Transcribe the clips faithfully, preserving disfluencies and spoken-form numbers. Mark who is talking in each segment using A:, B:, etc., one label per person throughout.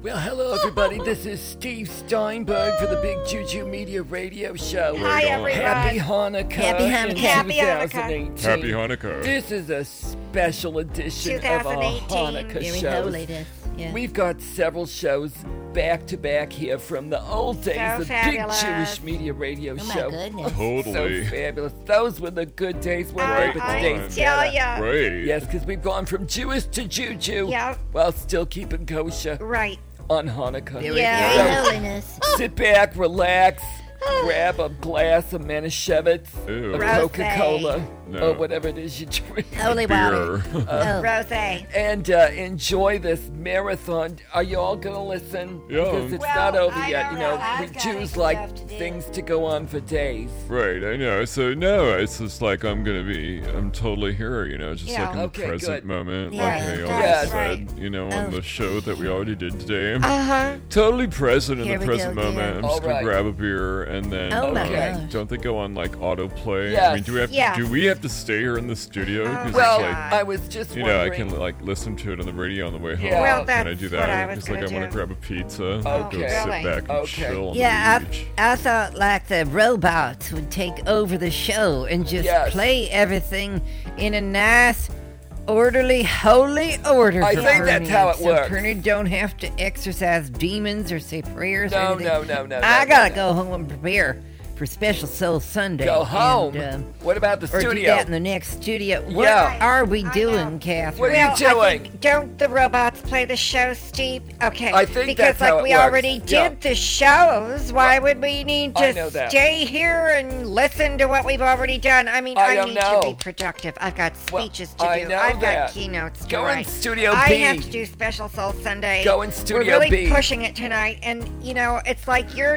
A: Well, hello, everybody. This is Steve Steinberg for the Big Juju Media Radio Show.
B: Hi, everyone.
A: Happy Hanukkah.
C: Happy Hanukkah.
A: in
B: Happy Hanukkah.
A: twenty eighteen.
D: Happy Hanukkah.
A: This is a special edition of our
B: twenty eighteen.
A: Hanukkah
C: Very
A: shows.
C: holy this. Yeah.
A: We've got several shows back to back here from the old days
B: So
A: of
B: fabulous.
A: Big Jewish Media Radio
C: Oh my
A: Show.
C: goodness.
D: Totally.
A: So fabulous. Those were the good days when
B: I,
A: we put
B: I
A: days
B: tell
A: together.
B: ya.
D: Right.
A: Yes, because we've gone from Jewish to Juju
B: Yeah.
A: while still keeping kosher
B: Right.
A: on Hanukkah.
C: Very,
B: Yeah.
C: very holiness.
A: Sit back, relax, grab a glass of Manischewitz,
D: Ew.
A: of
B: Rosé.
A: Coca-Cola,
D: No.
A: or whatever it is you drink.
C: Holy water.
D: Beer.
C: Oh.
B: Rosé.
A: And uh, enjoy this marathon. Are you all going to listen?
D: Yeah.
A: Because it's
B: Well,
A: not over
B: I
A: yet.
B: don't
A: You know,
B: know.
A: we
B: I've got
A: Jews
B: stuff
A: like
B: to do.
A: things to go on for days.
D: Right, I know. So no, it's just like I'm gonna be, I'm totally here, you know, just
B: Yeah.
D: like in
A: Okay,
D: the present
A: good.
D: moment,
C: Yeah,
D: like I already
A: that's
D: said, you know, on
C: Oh.
D: the show that we already did today. I'm
B: Uh-huh.
D: totally present in
C: Here
D: the
C: we
D: present
C: go, dear.
D: moment. I'm
A: All
D: just gonna
A: right.
D: grab a beer and then
C: Oh my
A: Okay.
C: gosh.
D: don't they go on like autoplay? I
A: Yes.
D: mean, do we have to,
B: Yes.
D: do we have to stay here in the studio?
B: Oh,
D: 'Cause
A: Well,
D: it's like,
B: God.
A: I was just
D: you know, I
A: wondering.
D: can like listen to it on the radio on the way home.
A: Yeah. Well,
D: can I
B: that's
D: do
B: what I
D: that?
B: was
D: Just like I
B: gonna
D: want to
B: do.
D: grab a pizza,
A: Okay.
D: go
B: Really?
D: sit back and
A: Okay.
D: chill on
C: Yeah,
D: the beach.
C: I, I thought like the robots would take over the show and just
A: Yes.
C: play everything in a nice, orderly, holy order.
A: I
C: for
A: think that's
C: Perny,
A: how it
C: so
A: works.
C: Perny don't have to exercise demons or say prayers or
A: No,
C: anything.
A: no, no, no.
C: I
A: no,
C: gotta
A: no.
C: go home and prepare for Special Soul Sunday.
A: Go home.
C: And, um,
A: What about the
C: or do
A: studio?
C: that in the next studio. What
A: Yeah.
C: are we
B: I
C: doing,
B: know.
C: Catherine?
A: What are
B: Well,
A: you doing?
B: I think, don't the robots play the show, Steve? Okay.
A: I think
B: because
A: that's
B: like
A: how it
B: we
A: works.
B: already did
A: Yeah.
B: the shows. Why would we need
A: I
B: to
A: know that.
B: stay here and listen to what we've already done? I mean,
A: I
B: I,
A: don't
B: need
A: know.
B: to be productive. I've got
A: Well,
B: speeches to
A: I
B: do.
A: know
B: I've
A: that.
B: got keynotes to
A: Go in
B: write.
A: Studio
B: I
A: B.
B: have to do Special Soul Sunday.
A: Go in Studio
B: We're really
A: B.
B: pushing it tonight, and you know, it's like your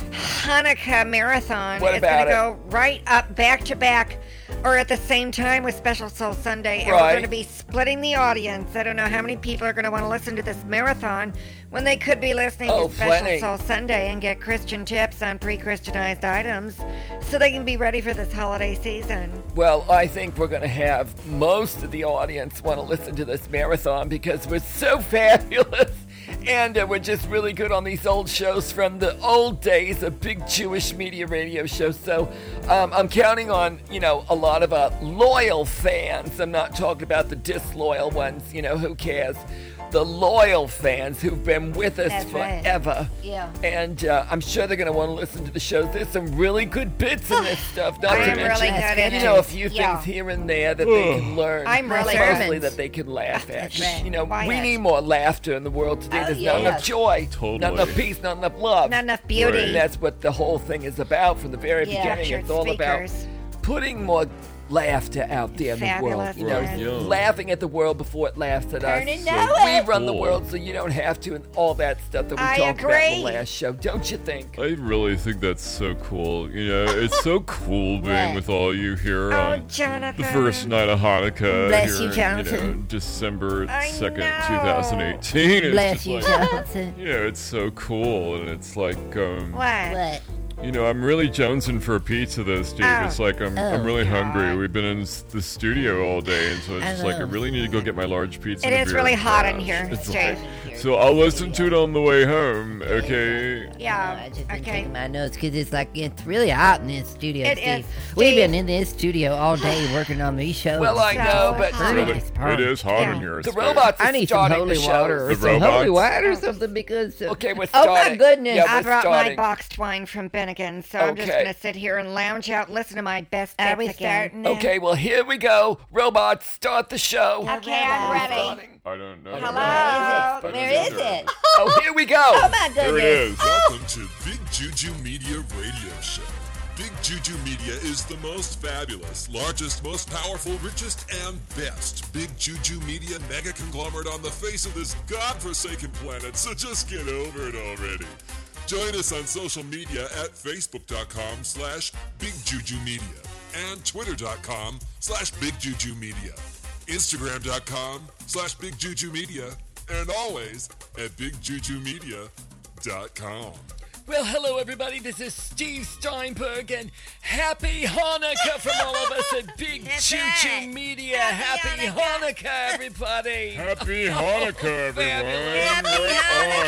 B: Hanukkah marathon
A: What
B: is
A: about
B: going to go right up back to back or at the same time with Special Soul Sunday, and we're
A: Right.
B: going to be splitting the audience. I don't know how many people are going to want to listen to this marathon when they could be listening
A: Oh,
B: to Special
A: plenty.
B: Soul Sunday and get Christian tips on pre-Christianized items so they can be ready for this holiday season.
A: Well, I think we're going to have most of the audience want to listen to this marathon because we're so fabulous. And uh, we're just really good on these old shows from the old days of Big Jewish Media Radio shows. So um, I'm counting on, you know, a lot of uh, loyal fans. I'm not talking about the disloyal ones, you know, who cares? The loyal fans who've been with us
B: That's right.
A: forever.
C: Yeah.
A: And uh, I'm sure they're going to want to listen to the shows. There's some really good bits in this stuff. Not
B: I
A: to
B: am
A: mention,
B: really
C: That's
B: good at
C: good.
A: you know, a
B: it.
A: few
B: Yeah.
A: things here and there that they can learn.
B: I'm really
A: mostly
C: good.
A: that they can laugh at.
C: That's right.
A: You know, we
B: Quiet.
A: need more laughter in the world today.
C: Oh,
A: There's not
C: yes.
A: enough joy,
D: Totally.
A: not enough peace, not enough love.
B: Not enough beauty.
A: And that's what the whole thing is about from the very
B: Yeah,
A: beginning.
B: structured
A: It's all
B: speakers.
A: about putting more laughter out there in the world.
B: Fabulous,
A: You know,
B: Right.
D: Yeah.
A: laughing at the world before it laughs at us.
C: Turn it
A: So
C: know
A: we
C: it.
A: run the
D: Cool.
A: world, so you don't have to, and all that stuff that we
B: I
A: talked about in
B: agree.
A: the last show. Don't you think?
D: I really think that's so cool. You know, it's so cool being
C: What?
D: with all you here
B: Oh,
D: on
B: Jonathan.
D: the first night of Hanukkah
C: Bless
D: here
C: you,
D: in,
C: Jonathan.
D: you know, December
B: I
D: second,
B: know.
D: twenty eighteen. It's
C: Bless
D: just
C: you,
D: like,
C: Johnson.
D: you know, it's so cool, and it's like, um,
B: What?
C: What?
D: you know, I'm really jonesing for a pizza, though, Steve.
B: Oh.
D: It's like I'm,
C: Oh,
D: I'm really
B: God.
D: hungry. We've been in s- the studio all day, and so it's
C: I
D: just like I
C: know.
D: really need to go get my large pizza.
B: It
D: and a
B: is
D: beer
B: really
D: and
B: hot in
D: crash.
B: here,
D: It's
B: Steve.
D: like- so I'll listen to it on the way home, okay?
B: Yeah.
C: No, I just been
B: okay.
C: taking my notes because it's like it's really hot in this studio.
B: It
C: Steve.
B: is,
C: We've
B: Steve.
C: been in this studio all day working on these shows.
A: Well, I
B: So
A: know, but
B: hot.
D: So
C: Really?
D: it, it is hot
B: Yeah.
D: in here.
A: the
D: Steve.
A: robots are
C: I need some
A: starting
C: holy
A: the shows.
C: water or
D: The
C: some holy
D: robots?
C: water or something because. Uh,
A: Okay, we're
C: oh my
A: starting.
C: goodness!
A: Yeah,
B: I
A: we're
B: brought
A: starting.
B: my boxed wine from Bennigan, so I'm just
A: Okay.
B: going to sit here and lounge out and listen to my best
C: Are
B: bits
C: we
B: again.
C: starting now?
A: Okay, well, here we go. Robots, start the show.
B: Okay, I'm ready.
A: Starting.
D: I don't know.
B: Hello?
D: I don't
C: Where
D: know.
C: is it?
A: Oh, here we go.
C: Oh my
D: There it
C: goodness!
D: is.
E: Welcome to Big Juju Media Radio Show. Big Juju Media is the most fabulous, largest, most powerful, richest, and best Big Juju Media mega conglomerate on the face of this godforsaken planet, so just get over it already. Join us on social media at facebook.com slash bigjujumedia and twitter.com slash bigjujumedia, instagram.com slash bigjujumedia, and always at bigjujumedia dot com.
A: Well, hello, everybody. This is Steve Steinberg, and happy Hanukkah from all of us at Big
B: That's
A: Choo
B: right.
A: Choo Media.
B: Happy
A: Happy
B: Hanukkah.
A: Hanukkah, everybody.
D: Happy Hanukkah, everyone.
A: Fabulous.
D: Right on.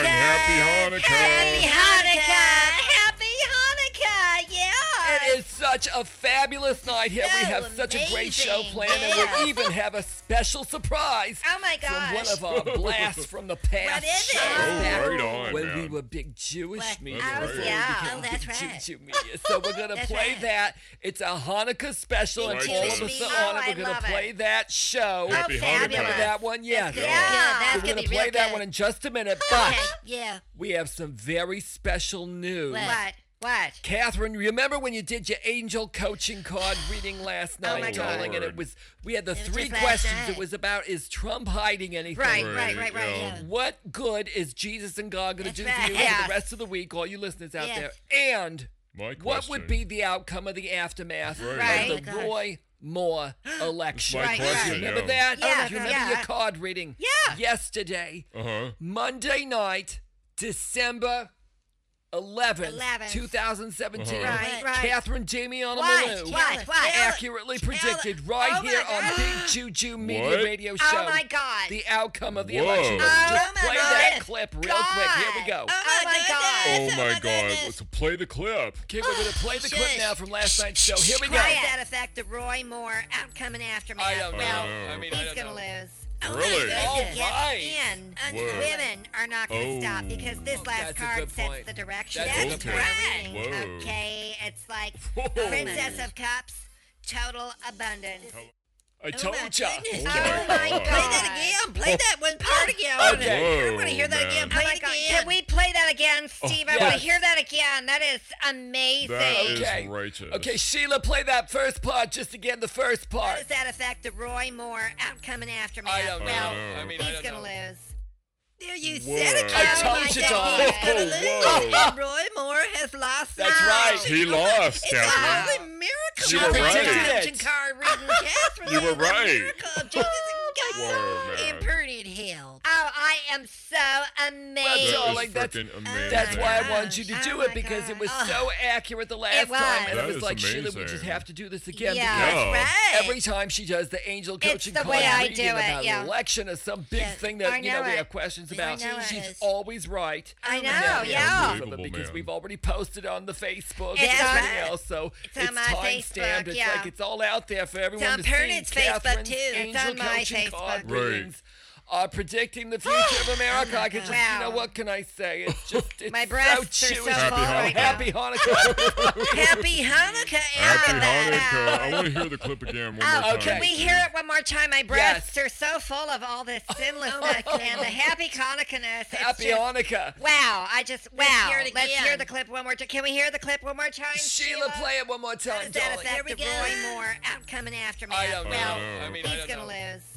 D: Happy Hanukkah.
C: Happy Hanukkah! Happy Hanukkah! Yeah!
A: It is such a fabulous night here. we
C: So
A: have such a great show
C: amazing.
A: planned, and
C: Yeah.
A: we'll even have a special surprise
C: Oh my
A: from one
C: gosh!
A: of our blasts from the past.
C: What is it?
A: shows
C: Oh,
A: back
D: right on,
A: when
D: man.
A: we were big Jewish
C: What?
A: media.
C: Oh,
A: before we
C: yeah.
A: became
C: Oh, that's
A: big
C: right.
A: Jew media. So we're gonna
C: That's
A: play
C: right.
A: that. It's a Hanukkah special, and
D: Big
A: all of
D: Jewish
A: us
C: media.
A: are on it.
C: Oh, I
A: We're gonna
C: love it.
A: play that show.
C: Oh,
D: Happy
C: fabulous!
D: Hanukkah.
A: That one, yes.
C: Yeah,
D: Yeah.
C: that's
A: We're
C: gonna
A: gonna
C: be
A: play
C: real
A: that
C: good.
A: one in just a minute, but
C: Okay, yeah.
A: we have some very special news.
C: What? What?
A: Catherine, remember when you did your angel coaching card reading last night,
C: Oh, my
A: darling? And it
D: Lord.
A: was we had the
C: It was
A: three
C: just last
A: questions.
C: night.
A: It was about is Trump hiding anything?
C: Right,
D: Right,
C: right, right, right.
D: yeah.
C: Yeah.
A: What good is Jesus and God going to
C: That's
A: do for you
C: right.
A: for
C: Yes.
A: the rest of the week, all you listeners out
C: Yes.
A: there? And
D: My
A: what would
D: question.
A: be the outcome of the aftermath
D: Right.
A: of the
C: Right. Oh my
A: Roy Moore election?
D: my
C: Right,
D: question,
C: right.
A: Remember
D: yeah.
A: that?
C: Yeah,
A: Do you remember
C: yeah.
A: your card reading?
C: Yeah.
A: Yesterday,
D: Uh-huh.
A: Monday night, December eleventh,
C: eleventh.
A: twenty seventeen.
D: Uh-huh.
C: Right, right.
A: Catherine Damiana
C: What?
A: Malou
C: What? What?
A: accurately
C: Tell-
A: predicted right
C: oh my
A: here on
C: God.
A: Big Juju Media
D: What?
A: Radio Show
C: Oh my God!
A: the outcome of the
D: Whoa.
A: election. Let's
C: Oh
A: just
C: my
A: play
C: God.
A: that clip real quick. Here we go.
C: Oh my God!
D: Oh my God. Let's play the clip.
A: Okay, we're going to play the clip
C: Shush.
A: now from last night's show. Here we go.
C: Quiet. That effect of Roy Moore out coming after me.
A: I don't know.
C: Well,
A: I mean, I
C: he's
A: don't
C: gonna
A: know.
C: lose.
D: Really?
C: Oh,
A: All right.
C: And
D: Whoa.
C: women are not going to
D: Oh.
C: stop because this last
A: That's a
C: card
A: good
C: sets
A: point.
C: the direction.
A: That's
D: a
C: That's
D: good
C: what
D: point.
C: I'm reading.
D: Whoa.
C: Okay, it's like
D: Whoa.
C: Princess of Cups, total abundance.
A: I told ya.
C: goodness.
D: Oh
C: Oh
D: my
C: my
D: God.
C: God. Play that again. Play that one part again.
A: Okay.
D: Whoa,
C: I want to hear that
D: man.
C: again. Play
B: Oh my
C: it
B: God,
C: again.
B: can we play that again, Steve? I
A: yes.
B: want to hear that again. That is amazing.
D: That is
A: Okay.
D: righteous.
A: Okay, Sheila, play that first part just again, the first
C: How
A: part.
C: does that affect the Roy Moore out coming after me?
A: I don't know.
C: Well,
A: I mean, I
C: he's
A: don't
C: gonna
A: know.
C: lose. There you
D: Whoa.
C: said it,
D: I
C: Caroline.
A: told you,
C: that
A: Dawn.
C: he's gonna lose.
D: Whoa.
C: And Roy Moore has lost.
A: That's
C: now.
A: right.
D: He lost,
C: It's
D: Catherine.
C: a holy miracle.
D: You were
C: It's a
D: right.
C: fortune card reading, Catherine.
D: You were
C: It's a
D: right.
C: miracle of Jesus and
D: Whoa,
C: God.
D: man.
C: Impertinent hell.
B: Oh, I am so amazing.
A: That's all,
D: That
A: like,
D: is
A: that's-
D: freaking amazing.
A: That's
C: my
A: why I
C: gosh.
A: wanted you to
C: Oh
A: do
C: my
A: it because it was
C: God.
A: so accurate the last
B: It was.
A: time. And
D: That
A: I was
D: is
A: like, Sheila, we
D: amazing.
A: just have to do this again
B: Yeah.
A: because
D: Yeah.
C: Right.
A: every time she does the angel
B: It's
A: coaching
B: the
A: card
B: way I
A: reading
B: do it,
A: about
B: yeah.
A: an election or some big
C: Yes.
A: thing that
B: I
A: you know
B: know
A: we
B: it.
A: have questions
C: I
A: about,
C: know
A: she's
C: it.
A: always right.
B: I know,
A: Yeah,
B: yeah.
A: Unbelievable,
D: Unbelievable,
A: because
D: man.
A: we've already posted on the Facebook
B: It's
A: and everything
C: on-
A: else, so
B: it's on my
A: time stamped.
B: Facebook,
A: It's
B: yeah.
A: like it's all out there for everyone
C: on
A: to see.
C: Parents' Facebook,
A: Catherine's
C: too. It's
A: angel
B: on my
A: coaching card
B: Facebook.
D: Right.
A: readings are predicting the future of America. I could just, you know,
B: Wow.
A: what can I say? It's just, it's
B: My breasts
A: so
B: are so
A: Jewish.
B: full
D: Happy
B: right now.
A: Happy Hanukkah.
C: Happy Hanukkah,
D: Happy
C: everybody.
D: Hanukkah. I want to hear the clip again one
B: Oh,
D: more time.
A: okay.
B: Can we
D: Steve.
B: hear it one more time? My breasts are so full of all this sinlessness
C: Oh,
B: and the happy Hanukkah-ness. It's
A: Happy
B: just,
A: Hanukkah.
B: wow, I just, wow.
C: Let's hear it
B: Let's hear
C: again.
B: the clip one more time. Can we hear the clip one more time,
A: Sheila, play it one more
C: How
A: time,
C: does that
A: darling.
C: affect the
B: Here we
C: Roy Moore out coming after me?
A: I don't know.
C: Well,
A: I mean, I
C: he's
A: don't
C: gonna
A: know.
C: lose.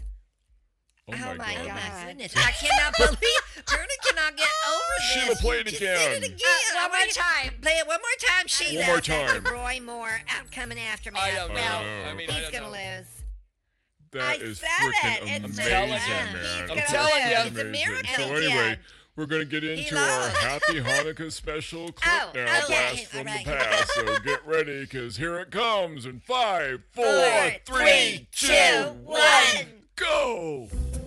D: Oh,
B: Oh my
C: Oh
B: God.
C: my goodness! I cannot believe Bernie cannot get over this.
D: Sheila, play it
C: Just did it
D: again.
C: again.
B: Uh, one
C: I
B: more
C: want you-
B: time.
C: Play it one more time, Sheila.
D: One more
C: How does that affect
D: time.
C: Roy Moore out coming after me?
A: I don't know.
C: Well,
A: I mean, I
C: he's
A: don't
C: gonna
A: know.
C: lose.
D: That
C: I
D: is
C: said
D: freaking
C: it. It's
D: amazing,
A: telling you.
D: man.
C: He's
A: I'm
C: gonna
A: telling
C: lose.
A: you.
C: It's a
D: Amazing.
C: miracle.
D: So
C: Yeah.
D: anyway, we're going to get into our
C: lost.
D: Happy Hanukkah special clip
B: Oh,
D: now,
C: okay.
D: blast from
C: All right.
D: the past. So get ready, because here it comes in five, four,
C: Four,
D: three,
C: three,
D: two,
C: two,
D: one, go!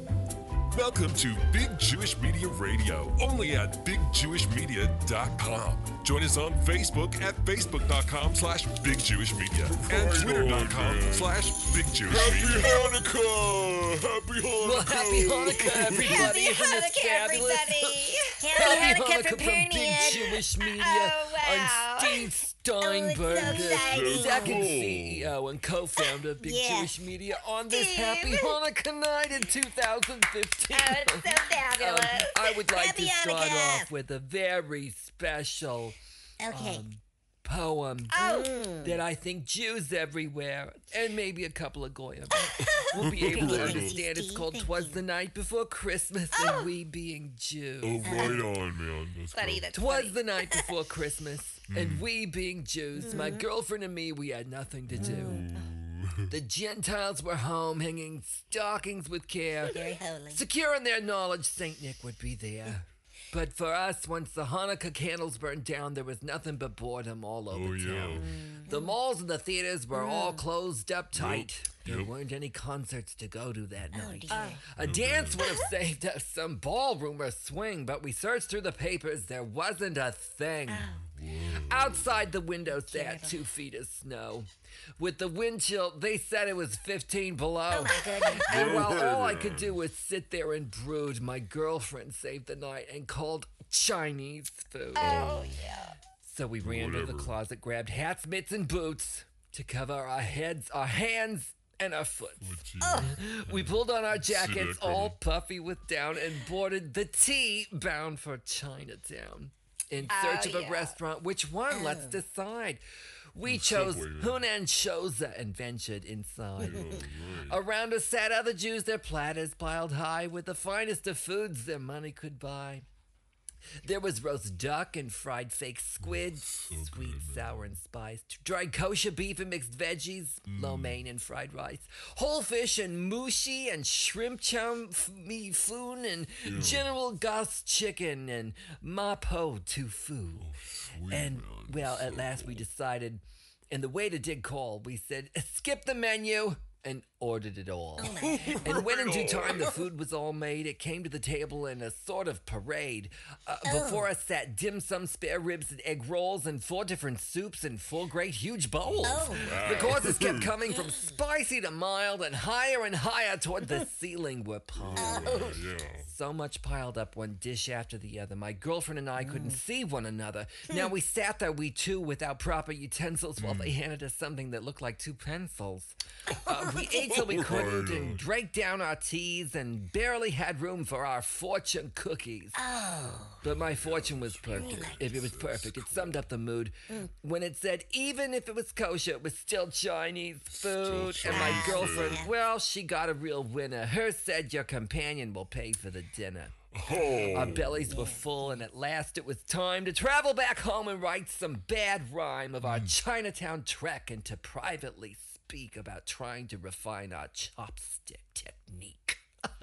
E: Welcome to Big Jewish Media Radio, only at big jewish media dot com. Join us on Facebook at facebook.com slash bigjewishmedia and
D: Right
E: twitter.com
D: on, man.
E: slash
D: Happy
E: bigjewishmedia.
D: Hanukkah! Happy Hanukkah!
A: Well, happy Hanukkah, everybody.
C: Happy
A: Isn't this
C: Hanukkah,
A: fabulous?
C: everybody.
A: Happy
C: Hanukkah
A: Hanukkah
C: from
A: from Big
C: Pernian.
A: Jewish Media.
C: Oh, wow.
A: I'm Steve Steinberg,
C: Oh, it's so
A: the
C: exciting.
A: second
D: Cool.
A: C E O and co-founder of Big
C: Yes.
A: Jewish Media on this
C: Steve.
A: happy Hanukkah night in two thousand fifteen.
C: Oh, it's so fabulous.
A: Um, I would like
C: Happy
A: to start
C: Hanukkah.
A: off with a very special
C: Okay.
A: um, poem
C: oh.
A: that I think Jews everywhere, and maybe a couple of Goyim, will be able to
D: Thank you,
A: understand. It's
C: Steve.
A: called
C: Thank
A: "Twas
C: you.
A: the Night Before Christmas," and we being Jews.
D: Oh, right on, man. Let's
C: Buddy,
D: go.
C: that's
A: Twas
C: funny.
A: the night before Christmas, and we being Jews, my girlfriend and me, we had nothing to do. The Gentiles were home, hanging stockings with care,
C: Very holy.
A: secure in their knowledge Saint Nick would be there. But for us, once the Hanukkah candles burned down, there was nothing but boredom all over
D: Oh, yeah.
A: town. The malls and the theaters were all closed up tight. There weren't any concerts to go to that night. A dance would have saved us some ballroom or swing, but we searched through the papers. There wasn't a thing. Outside the window sat two feet of snow. With the wind chill, they said it was fifteen below. And while all I could do was sit there and brood, my girlfriend saved the night and called Chinese food.
B: Oh, yeah.
A: So we ran to the closet, grabbed hats, mitts, and boots to cover our heads, our hands, and our foot. We pulled on our jackets, all puffy with down, and boarded the T bound for Chinatown. In search
B: Oh,
A: of a
B: yeah.
A: restaurant, which one? Let's decide. We chose Hunan Shoza and ventured inside. Around us sat other Jews, their platters piled high with the finest of foods their money could buy. There was roast duck and fried fake squid, sweet, sour, and spiced, dried kosher beef and mixed veggies, lo mein and fried rice, whole fish and mushi and shrimp chum f- mi foon and General Gus chicken and mapo tofu. And, well, at last we decided, and the waiter did call, we said, skip the menu, and ordered it all. And when in due time the food was all made, it came to the table in a sort of parade. Uh, Before us sat dim sum, spare ribs, and egg rolls, and four different soups in four great huge bowls. The courses kept coming from spicy to mild, and higher and higher toward the ceiling were piled. So much piled up, one dish after the other. My girlfriend and I couldn't see one another. Now we sat there, we two, without proper utensils, while they handed us something that looked like two pencils. Uh, we ate till we couldn't and drank down our teas and barely had room for our fortune cookies. Oh. But my fortune was perfect. If it was perfect, it summed up the mood. When it said, even if it was kosher, it was still Chinese food. And my girlfriend, well, she got a real winner. Hers said, your companion will pay for the dinner. Our bellies were full, and at last it was time to travel back home and write some bad rhyme of our Chinatown trek and to privately speak about trying to refine our chopstick technique.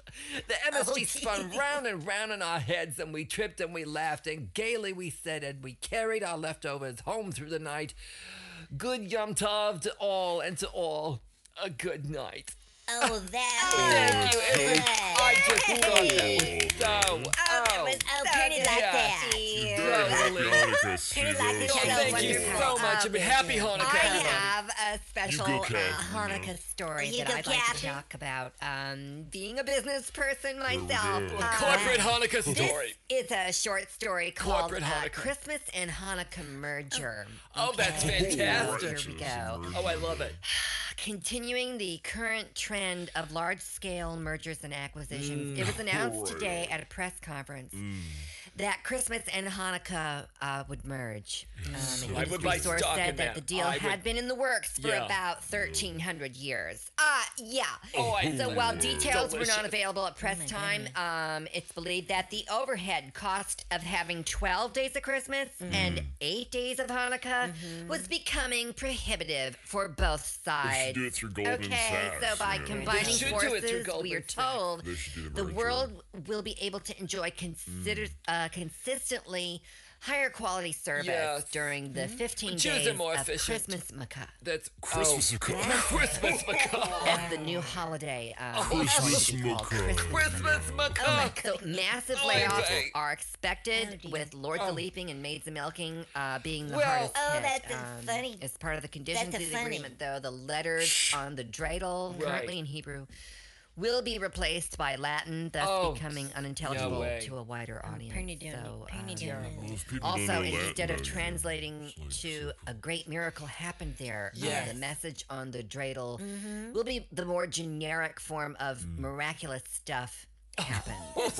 A: The M S G spun round and round in our heads, and we tripped and we laughed, and gaily we said, and we carried our leftovers home through the night. Good Yom Tov to all, and to all, a good night.
F: Oh, that
A: Thank you.
F: was
A: It was,
F: good.
A: I just thought that was so.
F: Oh, that was oh, Penny like
A: yeah.
F: that.
A: Totally.
F: Penny like
B: It's
F: that.
B: so
A: Thank you
B: wonderful.
A: so much. and Happy
B: I
A: Hanukkah.
B: have a special
D: You
B: uh,
D: go, Kat.
B: Hanukkah story
F: You
B: that
F: go,
B: I'd like
F: Kat.
B: to talk about. Um, being a business person myself, uh,
A: Corporate Hanukkah
B: this
A: story.
B: is a short story called
A: Corporate
B: uh,
A: Hanukkah.
B: Christmas and Hanukkah Merger.
A: Oh, that's
B: Okay.
A: fantastic.
B: Here we go.
A: Oh, I love it.
B: Continuing the current trend of large-scale mergers and acquisitions, it was announced today at a press conference that Christmas and Hanukkah uh, would merge. Um, an
A: I
B: industry
A: would like
B: source
A: stock
B: said
A: in
B: that
A: that.
B: the deal
A: I
B: had
A: would-
B: been in the works for
A: Yeah.
B: about thirteen hundred years. Ah, uh, yeah.
A: Oh, I
B: so while details were
A: delicious.
B: not available at press time, um, it's believed that the overhead cost of having twelve days of Christmas and eight days of Hanukkah was becoming prohibitive for both sides.
D: do it through Goldman
B: Okay,
D: Sachs,
B: so by
D: you know.
B: combining
A: They should do it through
B: forces, we
A: Goldman
B: are
A: Sachs.
B: told
D: They should do the
B: the
D: merger.
B: world will be able to enjoy consider, uh, consistently higher quality service
A: Yes.
B: during the fifteen
A: Jews
B: days
A: are more
B: of
A: efficient.
B: Christmas Makkah.
A: That's
D: Christmas
A: oh,
D: Macabre.
A: Christmas macabre.
B: That's the new holiday. Uh,
D: Christmas
B: it's called
D: Macabre.
B: Christmas
A: Christmas macabre.
B: So massive
A: Oh,
B: layoffs
A: okay.
B: are expected,
F: dear.
B: with Lords of Leaping and Maids of Milking uh, being the
A: Well-
B: hardest
F: Oh,
B: hit.
F: that's
B: um,
F: funny.
B: As part of the conditions
F: That's
B: of the
F: funny.
B: agreement, though, the letters on the dreidel,
A: Right.
B: currently in Hebrew, will be replaced by Latin, thus
A: Oh,
B: becoming
A: no
B: unintelligible
A: way.
B: to a wider audience.
F: Penny doing
B: so,
F: it. Penny
B: um,
F: doing it.
D: Those people
B: also,
D: don't know Latin,
B: instead of
D: though.
B: translating
D: It's like
B: to
D: so-
B: a great miracle happened there, uh,
A: Yes.
B: the message on the dreidel
F: Mm-hmm.
B: will be the more generic form of
D: Mm.
B: miraculous stuff happened.
F: Stuff.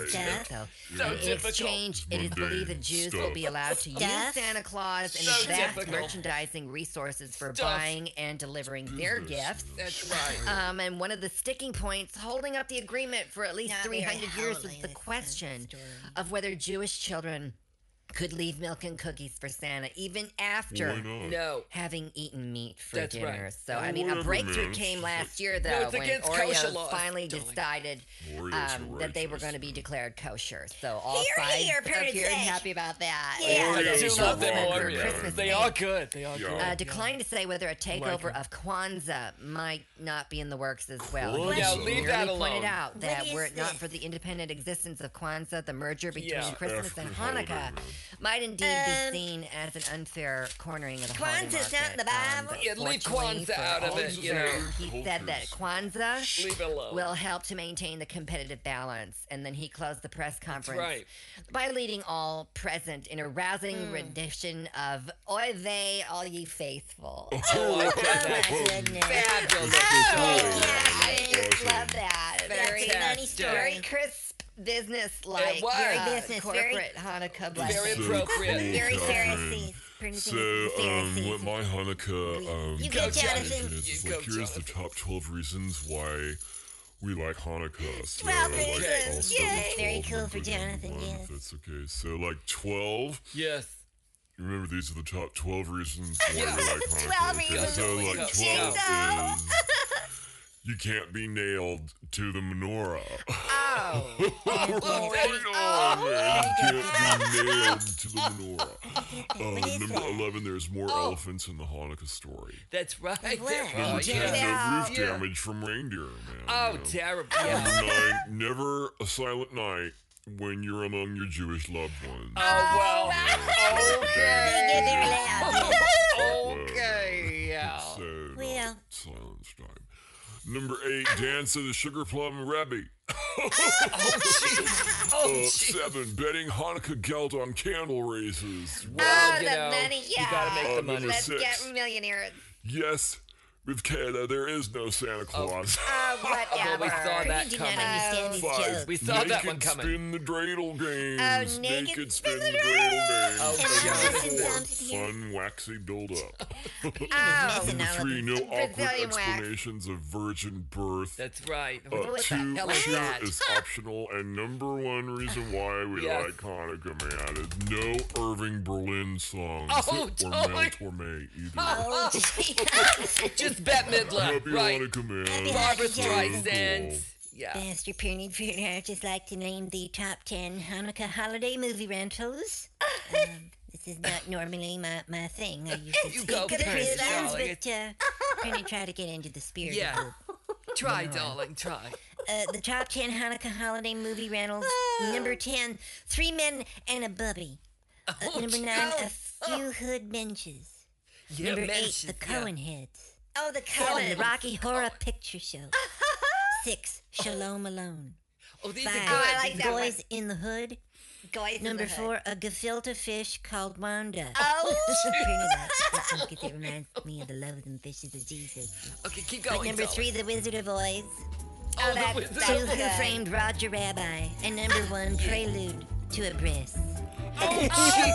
B: So,
A: So
B: in
A: typical.
B: exchange, it is
D: Mundane
B: believed that Jews
D: stuff.
B: will be allowed to use
F: Stuff.
B: Santa Claus and
A: So
B: his vast
A: typical.
B: merchandising resources for
A: Stuff.
B: buying and delivering their gifts.
A: That's right.
B: Um, and one of the sticking points holding up the agreement for at least
F: Not
B: three
F: very
B: hundred years was
F: holy,
B: the
F: that's
B: question
F: the story.
B: of whether Jewish children could leave milk and cookies for Santa even after
E: Why not?
A: No.
B: having eaten meat for
A: That's
B: dinner.
A: right.
B: So, I
E: Oh,
B: mean, a
E: whatever,
B: breakthrough
E: man.
B: came last year, though,
A: No, it's
B: when
A: against kosher
B: Oreos
A: laws,
B: finally
A: darling.
B: decided
E: Oreos
B: um,
E: are
B: that they were
E: righteous.
B: going to be declared kosher. So all
F: Here,
B: sides
F: here, Purdy
B: appeared
F: Say.
B: happy about that.
F: Yeah.
A: I
E: Oreos
A: do
E: are
A: love them
E: wrong,
A: Oreos.
B: Christmas
A: They
B: Day.
A: are good. They are
E: Yeah.
A: good.
B: Uh, declined to say whether a takeover
A: them.
B: of Kwanzaa might not be in the works as well.
E: Kwanzaa.
B: He
E: Yeah,
A: leave
B: merely
A: that
B: pointed
A: alone.
B: out that
F: What is
B: were it not
F: this?
B: for the independent existence of Kwanzaa, the merger between
A: Yeah.
B: Christmas and
E: African holiday,
B: Hanukkah
E: man.
B: might indeed
F: Um,
B: be seen as an unfair cornering of the holiday
F: Kwanzaa's not in the
B: market.
F: Bible.
B: but
A: Yeah, leave
B: fortunately
A: Kwanzaa
B: for
A: out of
B: all
A: it, you know.
B: concerned, He said that Kwanzaa
A: Leave it alone.
B: will help to maintain the competitive balance. And then he closed the press conference
A: right.
B: by leading all present in a rousing rendition of Oy vey, all ye faithful.
A: Oh, I
F: Oh,
A: get
F: my
A: that.
F: goodness.
A: Fabulous.
B: Oh, I just
E: Awesome.
B: love that. Very,
F: That's a funny
A: Fantastic.
B: very
F: story.
B: crisp, business-like.
A: It was.
F: Very
B: uh,
F: business, very-
B: corporate Hanukkah
A: Very
B: blessing.
A: appropriate.
F: Very
E: Catherine.
F: Pharisees. Pretty
E: So,
F: Pharisees.
E: um, with my Hanukkah, um,
F: You
A: Go,
F: go, Jonathan.
E: definition is,
A: You
E: is
A: go,
E: like, here's the
A: Jonathan.
E: top twelve reasons why we like Hanukkah. So,
F: twelve
E: like,
F: reasons,
E: I'll start with
F: yay. Very
E: twelve
F: cool
E: and
F: for
E: go down to
F: Jonathan,
E: one,
F: yes.
E: if that's okay. So, like, twelve.
A: Yes.
E: Remember, these are the top twelve reasons why
A: Yeah.
E: we like Hanukkah.
F: twelve
E: okay?
F: reasons.
E: So,
A: Go,
E: like,
A: go,
E: twelve
F: go.
E: is you can't be nailed to the menorah.
B: Oh,
E: Oh, man, you can't be nailed to the menorah. Uh,
F: What is
E: number
F: that?
E: eleven, there's more elephants in the Hanukkah story.
A: That's right.
F: What?
A: There-
F: Number
A: Oh,
E: Number ten,
A: yeah.
E: no roof
A: Yeah.
E: damage from reindeer, man.
A: Oh,
E: you know.
A: terrible. Yeah.
E: Number nine, never a silent night when you're among your Jewish loved ones.
A: Oh, well.
F: They get very
A: Okay.
F: loud.
A: Okay. Yeah.
E: So,
F: Well.
E: not silence time. Number eight, dance of the Sugar Plum Rebbe.
A: Oh,
E: Uh,
A: jeez.
E: seven, betting Hanukkah geld on candle races.
A: Well,
B: oh,
A: you
B: the
A: know,
B: money,
A: you
B: yeah.
A: gotta make the
E: Uh,
A: money.
E: number
B: Let's
E: six.
B: get millionaires.
E: Yes, with Canada, there is no Santa Claus.
B: Oh, whatever.
A: Well, we saw that
F: Did not
A: coming.
F: understand his
E: Five,
F: joke.
A: We saw that
E: naked
A: one coming.
E: spin the dreidel games.
F: Oh, naked
E: spin
F: spin
E: the
F: the
E: dreidel games.
A: Oh,
F: And I'm
A: God.
F: missing
E: Four,
F: something here.
E: fun, waxy build-up.
B: Oh,
F: Missing
E: Number
F: all of
E: three,
F: them.
E: no awkward
B: Brazilian wax.
E: explanations of virgin birth.
A: That's right.
E: Uh,
A: What
E: two,
A: the hell is
E: cheer
A: that?
E: is optional, and number one reason why we
A: Yes.
E: like Hanukkah, man, is no Irving Berlin songs
A: Oh,
E: or
A: totally.
E: Mel Torme either.
F: Oh, gee.
A: Just Bette Midler.
E: Happy
A: Right.
E: Hanukkah, man.
F: Happy
A: Barbara
F: Hanukkah.
A: Streisand. Yeah.
F: Master Pernod Fruit, I'd just like to name the top ten Hanukkah holiday movie rentals. Um, this is not normally my, my thing. I usually
A: You
F: speak
A: go
F: of the
A: first,
F: prisons,
A: darling.
F: but uh, Pernod try to get into the spirit
A: Yeah.
F: of the
A: Try, darling, try.
F: Uh, the top ten Hanukkah holiday movie rentals. Number ten, Three Men and a Bubby. Uh,
A: Oh,
F: number
A: gee.
F: nine, A Few Hood Benches.
A: Yeah,
F: number eight,
A: mentions,
F: The
A: yeah.
F: Coen Heads.
B: Oh, the
F: Seven, The
B: Coen.
F: Rocky Horror Picture Show. Six, Shalom Alone.
A: Oh, these
F: Five,
A: are good.
B: Oh, I like
A: These
B: that
A: are-
B: one.
F: Boys in the Hood.
B: Guys in
F: Number
B: the hood.
F: four, A Gefilte Fish Called Wanda.
B: Oh,
F: Because it reminds me of the loathing fishes of Jesus.
A: Okay, keep
F: But
A: going.
F: number
A: darling.
F: three, The Wizard of Oz.
A: Oh, the
B: that's-
A: Wizard.
B: that's
F: Two, Who
B: good.
F: Framed Roger Rabbi. And number one, Prelude to a Breast.
A: Oh,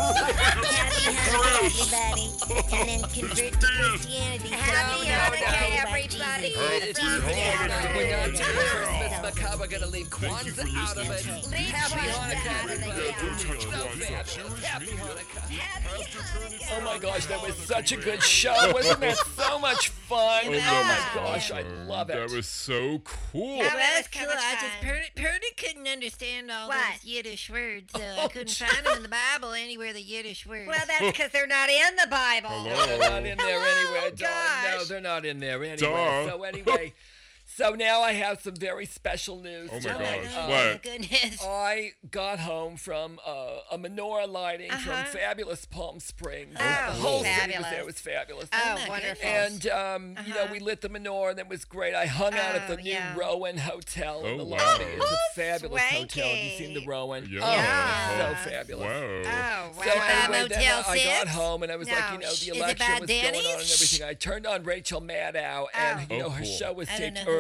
F: Happy Hanukkah, everybody. And then convert to Christianity.
B: Happy
F: So,
B: Hanukkah,
F: about
B: everybody.
F: Jesus.
A: It's
F: From
A: Hanukkah.
F: Hanukkah.
A: We're not doing Christmas
F: Yeah.
A: macabre. We're gonna leave
E: Thank you for
A: Kwanzaa out of
E: listening
A: it.
E: to
B: Leave
A: Happy
B: Kwanzaa
A: Hanukkah,
B: out of it.
A: everybody.
E: Yeah, don't touch
A: So
E: Kwanzaa.
A: fabulous. Happy Hanukkah.
F: Happy
A: Oh my gosh, that was such a good show. Wasn't that so much fun? Oh my gosh, I love it.
D: That was so cool.
F: Well,
B: That
F: that's
B: was
F: cool.
B: kinda
F: I just
B: fun.
F: Purdy, Purdy couldn't understand all
B: What?
F: those Yiddish words, so
A: Oh,
F: I couldn't find them in the Bible anywhere. The Yiddish words.
B: Well, that's because they're not in the Bible.
A: They're not in there anywhere, darling. No,
B: gosh.
A: they're not in there anyway.
D: Duh.
A: So anyway, so now I have some very special news.
D: Oh my
A: tonight.
D: gosh.
F: oh
D: What?
F: my goodness.
A: I got home from uh, a menorah lighting from fabulous Palm Springs.
B: Oh,
A: the whole city was
B: fabulous.
A: there. It was fabulous.
B: Oh,
F: my
B: wonderful.
A: And, um, you know, we lit the menorah, and it was great. I hung out at the
B: Oh,
A: new
B: yeah.
A: Rowan Hotel in
D: Oh,
A: the
D: wow.
A: lobby. It's a fabulous hotel. Have you seen
B: Swanky.
A: the Rowan?
D: Yeah.
A: Oh,
B: Yeah.
A: so fabulous.
D: Wow.
B: Oh, wow.
A: So anyway,
F: Motel
A: then I got
F: six?
A: home and I was like,
B: No,
A: you know,
B: sh-
A: the
F: is it
A: election
F: by
A: was going on and
F: Danny's?
A: everything. I turned on Rachel Maddow, and
B: Oh.
A: you know
D: Oh,
A: her
D: cool.
A: show was
F: I don't
A: taped
F: know who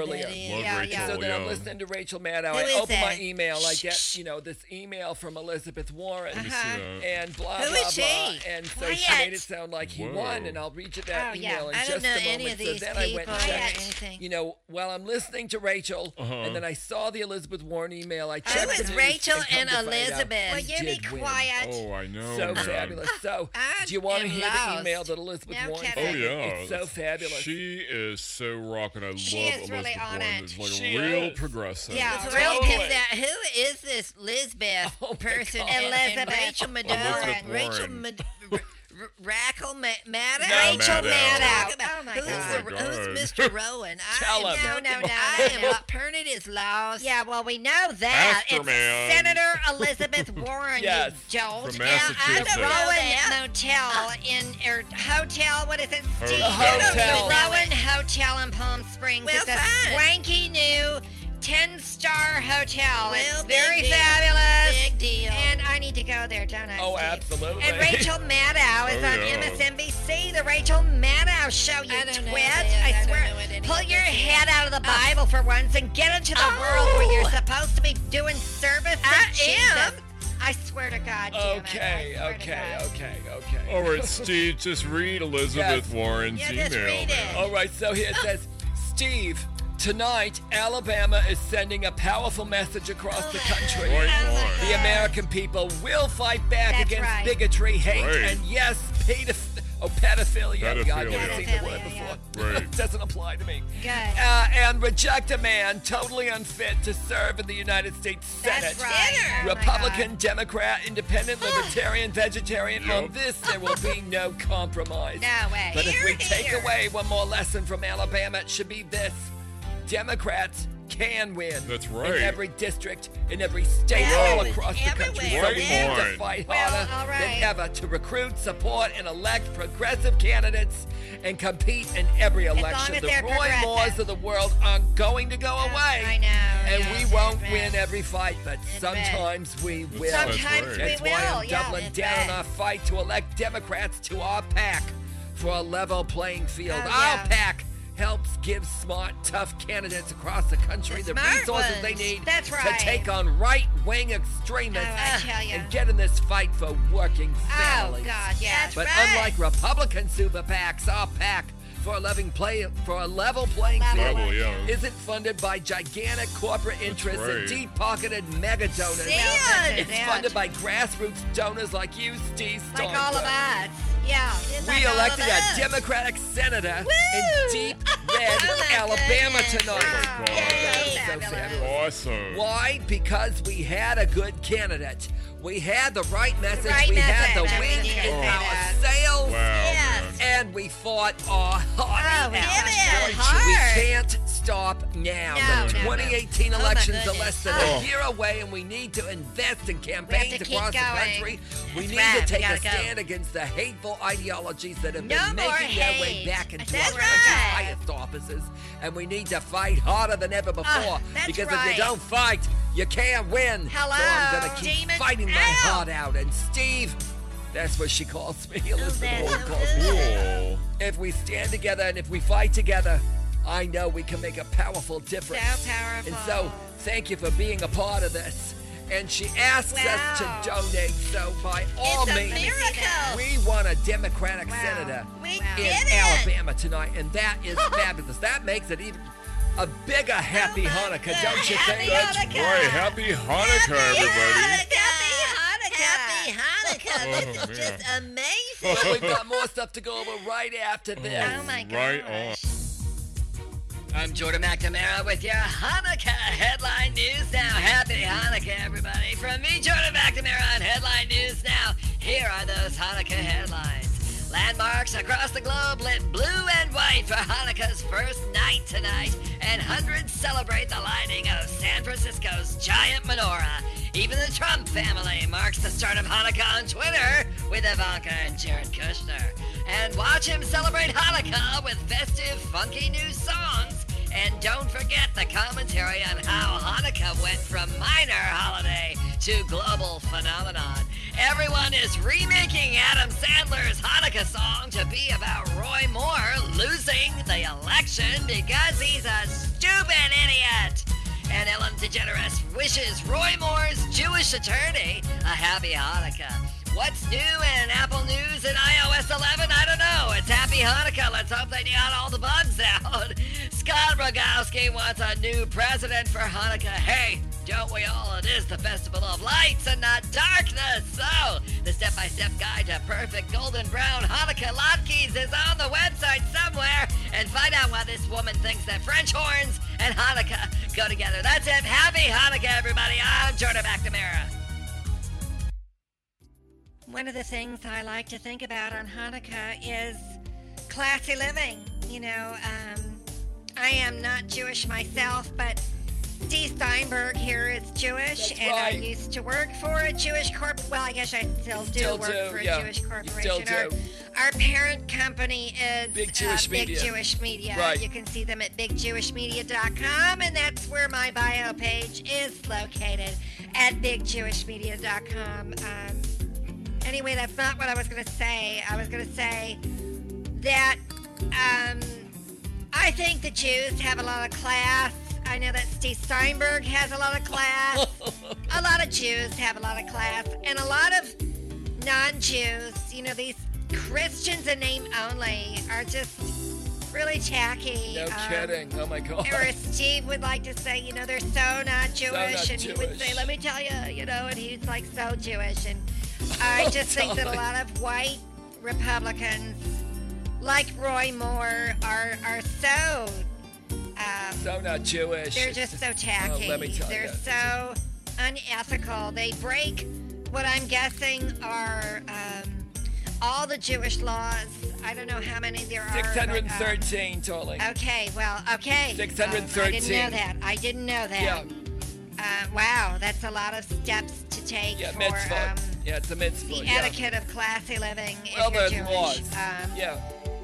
A: earlier.
F: that is.
D: Love
B: Yeah,
D: Rachel.
B: yeah.
A: So then I'm
D: yeah.
A: listening to Rachel Maddow.
F: Who
A: I
F: is
A: open my
F: that?
A: email. I get, you know, this email from Elizabeth Warren.
D: Let me see
B: Uh-huh.
D: that.
A: And blah,
F: Who
A: blah,
F: is
A: blah.
F: she?
A: And so she
F: Quiet.
A: made it sound like he
D: Whoa.
A: won. And I'll read you that
B: Oh, yeah.
A: email in
F: I don't
A: just
F: know
A: a
F: any
A: moment.
F: of these
A: so then I went
F: people
A: and
F: or
A: checked.
F: anything.
A: You know, while I'm listening to Rachel,
D: Uh-huh.
A: and then I saw the Elizabeth Warren email, I
F: Who
A: checked
F: is
A: the news
F: Rachel
A: come
F: and
A: to find out
F: Elizabeth?
B: Will
A: he
B: you be
A: did win.
B: quiet?
D: Oh, I know.
A: So
D: man.
A: fabulous. So,
B: I
A: do you want to
B: am
A: hear the
B: lost.
A: email that Elizabeth
B: No
A: Warren
B: kidding.
D: Oh
A: sent?
D: yeah,
A: It's so
D: that's-
A: fabulous.
D: She is so rocking. I
B: She
D: love
B: is really
D: Elizabeth
B: on
D: Warren.
B: it.
D: It's like
A: She
D: a real
A: is.
D: progressive.
B: Yeah,
F: It's
B: real
F: real
A: Totally.
F: good that who is this Lisbeth
A: Oh, my
F: person?
A: God.
F: And, and
B: Elizabeth.
F: Rachel Maddow.
D: Elizabeth
F: Rachel
D: Warren.
F: Mad- R- R- Rackle Ma- Maddow.
A: No,
F: Rachel
D: Maddow.
F: Maddow.
B: Oh, my
F: who's,
B: God.
F: the,
D: Oh, my
F: who's
D: God.
F: Mister Rowan?
A: Tell
F: I am
A: him.
B: No, no, no,
F: I
B: no,
F: am
B: no.
F: not Pernod is lost.
B: Yeah, well, we know that.
D: Pastor
B: It's
D: man.
B: Senator Elizabeth Warren,
A: Yes.
B: you dolt.
D: From
B: Yeah, at
D: Massachusetts.
B: the Rowan Motel in, or hotel, what is it, Steve?
D: Hotel.
A: Hotel.
B: The Rowan Hotel in Palm Springs.
F: Well,
B: it's a
F: fine.
B: swanky new ten-star hotel.
F: Well,
B: it's
F: big
B: very
F: deal.
B: fabulous.
F: Big deal.
B: And I need to go there, don't I,
A: Oh,
B: Steve?
A: absolutely.
B: And Rachel Maddow is
D: Oh,
B: on
D: yeah.
B: M S N B C, the Rachel Maddow Show, you
F: I don't know
B: twit.
F: that. I
B: I
F: don't
B: swear.
F: know what any
B: Pull
F: of
B: your
F: this is.
B: head out of the Bible for once and get into the
F: Oh.
B: world where you're supposed to be doing service to
F: I
B: Jesus.
F: am.
B: I swear to God, damn it.
A: Okay,
B: I swear to
A: okay,
B: God.
A: okay, okay.
D: All right, Steve, just read Elizabeth
A: Yes.
D: Warren's
F: Yeah,
D: email.
F: just read
D: man.
F: it.
A: All right, so here it says, Steve, tonight Alabama is sending a powerful message across the country.
D: Right
B: Oh, my
D: on.
A: The
B: God.
A: American people will fight back
B: That's
A: against
B: right.
A: bigotry, hate,
D: Right.
A: and yes, pedoph- oh, pedophilia. Yeah, I've
D: Pedophilia.
A: never seen the word
B: Pedophilia,
A: before.
D: yeah.
A: It doesn't apply to me.
B: Good.
A: Uh, and reject a man totally unfit to serve in the United States Senate.
B: That's right. Oh, my
A: Republican,
B: God.
A: Democrat, Independent, Libertarian, Vegetarian.
D: Yep.
A: On this, there will be no compromise.
B: No way.
A: But if we
F: Hear,
A: take
F: hear.
A: away one more lesson from Alabama, it should be this. Democrats can win.
D: That's right.
A: In every district, in every state,
F: Yeah,
A: all
F: it's
A: across the country.
F: everywhere.
A: So
D: Right
A: we need to
D: on.
A: fight
B: Well,
A: harder
B: all right.
A: than ever to recruit, support, and elect progressive candidates and compete in every
B: long
A: election.
B: as
A: The
B: they're
A: Roy
B: progressive.
A: Moores of the world aren't going to go
B: Oh,
A: away.
B: I know.
A: And
B: yeah,
A: we
B: it's
A: won't
B: bad.
A: win every fight, but
B: It's
A: sometimes we will.
B: Sometimes
D: right.
B: we
A: That's
B: will.
A: why I'm
B: yeah,
A: doubling
B: it's
A: down
B: bad.
A: on our fight to elect Democrats to our pack for a level playing field.
B: Oh,
A: our
B: yeah.
A: pack helps give smart, tough candidates across the country
F: The
A: the,
F: smart
A: resources
F: ones.
A: they need
B: That's right.
A: to take on right-wing extremists
B: Oh, I tell ya.
A: and get in this fight for working
B: Oh,
A: families.
B: God, yeah.
F: That's
A: But
F: right.
A: unlike Republican super PACs, our pack for a level play for a level playing
B: Level
A: field
D: Level, yeah.
A: isn't funded by gigantic corporate interests and
D: right.
A: deep-pocketed mega donors.
F: See
B: Well,
F: ya.
B: that's
A: It's
B: it.
A: funded by grassroots donors like you, Steve
B: Like all of
A: Steinberg.
B: us. Yeah.
F: It's
A: We
F: like all
A: elected
F: of
A: a
F: us.
A: Democratic senator
F: Woo!
A: in deep red
F: Oh, my
A: Alabama
F: goodness.
A: tonight.
D: Oh, my God.
F: Yay.
A: So
B: Fabulous.
A: fabulous.
D: Awesome.
A: Why? Because we had a good candidate. We had the right message.
B: right
A: we had the
B: message.
A: wind
B: I was
A: in
B: gonna say
A: our
B: that.
A: sails.
D: Wow,
F: Yes.
D: man.
A: And we fought our heart
B: Oh, we
A: out.
F: did it.
B: Hard.
A: We can't stop now.
B: No,
A: the
B: no, no.
A: twenty eighteen
F: Oh, my
A: elections are
F: goodness.
A: less than
D: Oh.
A: a year away, and we need to invest in campaigns
B: keep
A: across the
B: going.
A: country. We
F: That's
A: need
F: right.
A: to
F: We
A: take a
F: gotta go.
A: stand against the hateful ideologies that have
B: No
A: been
B: more
A: making their way
B: hate.
A: back into
B: That's
A: our country's
B: right.
A: highest offices. And we need to fight harder than ever before.
B: that's
A: because if
B: right.
A: you don't fight, you can't win.
B: Hello,
A: so I'm gonna keep
B: demon.
A: fighting my
B: Ow.
A: heart out. And Steve, that's what she calls me. Elizabeth
F: that's
A: Warren
F: so
A: calls me.
D: Cool.
A: If we stand together and if we fight together, I know we can make a powerful difference.
B: So powerful.
A: And so, thank you for being a part of this. And she asks
B: Wow.
A: us to donate. So, by all
F: It's a
A: means,
F: miracle.
A: we want a Democratic
B: Wow.
A: senator
F: We
B: Wow.
A: in
F: did it.
A: Alabama tonight, and that is fabulous. That makes it even a bigger happy
F: my
A: Hanukkah, don't you
F: Happy
A: think?
D: That's
F: Hanukkah.
D: right. Happy Hanukkah, everybody.
F: Happy Happy Hanukkah.
D: Oh,
F: This is
D: man.
F: just amazing.
A: Well, we've got more stuff to go over right after this.
B: Oh, my God.
D: Right on.
A: I'm Jordan McNamara with your Hanukkah headline news now. Happy Hanukkah, everybody. From me, Jordan McNamara on Headline News Now. Here are those Hanukkah headlines. Landmarks across the globe lit blue and white for Hanukkah's first night tonight, and hundreds celebrate the lighting of San Francisco's giant menorah. Even the Trump family marks the start of Hanukkah on Twitter with Ivanka and Jared Kushner. And watch him celebrate Hanukkah with festive, funky new songs. And don't forget the commentary on how Hanukkah went from minor holiday to global phenomenon. Everyone is remaking Adam Sandler's Hanukkah song to be about Roy Moore losing the election because he's a
B: stupid idiot. And Ellen DeGeneres wishes Roy Moore's Jewish attorney a happy Hanukkah. What's new in Apple News and i O S eleven? I don't know. It's happy Hanukkah. Let's hope they got all the bugs out. Scott Rogowski wants a new president for Hanukkah. Hey, don't we all? It is the festival of lights and not darkness. So, the step-by-step guide to perfect golden brown Hanukkah latkes is on the website somewhere. And find out why this woman thinks that French horns and Hanukkah go together. That's it. Happy Hanukkah, everybody. I'm Jordan McNamara.
F: One of the things I like to think about on Hanukkah is classy living. You know, um, I am not Jewish myself, but Steve Steinberg here is Jewish,
A: That's
F: and
A: right.
F: I used to work for a Jewish corp. Well, I guess I still do
A: Still
F: work
A: do,
F: for a
A: yeah.
F: Jewish
A: You
F: corporation.
A: still
F: Our,
A: do.
F: our parent company is
A: Big Jewish
F: uh, Big
A: Media.
F: Jewish Media.
A: Right.
F: You can see them at big jewish media dot com, and that's where my bio page is located, at big jewish media dot com. Um, anyway, that's not what I was going to say. I was going to say that um, I think the Jews have a lot of class. I know that Steve Steinberg has a lot of class. A lot of Jews have a lot of class. And a lot of non-Jews, you know, these Christians in name only are just really tacky.
A: No
F: Um,
A: kidding. Oh my God.
F: Or as Steve would like to say, you know, they're so not Jewish.
A: not
F: and he would say,
A: Jewish.
F: let me tell you, you know, and he's like so Jewish. And I just think that a
A: Dolly.
F: lot of white Republicans, like Roy Moore, are, are so... Um,
A: So not Jewish.
F: they're just so tacky.
A: Oh, let me tell
F: they're
A: you.
F: so unethical. They break what I'm guessing are um, all the Jewish laws. I don't know how many there are. but,
A: six hundred
F: um,
A: thirteen, darling.
F: okay, well, okay.
A: six
F: Um,
A: hundred
F: I
A: thirteen.
F: didn't know that. I didn't know that.
A: Yeah,
F: Uh, wow, that's a lot of steps to take
A: yeah,
F: for
A: mitzvah.
F: um,
A: yeah, it's a mitzvah.
F: the
A: yeah.
F: etiquette of classy living.
A: Well,
F: if you're
A: there's
F: Jewish.
A: laws.
F: Um,
A: Yeah.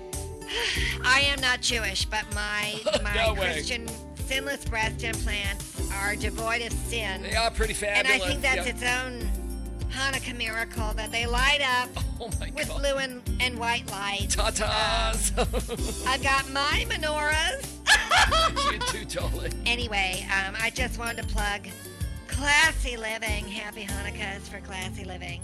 F: I am not Jewish, but my my
A: No way.
F: Christian sinless breast implants are devoid of sin.
A: They are pretty
F: And
A: fabulous.
F: I think that's
A: yeah.
F: its own Hanukkah miracle that they light up
A: Oh my
F: with
A: God.
F: blue and, and white lights.
A: Ta-tas.
F: I've got my menorahs.
A: You too, darling.
F: Anyway, um, I just wanted to plug Classy Living. Happy Hanukkahs for Classy Living.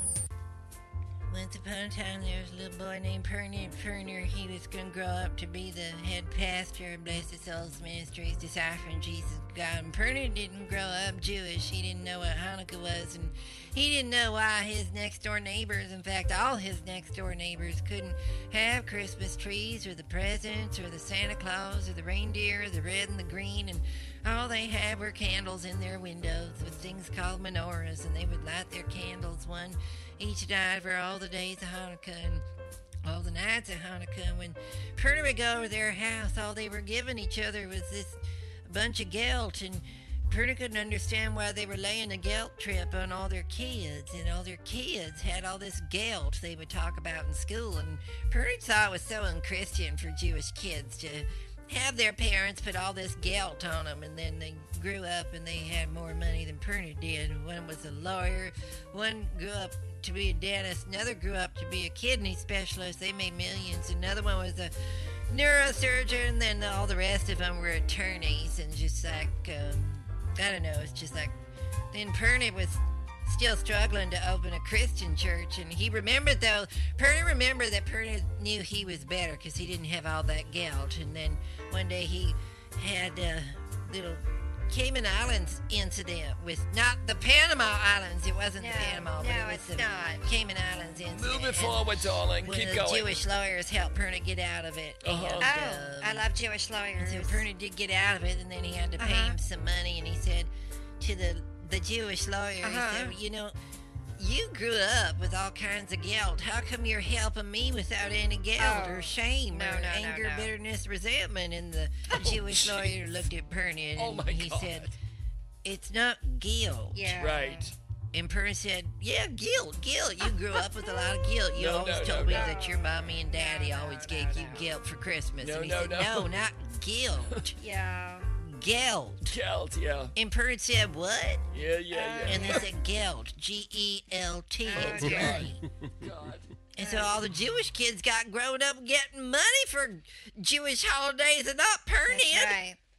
F: Once upon a time, there was a little boy named Perny Perner. He was going to grow up to be the head pastor of Blessed Souls Ministries, deciphering Jesus God. And Perner didn't grow up Jewish. He didn't know what Hanukkah was, and he didn't know why his next-door neighbors, in fact, all his next-door neighbors, couldn't have Christmas trees or the presents or the Santa Claus or the reindeer or the red and the green, and all they had were candles in their windows with things called menorahs, and they would light their candles one each night for all the days of Hanukkah and all the nights of Hanukkah. When Perna would go over their house, all they were giving each other was this bunch of gelt, and Perna couldn't understand why they were laying a gelt trip on all their kids, and all their kids had all this gelt they would talk about in school, and Perna thought it was so unchristian for Jewish kids to have their parents put all this gelt on them, and then they grew up and they had more money than Perna did. One was a lawyer, one grew up to be a dentist, another grew up to be a kidney specialist. They made millions. Another one was a neurosurgeon, and then all the rest of them were attorneys, and just like, um, I don't know, it's just like, then Perna was still struggling to open a Christian church, and he remembered, though, Perna remembered that Perna knew he was better because he didn't have all that gout, and then one day he had a little Cayman Islands incident with, not the Panama Islands, it wasn't
B: No,
F: the Panama, but
B: no,
F: it was
B: it's
F: the
B: not.
F: Cayman Islands incident.
A: Move it
F: and
A: forward, darling.
F: One
A: Keep
F: of the
A: going.
F: Jewish lawyers helped Perna get out of it.
A: Uh-huh.
F: And,
B: Oh,
F: um,
B: I love Jewish lawyers.
F: so Perna did get out of it, and then he had to pay
B: Uh-huh.
F: him some money, and he said to the the Jewish lawyer,
B: Uh-huh.
F: he said, you know, you grew up with all kinds of guilt. How come you're helping me without any guilt
B: Oh,
F: or shame
B: no,
F: or
B: no, no,
F: anger,
B: no.
F: bitterness, resentment? And the Jewish
A: jeez.
F: lawyer looked at Perna, and
A: Oh, my
F: he
A: God.
F: said, it's not guilt.
B: Yeah.
A: Right.
F: And Perna said, yeah, guilt, guilt. You grew up with a lot of guilt. You
A: No,
F: always
A: no,
F: told
A: no,
F: me
A: no.
F: that your mommy and daddy
B: No, no,
F: always
B: no,
F: gave you
B: no.
F: guilt for Christmas.
A: No,
F: and he
A: no,
F: said,
A: no.
F: no, not guilt.
B: Yeah.
F: Guilt.
A: Gelt, yeah.
F: And Perna said, what?
A: Yeah, yeah, yeah.
F: And they said guilt. G E L T.
B: Oh,
F: It's
B: dear.
F: money.
A: God.
F: And so all the Jewish kids got grown up getting money for Jewish holidays and not Perna.
B: That's right.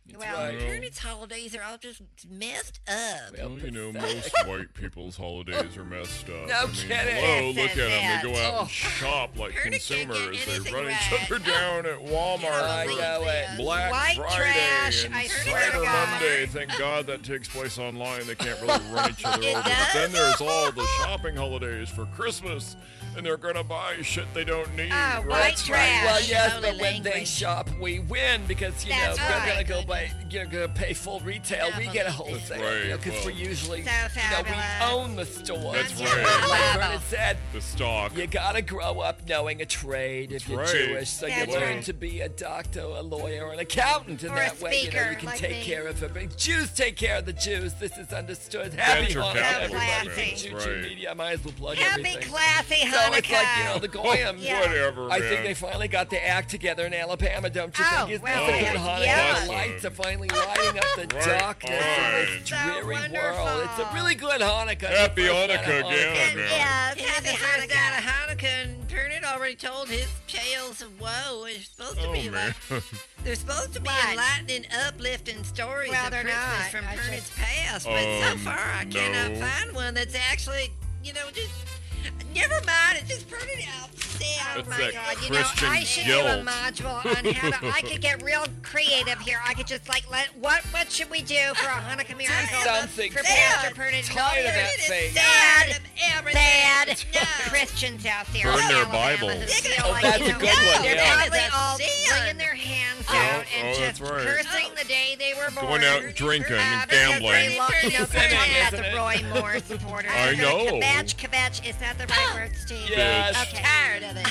F: Well,
A: right.
F: parents' holidays are all just messed up.
A: Well,
D: Well, you know,
A: pathetic.
D: most white people's holidays are messed up.
A: No
D: I mean,
A: kidding.
D: Hello,
F: Yes,
D: look at them.
F: yes,
D: They go out
A: oh.
D: and shop like
F: Parents can't get
D: consumers. They
F: anything
D: run each
F: right.
D: other down at Walmart.
A: I
D: for
A: know it.
D: Black
F: White
D: Friday
F: trash,
D: and
F: I swear
D: Cyber
F: to God.
D: Monday. Thank God that takes place online. They can't really run each other
F: It
D: over. But then
F: does?
D: there's all the shopping holidays for Christmas, and they're gonna buy shit they don't need.
F: Oh,
D: right?
F: white
A: That's right.
F: trash.
A: Well, yes,
F: Holy
A: but when they
F: language.
A: shop, we win because you
F: That's
A: know we're
F: right.
A: gonna go buy, you're gonna pay full retail.
F: Yeah,
A: we
F: but
A: get a
F: we
A: wholesale,
D: That's right.
A: you know, because
D: Well,
A: we're usually,
F: So
A: you know,
F: fabulous.
A: we own the store.
D: That's
A: You know,
D: right.
A: Like
F: Wow.
A: Bernard said,
D: The stock.
A: you gotta grow up knowing a trade if
D: That's
A: you're
D: right.
A: Jewish. So you
F: That's
A: learn
F: right.
A: to be a doctor, a lawyer, or an accountant. And
F: Or a
A: that way, you know, you
F: speaker,
A: can
F: like
A: take
F: me.
A: care of everybody. Jews take care of the Jews. This is understood. Happy
D: Venture
A: Hanukkah,
D: capital,
A: everybody.
F: man.
A: Big
F: That's
A: Juju
D: right.
A: Media. I might as well plug
F: Happy
A: everything.
F: classy Hanukkah.
A: So it's like, you know, the Goyim.
F: Yeah.
D: Whatever,
A: I
D: man.
A: think they finally got their act together in Alabama, don't you
F: Oh,
A: think? Isn't
F: well,
A: this a
F: yeah.
A: good Hanukkah?
F: Yeah.
A: The lights are finally lighting up the
D: Right
A: darkness
D: on.
A: in this
F: So
A: dreary
F: wonderful.
A: world. It's a really good Hanukkah.
D: Happy
A: The first night of
D: Hanukkah again, man.
F: Yes,
G: And
F: happy
G: the first
F: Hanukkah.
G: night of Hanukkah, and Pernod already told his tales of woe. It's supposed to
D: Oh,
G: be
D: man.
G: like they're supposed to be
F: What?
G: enlightening, uplifting stories
F: Well,
G: of
F: they're
G: Christmas
F: not.
G: from
F: I
G: Pernod's
F: just-
G: past, but so
D: Um,
G: far I cannot
D: no.
G: find one that's actually, you know, just never mind. It's just Pernod upset.
F: Oh
D: That's
F: my
D: that
F: God! You
D: Christian
F: know, I should
D: guilt.
F: do a module on how to. I could get real creative here. I could just like let what what should we do for a Hanukkah miracle
A: Something.
F: for
G: Sad.
F: Pastor Pernod?
A: Tired of that
G: It is
A: thing.
G: sad.
F: Sad,
G: Everything.
F: bad
G: No.
F: Christians out there.
D: Burn
F: in
D: their
F: Alabama
D: Bibles.
F: who
G: Yeah,
F: feel
G: oh,
F: like,
A: that's
F: you
A: a
F: know,
A: good one,
F: They're
A: yeah.
F: probably
G: That's
F: all
G: sin.
F: bringing their hands
D: Oh,
F: out
D: oh,
F: and just
D: that's right.
F: cursing
G: Oh.
F: the day they were born.
D: Going out drinking
F: Uh,
D: and
F: because
D: gambling.
F: They love, you know,
A: Sinning,
F: talking about
A: isn't
F: the
A: it?
F: Roy Moore supporters.
D: I know.
F: Kvetch, kvetch. Is that the right word, Steve?
A: Yes.
G: I'm
F: Okay.
G: tired of it.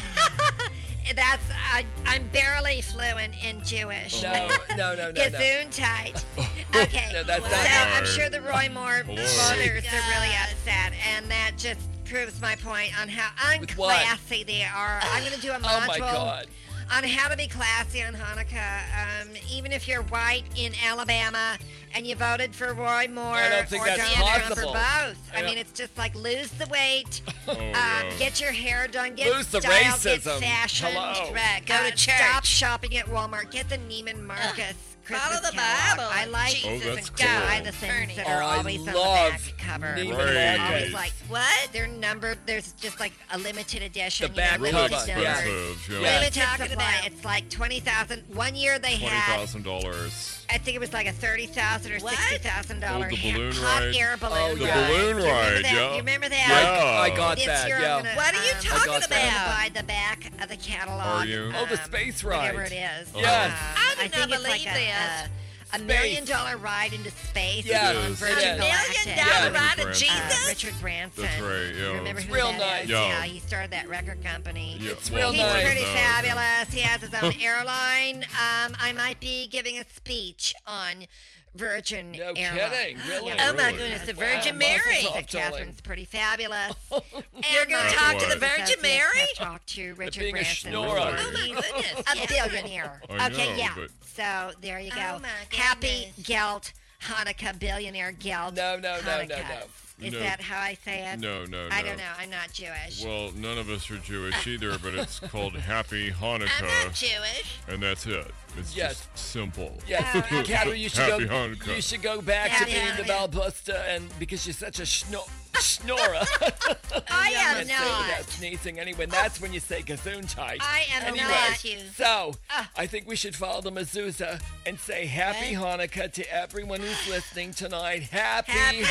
F: That's I, I'm barely fluent in Jewish.
A: No, no, no, no, no.
F: Gesundheit. Okay.
A: No, that's
F: so
A: not
F: I'm
D: right.
F: sure the Roy Moore
D: Hello.
F: voters are really
G: God.
F: upset, and that just proves my point on how
A: With what?
F: unclassy they are. I'm going to do a module
A: Oh my God.
F: on how to be classy on Hanukkah. Um, even if you're white in Alabama and you voted for Roy Moore
A: I don't think
F: or
A: that's
F: Donald Trump,
A: possible.
F: for both.
A: I
F: I,
A: don't-
F: mean, it's just like lose the weight,
D: Oh,
F: um,
D: yeah.
F: get your hair done, get
A: Lose the
F: styled, get
A: racism.
F: fashioned.
A: Hello.
G: Right, go
F: Uh,
G: to church.
F: Stop shopping at Walmart. Get the Neiman Marcus Christmas
G: Follow the
F: catalog.
G: Bible.
F: I like
G: Jesus
D: Oh, that's
F: to
D: cool.
F: buy the things that
A: Oh,
F: are
A: I
F: always on the
A: love
F: back cover.
A: Neiman
D: Right.
F: They're
A: Marcus.
F: always like,
G: What?
F: they're numbered. There's just like a limited edition.
A: The back
F: you know,
D: Really
A: cover,
F: limited
A: yeah.
F: numbers.
D: expensive. Yeah.
A: Yeah.
F: Limited
G: Talking
F: supply.
G: about-
F: It's like twenty thousand. One year they
D: Twenty
F: had,
D: thousand dollars.
F: I think it was like a thirty thousand or
G: What?
F: sixty thousand dollar
D: Oh, the balloon
F: hot
D: ride?
F: air balloon.
A: Oh,
D: The
A: yeah.
D: balloon
F: Do you remember
D: ride,
F: that?
D: yeah.
F: You remember that?
D: Yeah.
A: I, I got
F: This
A: that,
F: year
A: yeah.
F: I'm gonna,
G: What are you
F: um,
G: talking
A: got
F: I'm
A: that.
F: gonna
G: about?
F: buy the back of the catalog.
D: Are you?
A: Oh, the
F: um,
A: space
F: Whatever
A: ride.
F: it is.
A: Yes.
F: Um,
G: I did
F: I
G: not
F: think it's
G: believe
F: like a,
G: this.
F: a, a million dollar ride into space.
A: Yeah,
F: on
A: it is.
F: Virgin
A: It is.
F: Galactic.
G: Million dollar
A: Yeah.
G: ride of
D: Uh,
G: Jesus?
F: Uh, Richard Branson.
D: That's right, yeah.
F: Remember
A: It's
F: who
A: real
F: that
A: nice.
F: is?
D: Yeah.
F: Yeah, he started that record company.
D: Yeah,
A: It's
D: well,
A: real
F: He's
A: nice.
F: pretty
D: uh,
F: fabulous. He has his own airline. Um, I might be giving a speech on Virgin
A: No
F: Airlines.
A: kidding, really?
G: Oh my
D: Really?
G: goodness, the
A: Wow,
G: Virgin
A: mazel
G: Mary.
A: tov.
F: Said Catherine's pretty fabulous.
G: You're going
F: And
G: to
F: my
G: talk to the
D: What?
G: Virgin
F: associates
G: Mary?
F: have talked to Richard
A: being a
F: Branson.
A: schnorrer.
G: Oh my goodness.
F: A
G: yeah.
F: billionaire.
D: I
F: okay,
D: know,
F: yeah.
D: but-
F: So there you go.
G: Oh, my
F: Happy
G: goodness.
F: Gelt Hanukkah, billionaire Gelt.
A: No, no, no, no,
F: Hanukkah.
A: no.
F: Is
D: No.
F: that how I say it?
D: No, no, no.
F: I don't know. I'm not Jewish.
D: Well, none of us are Jewish either, but it's called Happy
G: I'm not
D: Hanukkah,
G: Jewish.
D: and that's it. It's
A: Yes.
D: just simple.
A: Yes,
F: Oh,
A: Catherine, you should
D: Happy
A: go.
D: Hanukkah.
A: You should go back
F: Happy
A: to being the
F: Hanukkah.
A: Balbusta, and because you're such a schno- schnorer.
F: I am
A: Can't say
F: not.
A: without sneezing. Anyway, that's when you say Gesundheit.
F: I am
A: anyway,
F: not.
G: you.
A: So
F: Ah.
A: I think we should follow the mezuzah and say Happy Hanukkah to everyone who's listening tonight. Happy,
F: Happy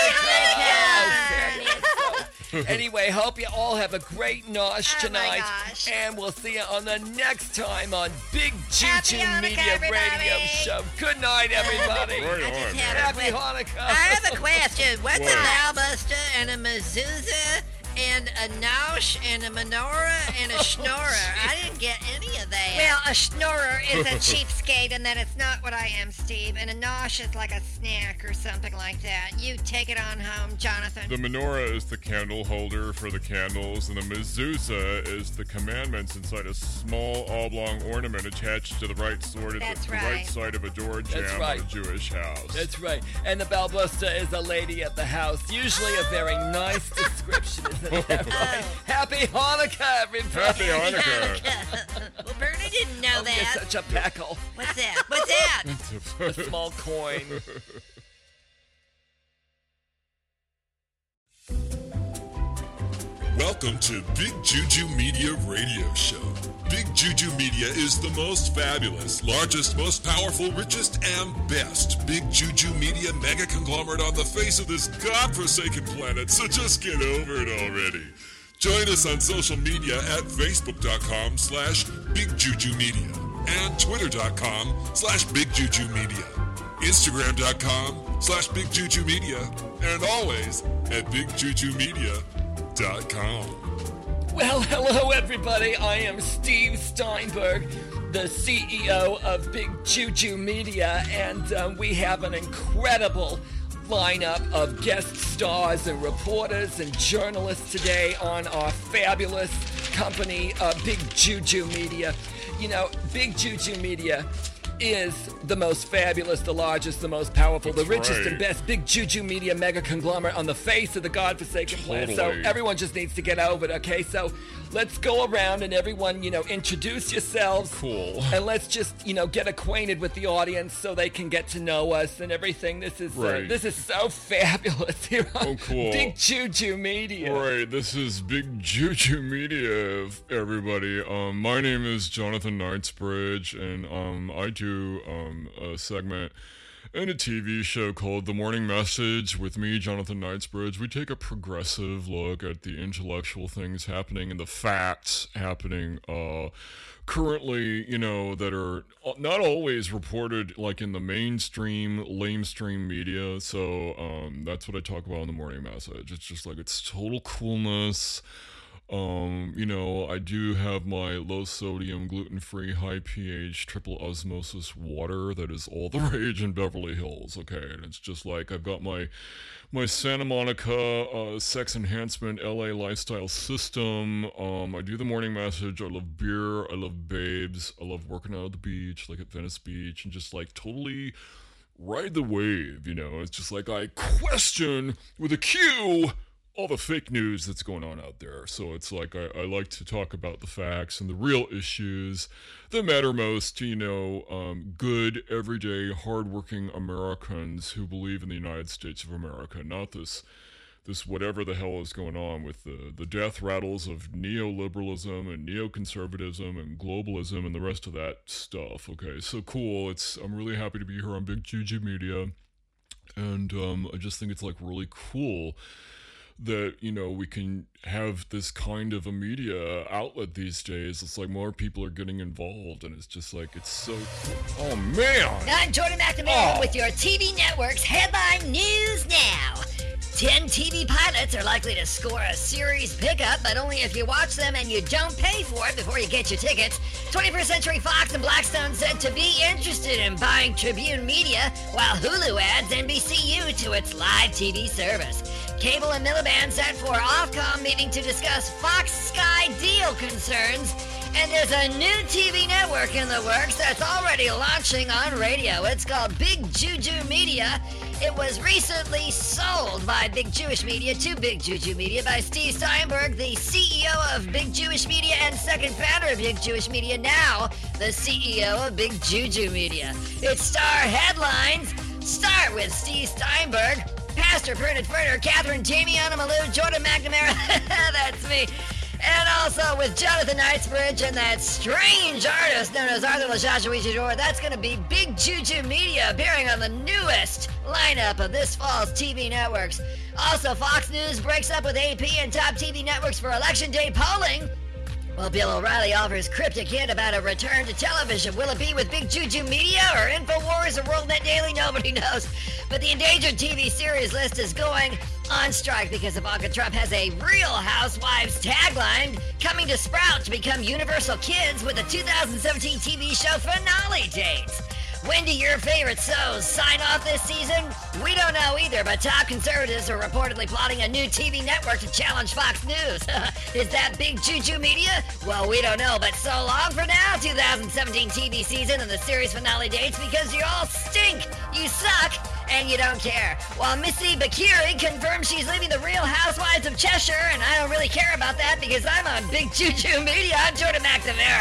A: Hanukkah!
F: Hanukkah!
A: Oh, Sammy. Anyway, hope you all have a great nosh
F: Oh, my
A: tonight,
F: gosh.
A: and we'll see you on the next time on Big
F: Happy
A: Choo Choo
F: Hanukkah,
A: Media Radio
F: everybody.
A: Show. Good night, everybody.
D: Right
G: I just
D: on,
G: had
D: man.
G: a
A: Happy
G: quick-
A: Hanukkah.
G: I have a question. What's
D: What?
G: a bowbuster and a mezuzah and a nosh and a menorah and a schnorrer? I didn't get any of that.
F: Well, a schnorrer is a cheapskate, and that is not what I am, Steve. And a nosh is like a snack or something like that. You take it on home, Jonathan.
D: The menorah is the candle holder for the candles, and the mezuzah is the commandments inside a small oblong ornament attached to the right side of
F: That's
D: the, the
F: right.
D: right side of a door
A: That's
D: jamb
A: right.
D: on a Jewish house.
A: That's right. And the Balbusta is a lady at the house. Usually a very nice description, isn't that right? Happy Hanukkah, everybody.
D: Happy Hanukkah.
G: well, Bernie didn't know
A: Oh, you're
G: that.
A: such a peckle.
G: What's that? What's that?
D: That's
A: A small coin.
E: Welcome to Big Juju Media Radio Show. Big Juju Media is the most fabulous, largest, most powerful, richest, and best Big Juju Media mega conglomerate on the face of this godforsaken planet, so just get over it already. Join us on social media at facebook.com slash bigjujummedia and twitter.com slash bigjujummedia, instagram.com slash bigjujummedia, and always at bigjujumedia dot com.
A: Well, hello everybody. I am Steve Steinberg, the C E O of Big Juju Media, and uh, we have an incredible lineup of guest stars and reporters and journalists today on our fabulous company, uh, Big Juju Media. You know, Big Juju Media is the most fabulous, the largest, the most powerful,
D: That's
A: the richest
D: right.
A: and best Big Juju Media mega conglomerate on the face of the godforsaken planet. So
D: Totally.
A: everyone just needs to get over it, okay? So let's go around and everyone, you know, introduce yourselves.
D: Cool.
A: And let's just, you know, get acquainted with the audience so they can get to know us and everything. This is uh,
D: Right.
A: this is so fabulous here on
D: Oh, cool.
A: Big Juju Media.
D: Right, this is Big Juju Media, everybody. Um, my name is Jonathan Knightsbridge, and um, I do um, a segment in a T V show called The Morning Message with me, Jonathan Knightsbridge. We take a progressive look at the intellectual things happening and the facts happening uh, currently, you know, that are not always reported like in the mainstream, lamestream media. So um, that's what I talk about in The Morning Message. It's just like, it's total coolness. Um, you know, I do have my low sodium, gluten-free, high pH, triple osmosis water that is all the rage in Beverly Hills, okay? And it's just like, I've got my my Santa Monica uh, sex enhancement L A lifestyle system. Um, I do the morning message. I love beer. I love babes. I love working out at the beach, like at Venice Beach, and just like totally ride the wave, you know? It's just like I question with a Q all the fake news that's going on out there. So it's like I, I like to talk about the facts and the real issues that matter most to, you know, um, good, everyday, hardworking Americans who believe in the United States of America, not this this whatever the hell is going on with the, the death rattles of neoliberalism and neoconservatism and globalism and the rest of that stuff. Okay, so cool. It's I'm really happy to be here on Big Juju Media, and um, I just think it's like really cool that, you know, we can have this kind of a media outlet these days. It's like more people are getting involved, and it's just like, it's so cool. Oh, man!
F: I'm Jordan McNamara
A: Oh.
F: with your T V network's headline news now. Ten T V pilots are likely to score a series pickup, but only if you watch them and you don't pay for it before you get your tickets. twenty-first Century Fox and Blackstone said to be interested in buying Tribune Media, while Hulu adds N B C U to its live T V service. Cable and Miliband set for Ofcom meeting to discuss Fox Sky deal concerns. And there's a new T V network in the works that's already launching on radio. It's called Big Juju Media. It was recently sold by Big Jewish Media to Big Juju Media by Steve Steinberg, the C E O of Big Jewish Media and second founder of Big Jewish Media, now the C E O of Big Juju Media. Its star headlines start with Steve Steinberg, Pastor Bernard Furter, Catherine Jamie Malou, Jordan McNamara, that's me, and also with Jonathan Knightsbridge and that strange artist known as Arthur LaShashawichador. That's going to be Big Juju Media appearing on the newest lineup of this fall's T V networks. Also, Fox News breaks up with A P and top T V networks for Election Day polling. Well, Bill O'Reilly offers cryptic hint about a return to television. Will it be with Big Juju Media or InfoWars or WorldNet Daily? Nobody knows. But the endangered T V series list is going on strike because Ivanka Trump has a Real Housewives tagline coming to Sprout to become Universal Kids with the two thousand seventeen T V show finale dates. When do your favorite shows sign off this season? We don't know either, but top conservatives are reportedly plotting a new T V network to challenge Fox News. Is that Big Juju Media? Well, we don't know, but so long for now, two thousand seventeen T V season and the series finale dates, because you all stink, you suck, and you don't care. While Missy Bakiri confirms she's leaving the Real Housewives of Cheshire, and I don't really care about that because I'm on Big Juju Media. I'm Jordan McNamara.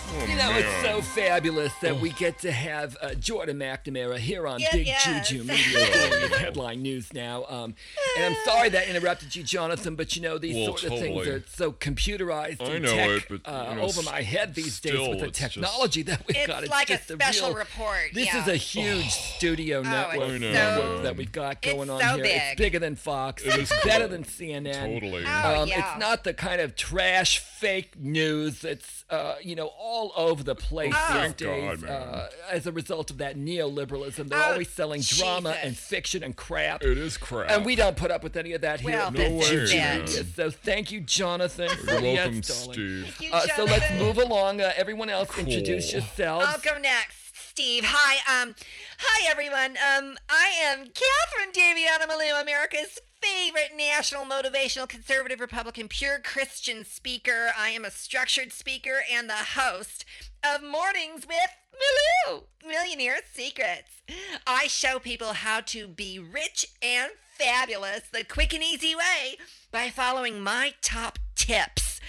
A: You know, it's
D: man.
A: so fabulous that we get to have uh, Jordan McNamara here on
F: Yeah,
A: Big
F: yes.
A: Juju Media doing headline news now. Um, and I'm sorry that interrupted you, Jonathan, but you know, these
D: Well,
A: sort of things
D: totally.
A: are so computerized
D: I
A: and
D: know
A: tech,
D: it, but,
A: uh,
D: you know,
A: over my head these days
D: still,
A: with the
D: it's just-
A: technology that we've
F: It's
A: got. It's
F: like a
A: just
F: special
A: real,
F: report,
A: This
F: yeah.
A: is a huge studio network
D: I know,
A: network
D: man.
A: that we've got
F: It's
A: going on
F: so
A: here.
F: big.
A: It's bigger than Fox.
D: It is
A: better
D: cool.
A: than C N N.
D: Totally.
F: Oh,
A: Um,
F: yeah.
A: It's not the kind of trash, fake news that's, uh, you know, all over the place
F: Oh.
A: these
D: Thank
A: days
D: God, man.
A: uh, as a result of that neoliberalism. They're
F: Oh,
A: always selling drama
F: Jesus.
A: and fiction and crap.
D: It is crap.
A: And we don't put up with any of that here
F: Well,
A: at
F: No
A: Big
F: way,
A: Juju
F: man.
A: Media. So thank you, Jonathan.
D: You're
A: Yes,
D: welcome,
A: darling.
D: Steve.
F: Thank you,
A: Uh, so let's
F: Jonathan.
A: move along. Uh, everyone else,
D: Cool.
A: introduce yourselves.
F: I'll go next. Steve. Hi. Um. Hi, everyone. Um. I am Catherine Daviana Malou, America's favorite national motivational conservative Republican pure Christian speaker. I am a structured speaker and the host of Mornings with Malou, Millionaire Secrets. I show people how to be rich and fabulous the quick and easy way by following my top tips.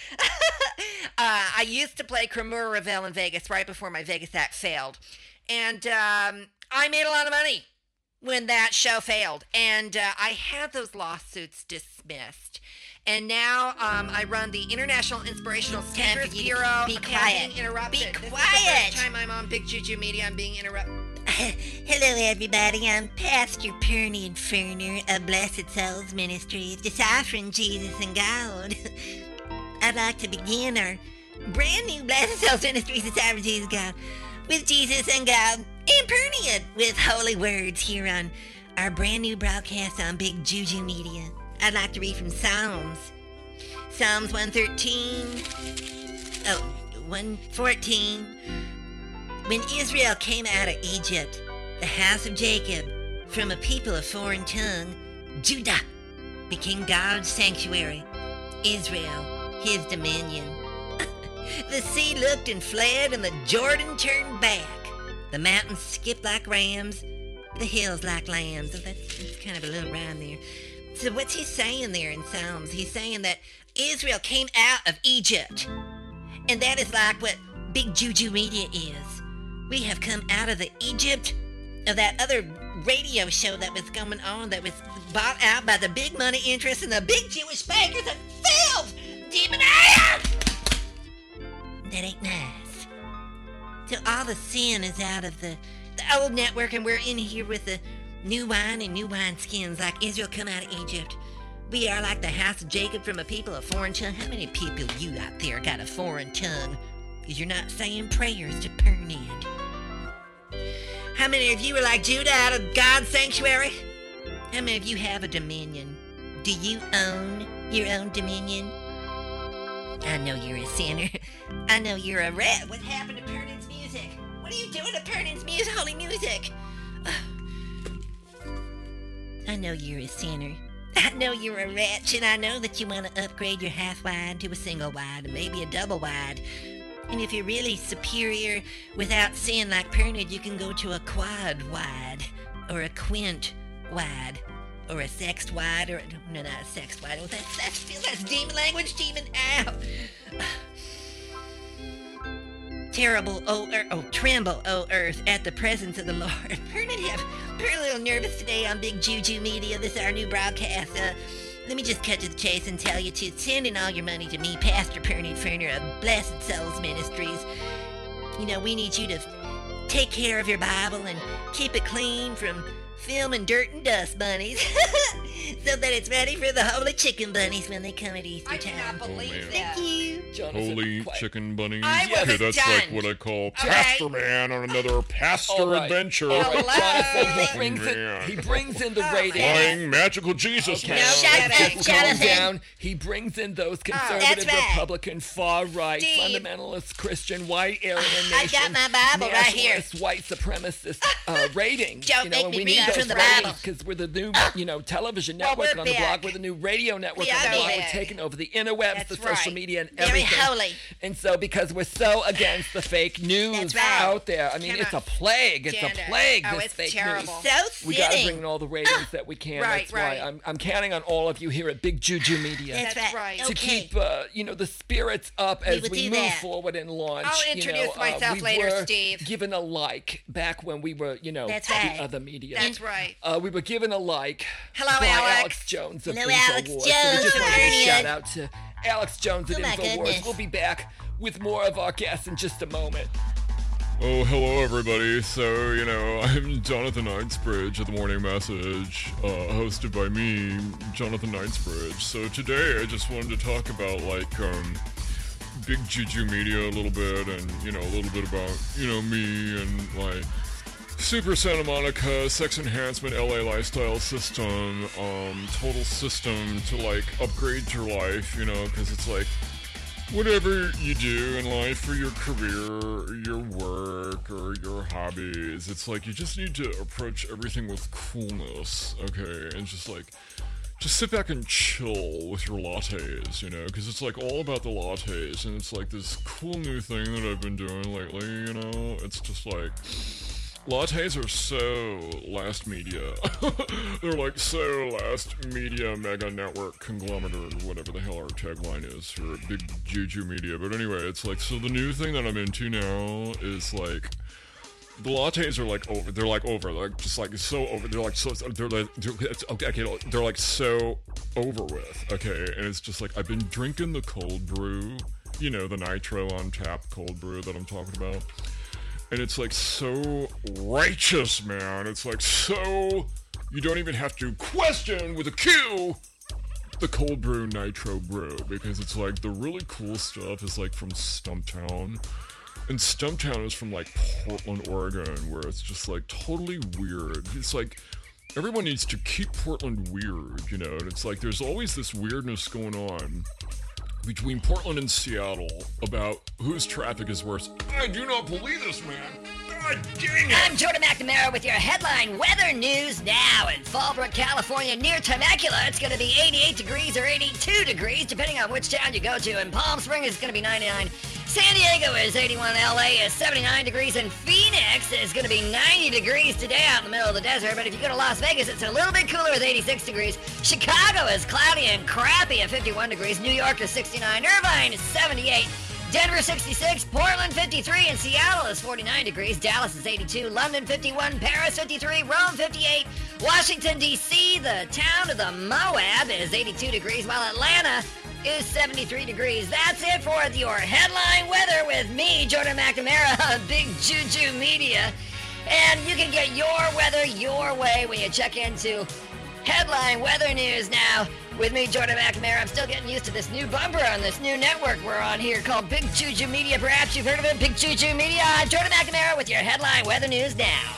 F: uh, I used to play Cremora Revel in Vegas right before my Vegas act failed. And um, I made a lot of money when that show failed. And uh, I had those lawsuits dismissed. And now um, I run the International Inspirational
B: Time for
F: Speakers
B: you to
F: Bureau.
B: be
F: I'm
B: quiet.
F: being interrupted.
B: Be
F: This is the
B: quiet.
F: first time I'm on Big Juju Media. I'm being interrupted.
G: Hello, everybody. I'm Pastor Perny Inferner of Blessed Souls Ministries, deciphering Jesus and God. I'd like to begin our brand new Blessed Souls Ministries, deciphering Jesus and God, with Jesus and God, and Perny it with holy words here on our brand new broadcast on Big Juju Media. I'd like to read from Psalms. Psalms one thirteen. Oh, one fourteen. When Israel came out of Egypt, the house of Jacob, from a people of foreign tongue, Judah became God's sanctuary, Israel his dominion. The sea looked and fled, and the Jordan turned back. The mountains skipped like rams, the hills like lambs. So that's, that's kind of a little rhyme there. So what's he saying there in Psalms? He's saying that Israel came out of Egypt. And that is like what Big Juju Media is. We have come out of the Egypt of that other radio show that was going on that was bought out by the big money interests and the big Jewish bankers and filled demon out. That ain't nice. So all the sin is out of the, the old network, and we're in here with the new wine and new wine skins like Israel come out of Egypt. We are like the house of Jacob from a people of foreign tongue. How many people you out there got a foreign tongue? Because you're not saying prayers to Pernod. How many of you are like Judah out of God's sanctuary? How many of you have a dominion? Do you own your own dominion? I know you're a sinner. I know you're a rat. What happened to Pernod's music? What are you doing to Pernod's music, holy music? I know you're a sinner. I know you're a wretch, and I know that you want to upgrade your half wide to a single wide, and maybe a double wide. And if you're really superior without sin like Pernod, you can go to a quad wide, or a quint wide, or a sext wide, or no, not a sext wide. Oh, that's that's that's demon language, demon. Ow. Terrible, oh, er, oh, tremble, oh earth, at the presence of the Lord. Pernod have, Pernod a little nervous today on Big Juju Media. This is our new broadcast. Uh, let me just cut to the chase and tell you to send in all your money to me, Pastor Pernod Ferner of Blessed Souls Ministries. You know, we need you to take care of your Bible and keep it clean from film and dirt and dust bunnies so that it's ready for the holy chicken bunnies when they come at Easter
F: I
G: time.
F: cannot believe
D: man.
F: that.
G: Thank you.
A: Jonathan,
D: Holy
A: quiet.
D: chicken bunnies.
F: I
D: Okay,
F: wasn't
D: that's
F: done.
D: like what I call
F: Okay.
D: Pastor Man on another Pastor
A: All right.
D: adventure.
A: All right, Jonathan,
F: Hello.
A: he brings, in,
D: Man.
A: he brings in the
F: Oh,
A: ratings.
F: man.
D: Flying magical Jesus,
A: Okay.
D: man.
F: No,
G: Shut
F: kidding.
G: up,
A: Calm
G: Jonathan.
A: down. He brings in those conservative,
G: right.
A: Republican, far-right,
F: Steve.
A: fundamentalist, Christian, white, Aryan
G: I
A: nation,
G: got my Bible right here.
A: nationalist, white supremacist uh, ratings.
G: Don't
A: you know,
G: make
A: and
G: me
A: we
G: read
A: need
G: from
A: those
G: the
A: ratings
G: Bible.
A: because we're the new, you know, television network,
F: we're
A: and on the
F: big.
A: blog, we're the new radio network.
F: We
A: on the
F: are
A: blog,
F: big.
A: we're taking over the interwebs,
F: That's
A: the social
F: right.
A: media, and
F: Very
A: everything.
F: holy.
A: And so, because we're so against the fake news
F: That's right.
A: out there, I mean, it's a
F: Cannot
A: plague. It's a
F: stand it.
A: plague.
F: Oh,
A: this
F: it's
A: fake
F: terrible.
A: news.
G: So
A: We gotta
G: fitting.
A: bring in all the ratings that we can.
F: Right,
A: That's
F: right.
A: why I'm I'm counting on all of you here at Big Juju Media.
G: That's,
F: That's
G: right.
F: right.
A: To
G: Okay.
A: keep, uh, you know, the spirits up as
G: will
A: we
G: do
A: move
G: that.
A: forward and launch.
F: I'll
A: you
F: introduce
A: know, uh,
F: myself
A: we
F: later,
A: were
F: Steve.
A: given a like back when we were, you know,
G: That's
A: the
G: right.
A: other media.
F: That's right.
A: Uh, we were given a like
F: Hello,
A: by
F: Alex.
A: Alex Jones of
G: Hello,
A: InfoWars.
G: Alex
A: So we
G: Jones
A: just want to give a
G: from
A: shout
G: Ireland.
A: out to Alex Jones at
G: Oh, my
A: InfoWars.
G: goodness.
A: We'll be back with more of our guests in just a moment.
D: Oh, hello, everybody. So, you know, I'm Jonathan Knightsbridge of The Morning Message, uh, hosted by me, Jonathan Knightsbridge. So today I just wanted to talk about, like, um, Big Juju Media a little bit and, you know, a little bit about, you know, me and, like, Super Santa Monica, sex enhancement, L A lifestyle system, um, total system to, like, upgrade your life, you know, because it's like, whatever you do in life for your career, or your work, or your hobbies, it's like you just need to approach everything with coolness, okay? And just like, just sit back and chill with your lattes, you know? Because it's like all about the lattes, and it's like this cool new thing that I've been doing lately, you know? It's just like, lattes are so last media. They're like so last media mega network conglomerate or whatever the hell our tagline is for Big Juju Media. But anyway, it's like, so the new thing that I'm into now is like, the lattes are like over, they're like over, like just like so over, they're like so, they're like, they're, it's, okay, okay, they're like so over with, okay? And it's just like, I've been drinking the cold brew, you know, the nitro on tap cold brew that I'm talking about. And it's like so righteous, man. It's like so, you don't even have to question with a Q the cold brew nitro brew, because it's like the really cool stuff is like from Stumptown. And Stumptown is from like Portland, Oregon, where it's just like totally weird. It's like everyone needs to keep Portland weird, you know? And it's like there's always this weirdness going on between Portland and Seattle about whose traffic is worse. I do not believe this, man. God dang it.
B: I'm Jordan McNamara with your headline weather news now. In Fallbrook, California, near Temecula, it's going to be eighty-eight degrees or eighty-two degrees, depending on which town you go to. In Palm Springs, it's going to be ninety-nine. San Diego is eighty-one. L A is seventy-nine degrees. And Phoenix is going to be ninety degrees today out in the middle of the desert. But if you go to Las Vegas, it's a little bit cooler with eighty-six degrees. Chicago is cloudy and crappy at fifty-one degrees. New York is sixty-nine. Irvine is seventy-eight. Denver sixty-six, Portland fifty-three, and Seattle is forty-nine degrees. Dallas is eighty-two, London fifty-one, Paris fifty-three, Rome fifty-eight, Washington, D C, the town of the Moab, is eighty-two degrees, while Atlanta is seventy-three degrees. That's it for your headline weather with me, Jordan McNamara of Big Juju Media. And you can get your weather your way when you check into Headline Weather News now. With me, Jordan McNamara. I'm still getting used to this new bumper on this new network we're on here called Big Juju Media. Perhaps you've heard of it, Big Juju Media. I'm Jordan McNamara with your Headline Weather News now.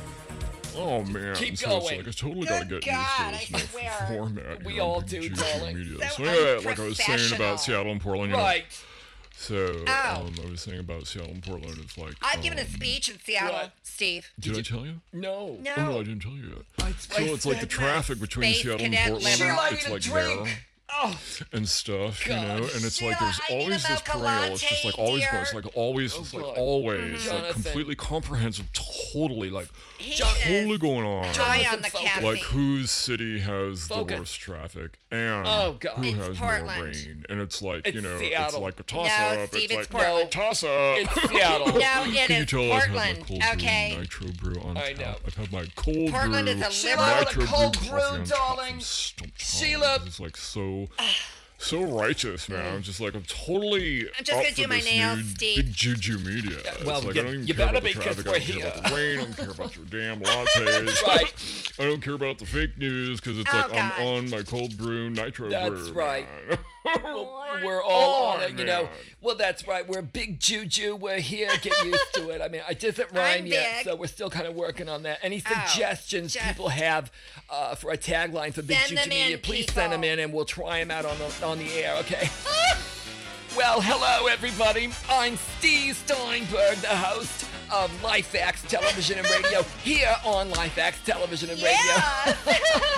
D: Oh man,
A: Keep
D: so
A: going.
D: it's like I totally gotta
F: Good
D: get
F: God,
D: used to
F: I
D: this new
F: swear.
D: format.
A: We
D: here on
A: all
D: Big
A: do,
D: Juju
A: darling.
D: Media.
F: So
D: So anyway, like I was saying
F: unprofessional.
D: about Seattle and Portland, you know,
A: Right.
D: so
F: Oh.
D: um, I was saying about Seattle and Portland. It's like
F: I've given a
D: um,
F: speech in Seattle,
A: What?
F: Steve.
D: Did I tell you?
A: No.
F: No.
D: Oh no, I didn't tell you yet.
A: I,
D: So it's like the
A: said
D: traffic between
F: Space
D: Seattle and
F: Cadet
D: Portland.
F: Liberal.
A: Sheila, I
D: It's
A: need a
D: like
A: drink.
D: there
A: Oh,
D: and stuff, you
A: God.
D: know, and it's like
F: Sheila,
D: there's
F: I need a
D: always this
F: mocha
D: perennial. It's just like
F: latte,
D: always,
F: dear.
D: it's like always,
A: Oh,
D: it's like
A: God.
D: always,
A: Jonathan.
D: like completely comprehensive, totally like
F: He
D: totally
F: is
D: going on.
F: high on the
A: Focus.
F: caffeine.
D: Like whose city has
A: Focus.
D: the worst traffic and
A: Oh, God.
D: who
F: It's
D: has
F: Portland.
D: more rain? And it's like
A: It's
D: you know,
A: Seattle.
D: it's like a toss
F: No,
D: up.
F: Steve,
D: it's
F: it's
D: like
F: Portland.
D: toss up.
A: it's Seattle.
F: No, it
D: Can you
F: is
D: tell I've had
F: Portland,
D: my cold
F: okay?
D: brew nitro brew on
A: I
D: tap?
A: know.
D: I've had my cold
F: Portland
D: brew
F: is a
A: Sheila,
F: liberal.
D: nitro
A: a cold
D: brew
A: brew,
D: coffee on tap
A: darling.
D: from Stumptown.
A: Sheila.
D: It's like so. So righteous, man. I'm just like I'm totally.
F: I'm just
D: up
F: gonna
D: for
F: do my
D: this
F: nails,
D: new
F: Steve.
D: Big Juju Media. It's
A: well,
D: like,
A: you-
D: I don't even
A: you
D: care
A: better
D: about the
A: be, 'cause
D: traffic. I
A: we're
D: don't care
A: here.
D: about the rain. I don't care about your damn lattes.
A: Right.
D: I don't care about the fake news because it's
F: Oh,
D: like
F: God.
D: I'm on my cold brew nitro
A: That's
D: brew.
A: right.
D: man.
A: We're all on
D: on,
A: it, you know.
D: man.
A: Well, that's right. We're Big Juju. We're here. Get used to it. I mean, I doesn't rhyme
F: I'm
A: yet,
F: big.
A: so we're still kind of working on that. Any
F: Oh,
A: suggestions
F: just-
A: people have uh, for a tagline for Big
F: Send
A: Juju
F: them in,
A: Media, please
F: people.
A: send them in, and we'll try them out on the on the air. Okay. Well, hello everybody. I'm Steve Steinberg, the host of LifeX Television and Radio here on LifeX Television and Radio.
F: Yeah.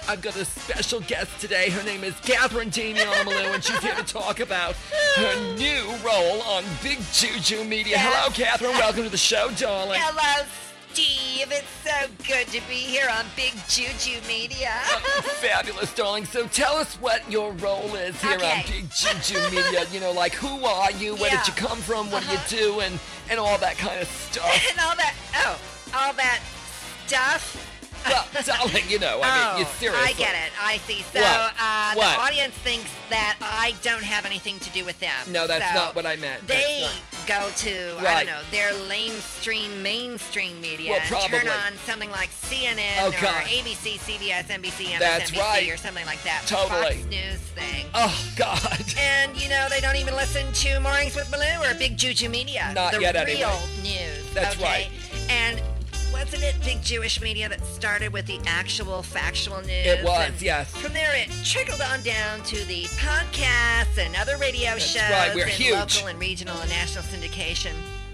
A: I've got a special guest today. Her name is Catherine Damiano-Malou, and she's here to talk about her new role on Big Juju Media.
B: Yes.
A: Hello, Catherine. Welcome to the show, darling.
B: Hello, Steve. It's so good to be here on Big Juju Media.
A: Fabulous, darling. So tell us what your role is here
B: Okay.
A: on Big Juju Media. You know, like, who are you? Where
B: Yeah.
A: did you come from? What
B: Uh-huh.
A: do you do? And, and all that kind of stuff.
B: and all that, oh, all that stuff.
A: Well, darling, you know, I mean,
B: oh,
A: you're seriously.
B: I get it. I see. So
A: What?
B: Uh,
A: What?
B: the audience thinks that I don't have anything to do with them.
A: No, that's
B: So
A: not what I meant. That's
B: They
A: not-
B: go to, I
A: Right.
B: don't know, their lamestream, mainstream media
A: Well,
B: and turn
A: probably.
B: on something like C N N
A: Oh,
B: or
A: God.
B: A B C, C B S, N B C,
A: That's
B: M S N B C
A: right.
B: or something like that.
A: Totally.
B: Fox News thing.
A: Oh, God.
B: And, you know, they don't even listen to Mornings with Malou or Big Juju Media.
A: Not
B: the
A: yet,
B: real
A: anyway.
B: news.
A: That's
B: okay?
A: right.
B: And wasn't it Big Jewish Media that started with the actual factual news?
A: It was,
B: And
A: yes.
B: From there, it trickled on down to the podcasts and other radio
A: That's
B: shows
A: right, we're
B: and
A: huge.
B: local and regional and national syndication.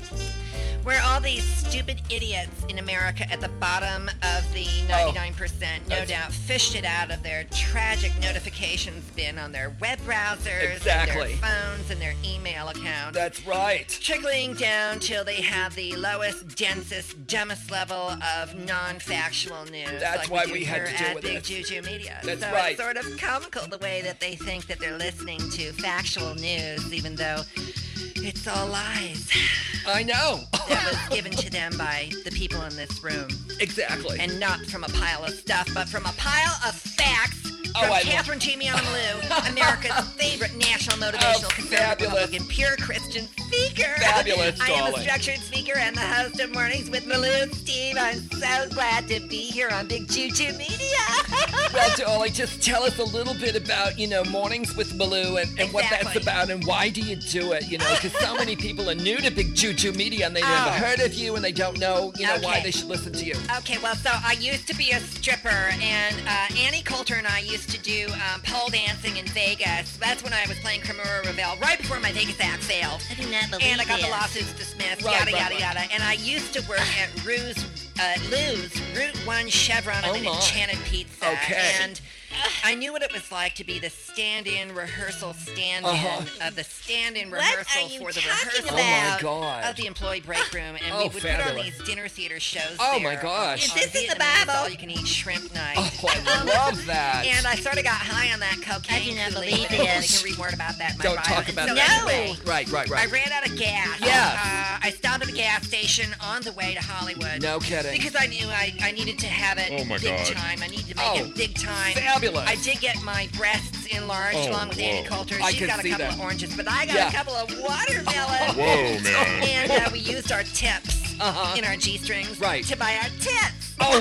B: Where all these stupid idiots in America at the bottom of the ninety-nine percent, no
A: That's-
B: doubt, fished it out of their tragic notifications bin on their web browsers,
A: Exactly.
B: and their phones, and their email accounts.
A: That's right.
B: Trickling down till they have the lowest, densest, dumbest level of non-factual news.
A: That's
B: like
A: why
B: do
A: we had
B: here
A: to deal
B: at
A: with
B: Big
A: this.
B: Juju Media.
A: That's
B: so
A: right.
B: It's sort of comical the way that they think that they're listening to factual news, even though it's all lies
A: I know.
B: that was given to them by the people in this room,
A: Exactly.
B: and not from a pile of stuff, but from a pile of facts.
A: Oh,
B: From
A: I love-
B: Catherine Damiano-Malou, America's favorite national motivational
A: Oh,
B: conservative
A: fabulous.
B: Republican pure Christian speaker.
A: Fabulous,
B: I am a
A: darling.
B: structured speaker and the host of Mornings with Malou. Steve, I'm so glad to be here on Big Juju Media.
A: Well, darling, just tell us a little bit about, you know, Mornings with Malou and, and what that's
B: Exactly.
A: about and why do you do it, you know, because so many people are new to Big Juju Media and they never
B: Oh.
A: heard of you and they don't know, you know, why
B: Okay.
A: they should listen to you.
B: Okay, well, so I used to be a stripper, and uh, Annie Coulter and I used to do um, pole dancing in Vegas. That's when I was playing Cremora Revel, right before my Vegas act failed.
G: I do not believe
B: And I got the
G: this.
B: lawsuits dismissed,
A: Right,
B: yada,
A: right,
B: yada,
A: right.
B: yada. And I used to work at Rue's, uh, Lou's Route one Chevron
A: Oh,
B: of an
A: my.
B: Enchanted Pizza.
A: Okay.
B: And I knew what it was like to be the stand-in rehearsal stand-in
A: Uh-huh.
B: of the stand-in
G: What
B: rehearsal
G: are you
B: for the
G: talking
B: rehearsal
A: Oh, my
G: about?
A: God.
B: of the employee break room, and
A: Oh,
B: we would put on
A: fabulous.
B: these dinner theater shows.
A: Oh,
B: there
A: my gosh.
B: on
G: Is this in the
B: Vietnamese
G: Bible?
B: all-you-can-eat shrimp night.
A: Oh, I love that.
B: And I sort of got high on that cocaine.
G: I do not
B: Kool-Aid.
G: believe
B: I
G: this.
B: can read more about that in my
A: Don't
B: bio.
A: talk about
B: so
A: that.
B: Anyway,
A: Right, right,
B: I
A: right.
B: ran out of gas.
A: Yes.
B: Uh, I stopped at a gas station on the way to Hollywood.
A: No kidding.
B: Because I knew I, I needed to have it
D: Oh, my
B: big
D: God.
B: time. I needed to make
A: Oh,
B: it big time.
A: fabulous.
B: I did get my breasts enlarged
D: Oh,
B: along with Annie
D: whoa.
B: Coulter.
A: I
B: She's
A: can
B: got a
A: see
B: couple
A: that.
B: of oranges, but I got
A: Yeah.
B: a couple of watermelons.
D: Whoa, man.
B: And uh, we used our tips
A: Uh-huh.
B: in our G-strings
A: Right.
B: to buy our tits.
A: Oh,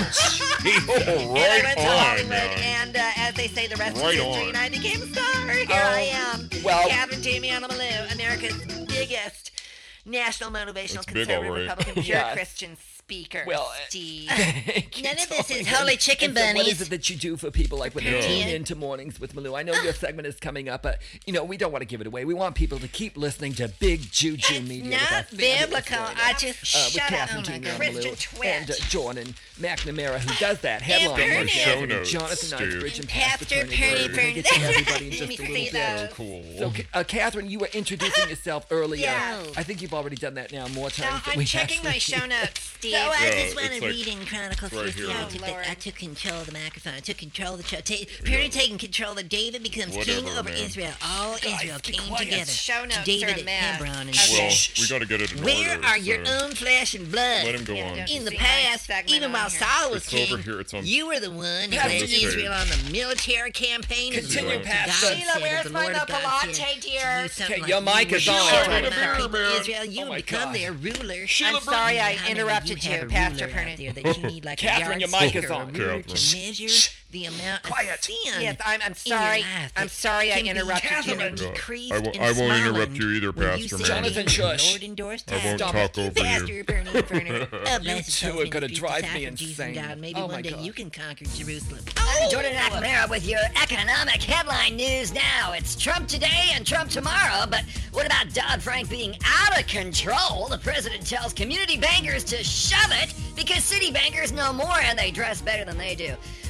D: Oh,
B: And I
D: right
B: went to
D: on,
B: Hollywood,
D: man.
B: and uh, as they say, the rest
D: Right
B: is history,
D: on.
B: and I became a star. Here
A: Oh,
B: I am,
A: well-
B: Catherine Damiano-Malou, America's biggest national motivational
D: That's big,
B: conservative
D: all right.
B: Republican pure
A: Yes.
B: Christian speaker.
A: Well, uh,
B: Steve.
A: thank you,
G: None of this
A: darling.
G: is holy chicken
A: And so what
G: bunnies.
A: is it that you do for people like when they
D: Yeah.
A: tune into Mornings with Malou? I know your segment is coming up, but you know we don't want to give it away. We want people to keep listening to Big Juju
B: It's
A: Media. with our
B: not
A: fabulous
B: biblical.
A: writer,
B: I just
A: uh, with
B: shut up.
A: Catherine
B: Oh my God.
A: Damiano-Malou
B: Christian twit.
A: and uh, Jordan McNamara, who does that headline.
B: Bernie.
A: with
D: Show
A: Catherine,
D: notes,
A: Jonathan
D: Steve.
A: Knightsbridge, and
B: And
A: Pastor
B: Pastor
A: Bernie.
B: Bernie
A: We're gonna get to
B: Bernie.
A: everybody in
B: Let
A: just
B: me
A: a
B: see
A: little
B: those.
A: bit.
D: Cool.
A: So, uh, Catherine, you were introducing yourself earlier.
B: Yeah.
A: I think you've already done that now more
B: No,
A: times than
B: I'm
A: we
B: checking my
A: actually-
B: show notes, Steve.
G: So I
D: Yeah,
G: just want
D: it's
G: to
D: like
G: read in Chronicles
D: right
G: fifty.
D: here.
G: I,
B: Oh,
G: took
B: Lord.
G: the, I took control of the microphone. I took control of the show. Ta- Apparently taking control of David becomes king
D: Whatever,
G: over
D: man.
G: Israel. All Israel
A: be
G: came
A: quiet.
G: together.
B: Show notes
G: David
B: are a
G: at
B: mess.
G: Hebron and
B: Okay.
D: Well,
G: Shh.
D: we got to get it in
G: Where
D: order.
G: are your
D: so
G: own flesh and blood?
D: Let him go
B: Yeah,
D: on.
B: don't
G: In the
B: See my
G: past,
B: segment
G: even
B: on
G: while
B: here.
G: Saul was
D: It's
G: king,
D: over here. It's on-
G: you were the one who
A: Pastor,
G: led
A: you-
G: Israel on the military campaign.
A: Continue,
G: God
A: Pastor.
G: said,
B: Sheila,
G: the
B: where's
G: Lord
B: my
G: God
B: Pilate,
G: said,
B: dear?
G: to do something
A: Okay,
G: like
A: your
G: you
A: mic
G: were
A: is
G: the
A: on.
G: Lord
A: Sheila,
G: of my
D: bear,
G: people
D: bear.
G: Israel. You
A: Oh
G: would
A: my
G: become
A: God.
G: their ruler.
A: Sheila,
B: I'm sorry I
G: How many
B: interrupted
G: of you.
B: you,
G: have a
B: Pastor
G: ruler out
B: Pernod.
G: there that you need like a
A: Catherine, your
G: yardstick
A: mic is
G: or a
A: on.
G: ruler
D: Catherine.
G: to measure the amount
A: Quiet.
G: of sin.
B: Yes, I'm, I'm
G: in your
B: sorry.
G: life
B: I'm
G: that
B: sorry I
G: can be,
B: interrupted
G: you know,
A: Catherine.
G: decreased
D: I won't-
G: and
D: I won't interrupt
G: smaller
D: you either,
G: when you
D: Pastor
G: say
A: Jonathan,
G: the
A: shush.
G: Lord endorsed
D: I won't
A: Stop
D: talk
A: it.
D: over you.
G: Pastor Bernie Berner. Oh, blessed
A: two
G: souls
A: are
G: may
A: gonna
G: be
A: drive
G: beside
A: me
G: of Jesus
A: insane.
G: God. Maybe
A: Oh,
G: one
A: my
G: day
A: God.
G: you can conquer Jerusalem.
C: I'm Jordan McNamara with your economic headline news now. It's Trump today and Trump tomorrow, but what about Dodd-Frank being out of control? The president tells community bankers to shove it because city bankers know more and they dress better than they do.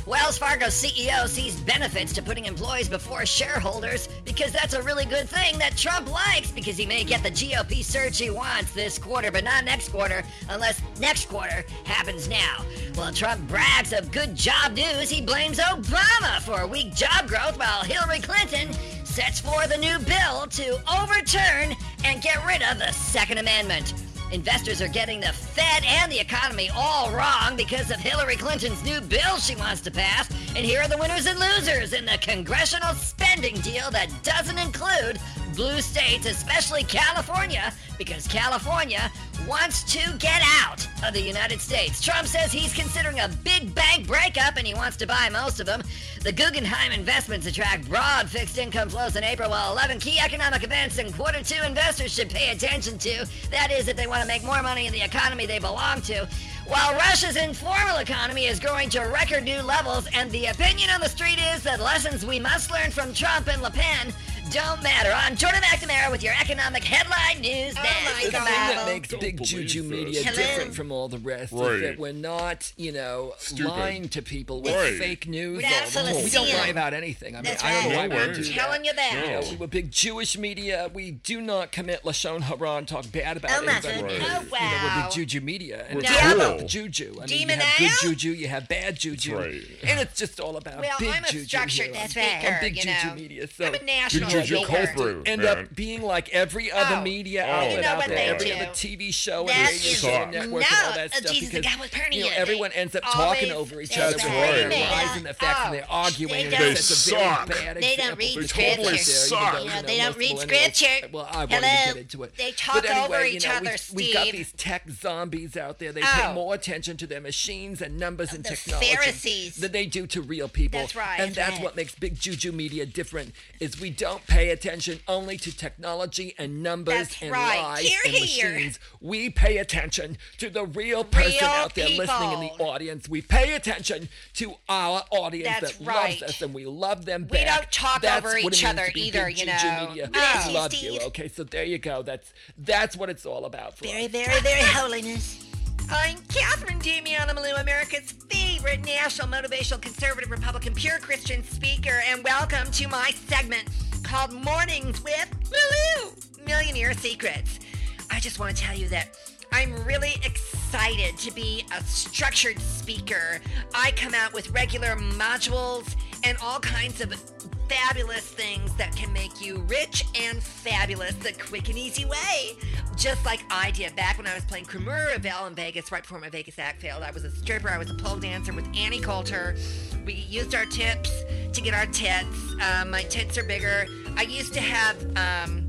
C: Wells Fargo C E O sees benefits to putting employees before shareholders because that's a really good thing that Trump likes because he may get the G O P surge he wants this quarter, but not next quarter unless next quarter happens now. While Trump brags of good job news, he blames Obama for weak job growth while Hillary Clinton sets forth a new bill to overturn and get rid of the Second Amendment. Investors are getting the Fed and the economy all wrong because of Hillary Clinton's new bill she wants to pass. And here are the winners and losers in the congressional spending deal that doesn't include blue states, especially California, because California wants to get out of the United States. Trump says he's considering a big bank breakup and he wants to buy most of them. The Guggenheim investments attract broad fixed income flows in April, while eleven key economic events in quarter two investors should pay attention to. That is, if they want to make more money in the economy they belong to. While Russia's informal economy is growing to record new levels, and the opinion on the street is that lessons we must learn from Trump and Le Pen don't matter. I'm Jordan McNamara with your economic headline news.
F: Oh
C: That's
F: my
A: The
C: the
A: thing
F: God.
A: that
C: Bible.
A: makes Big
D: believe
A: Juju
D: this.
A: Media
G: Hello?
A: different from all the rest
D: Right.
A: is that we're not, you know,
D: Stupid.
A: lying to people with
D: Right.
A: fake news.
G: We're
A: all
G: not
A: the
G: full of
A: time. We don't
G: sin.
A: lie about anything. I mean,
G: That's
A: I don't know
G: right.
A: why
D: No
A: we
D: way.
A: do that.
F: Telling you that.
D: No.
A: You know, we're big Jewish media. We do not commit lashon hara and talk bad about
G: Oh, my
A: anybody.
D: goodness.
A: because,
F: Oh,
A: You know, we're
F: wow.
A: big Juju media, and
D: We're
A: it's all
D: cool.
A: about the juju. I mean, you
F: Demon
A: have good
F: ale?
A: juju, you have bad juju,
D: Right.
A: and it's just all about
F: Well,
A: big
F: I'm a
A: juju
F: structured
A: here.
G: That's
F: speaker,
G: right.
A: I'm big
F: you
A: Juju
F: know.
A: media, so
F: I'm a national
D: Big Juju
F: speaker.
D: cold brew.
A: end
D: man.
A: up being like every other
F: Oh.
A: media
D: Oh.
A: outlet
D: You know
A: out
F: what
A: there,
F: they
A: every
F: do.
A: other T V show and
G: That
A: radio
G: is
A: show and
D: not
A: network and all that
G: a
A: stuff
G: Jesus
A: because
G: California.
A: you know everyone ends up
F: Always-
A: talking over each
G: That's
A: other,
D: right.
A: and
G: Yeah.
A: rising the facts, and they're arguing,
G: They
A: and
G: don't-
A: it's a
D: They
A: very
D: suck.
A: bad
G: They don't
A: example
G: read
A: for
G: scripture.
A: totally
D: suck.
A: even though, you
G: Yeah,
A: know,
G: they don't
A: most
G: read
A: millennials-
G: scripture.
A: Well, I won't
G: Hello?
A: even get into it.
F: They talk
A: but anyway,
F: over
A: you
F: each
A: know,
F: other,
A: we've, we've got
F: Steve.
A: these tech zombies out there. They
F: Oh.
A: pay more attention to their machines and numbers and
G: The
A: technology
G: Pharisees.
A: than they do to real people.
F: That's right.
A: And that's
G: Right.
A: what makes Big Juju Media different. Is we don't pay attention only to technology and numbers
F: That's
A: and
F: right.
A: lies
F: Hear,
A: and
F: hear.
A: machines. We pay attention to the real person
F: Real
A: out there listening in the
F: people.
A: audience. We pay attention to our audience
F: That's
A: that
F: right.
A: loves us, and we love them
F: We
A: back.
F: don't talk
A: That's
F: over
A: what it
F: each
A: means
F: other
A: to be
F: either,
A: Big
F: you
A: Juju
F: know.
A: Media.
G: Bless
A: We
G: you,
A: love you.
G: Steve.
A: Okay, so there you go. That's that's what it's all about for
G: Very,
A: us.
G: very, very holiness.
F: I'm Catherine Damiana Malou, America's favorite national motivational conservative Republican pure Christian speaker, and welcome to my segment called Mornings with Malou, Millionaire Secrets. I just want to tell you that I'm really excited to be a structured speaker. I come out with regular modules and all kinds of fabulous things that can make you rich and fabulous the quick and easy way. Just like I did back when I was playing Cremura in Vegas right before my Vegas act failed. I was a stripper, I was a pole dancer with Annie Coulter. We used our tips to get our tits. Um, my tits are bigger. I used to have um,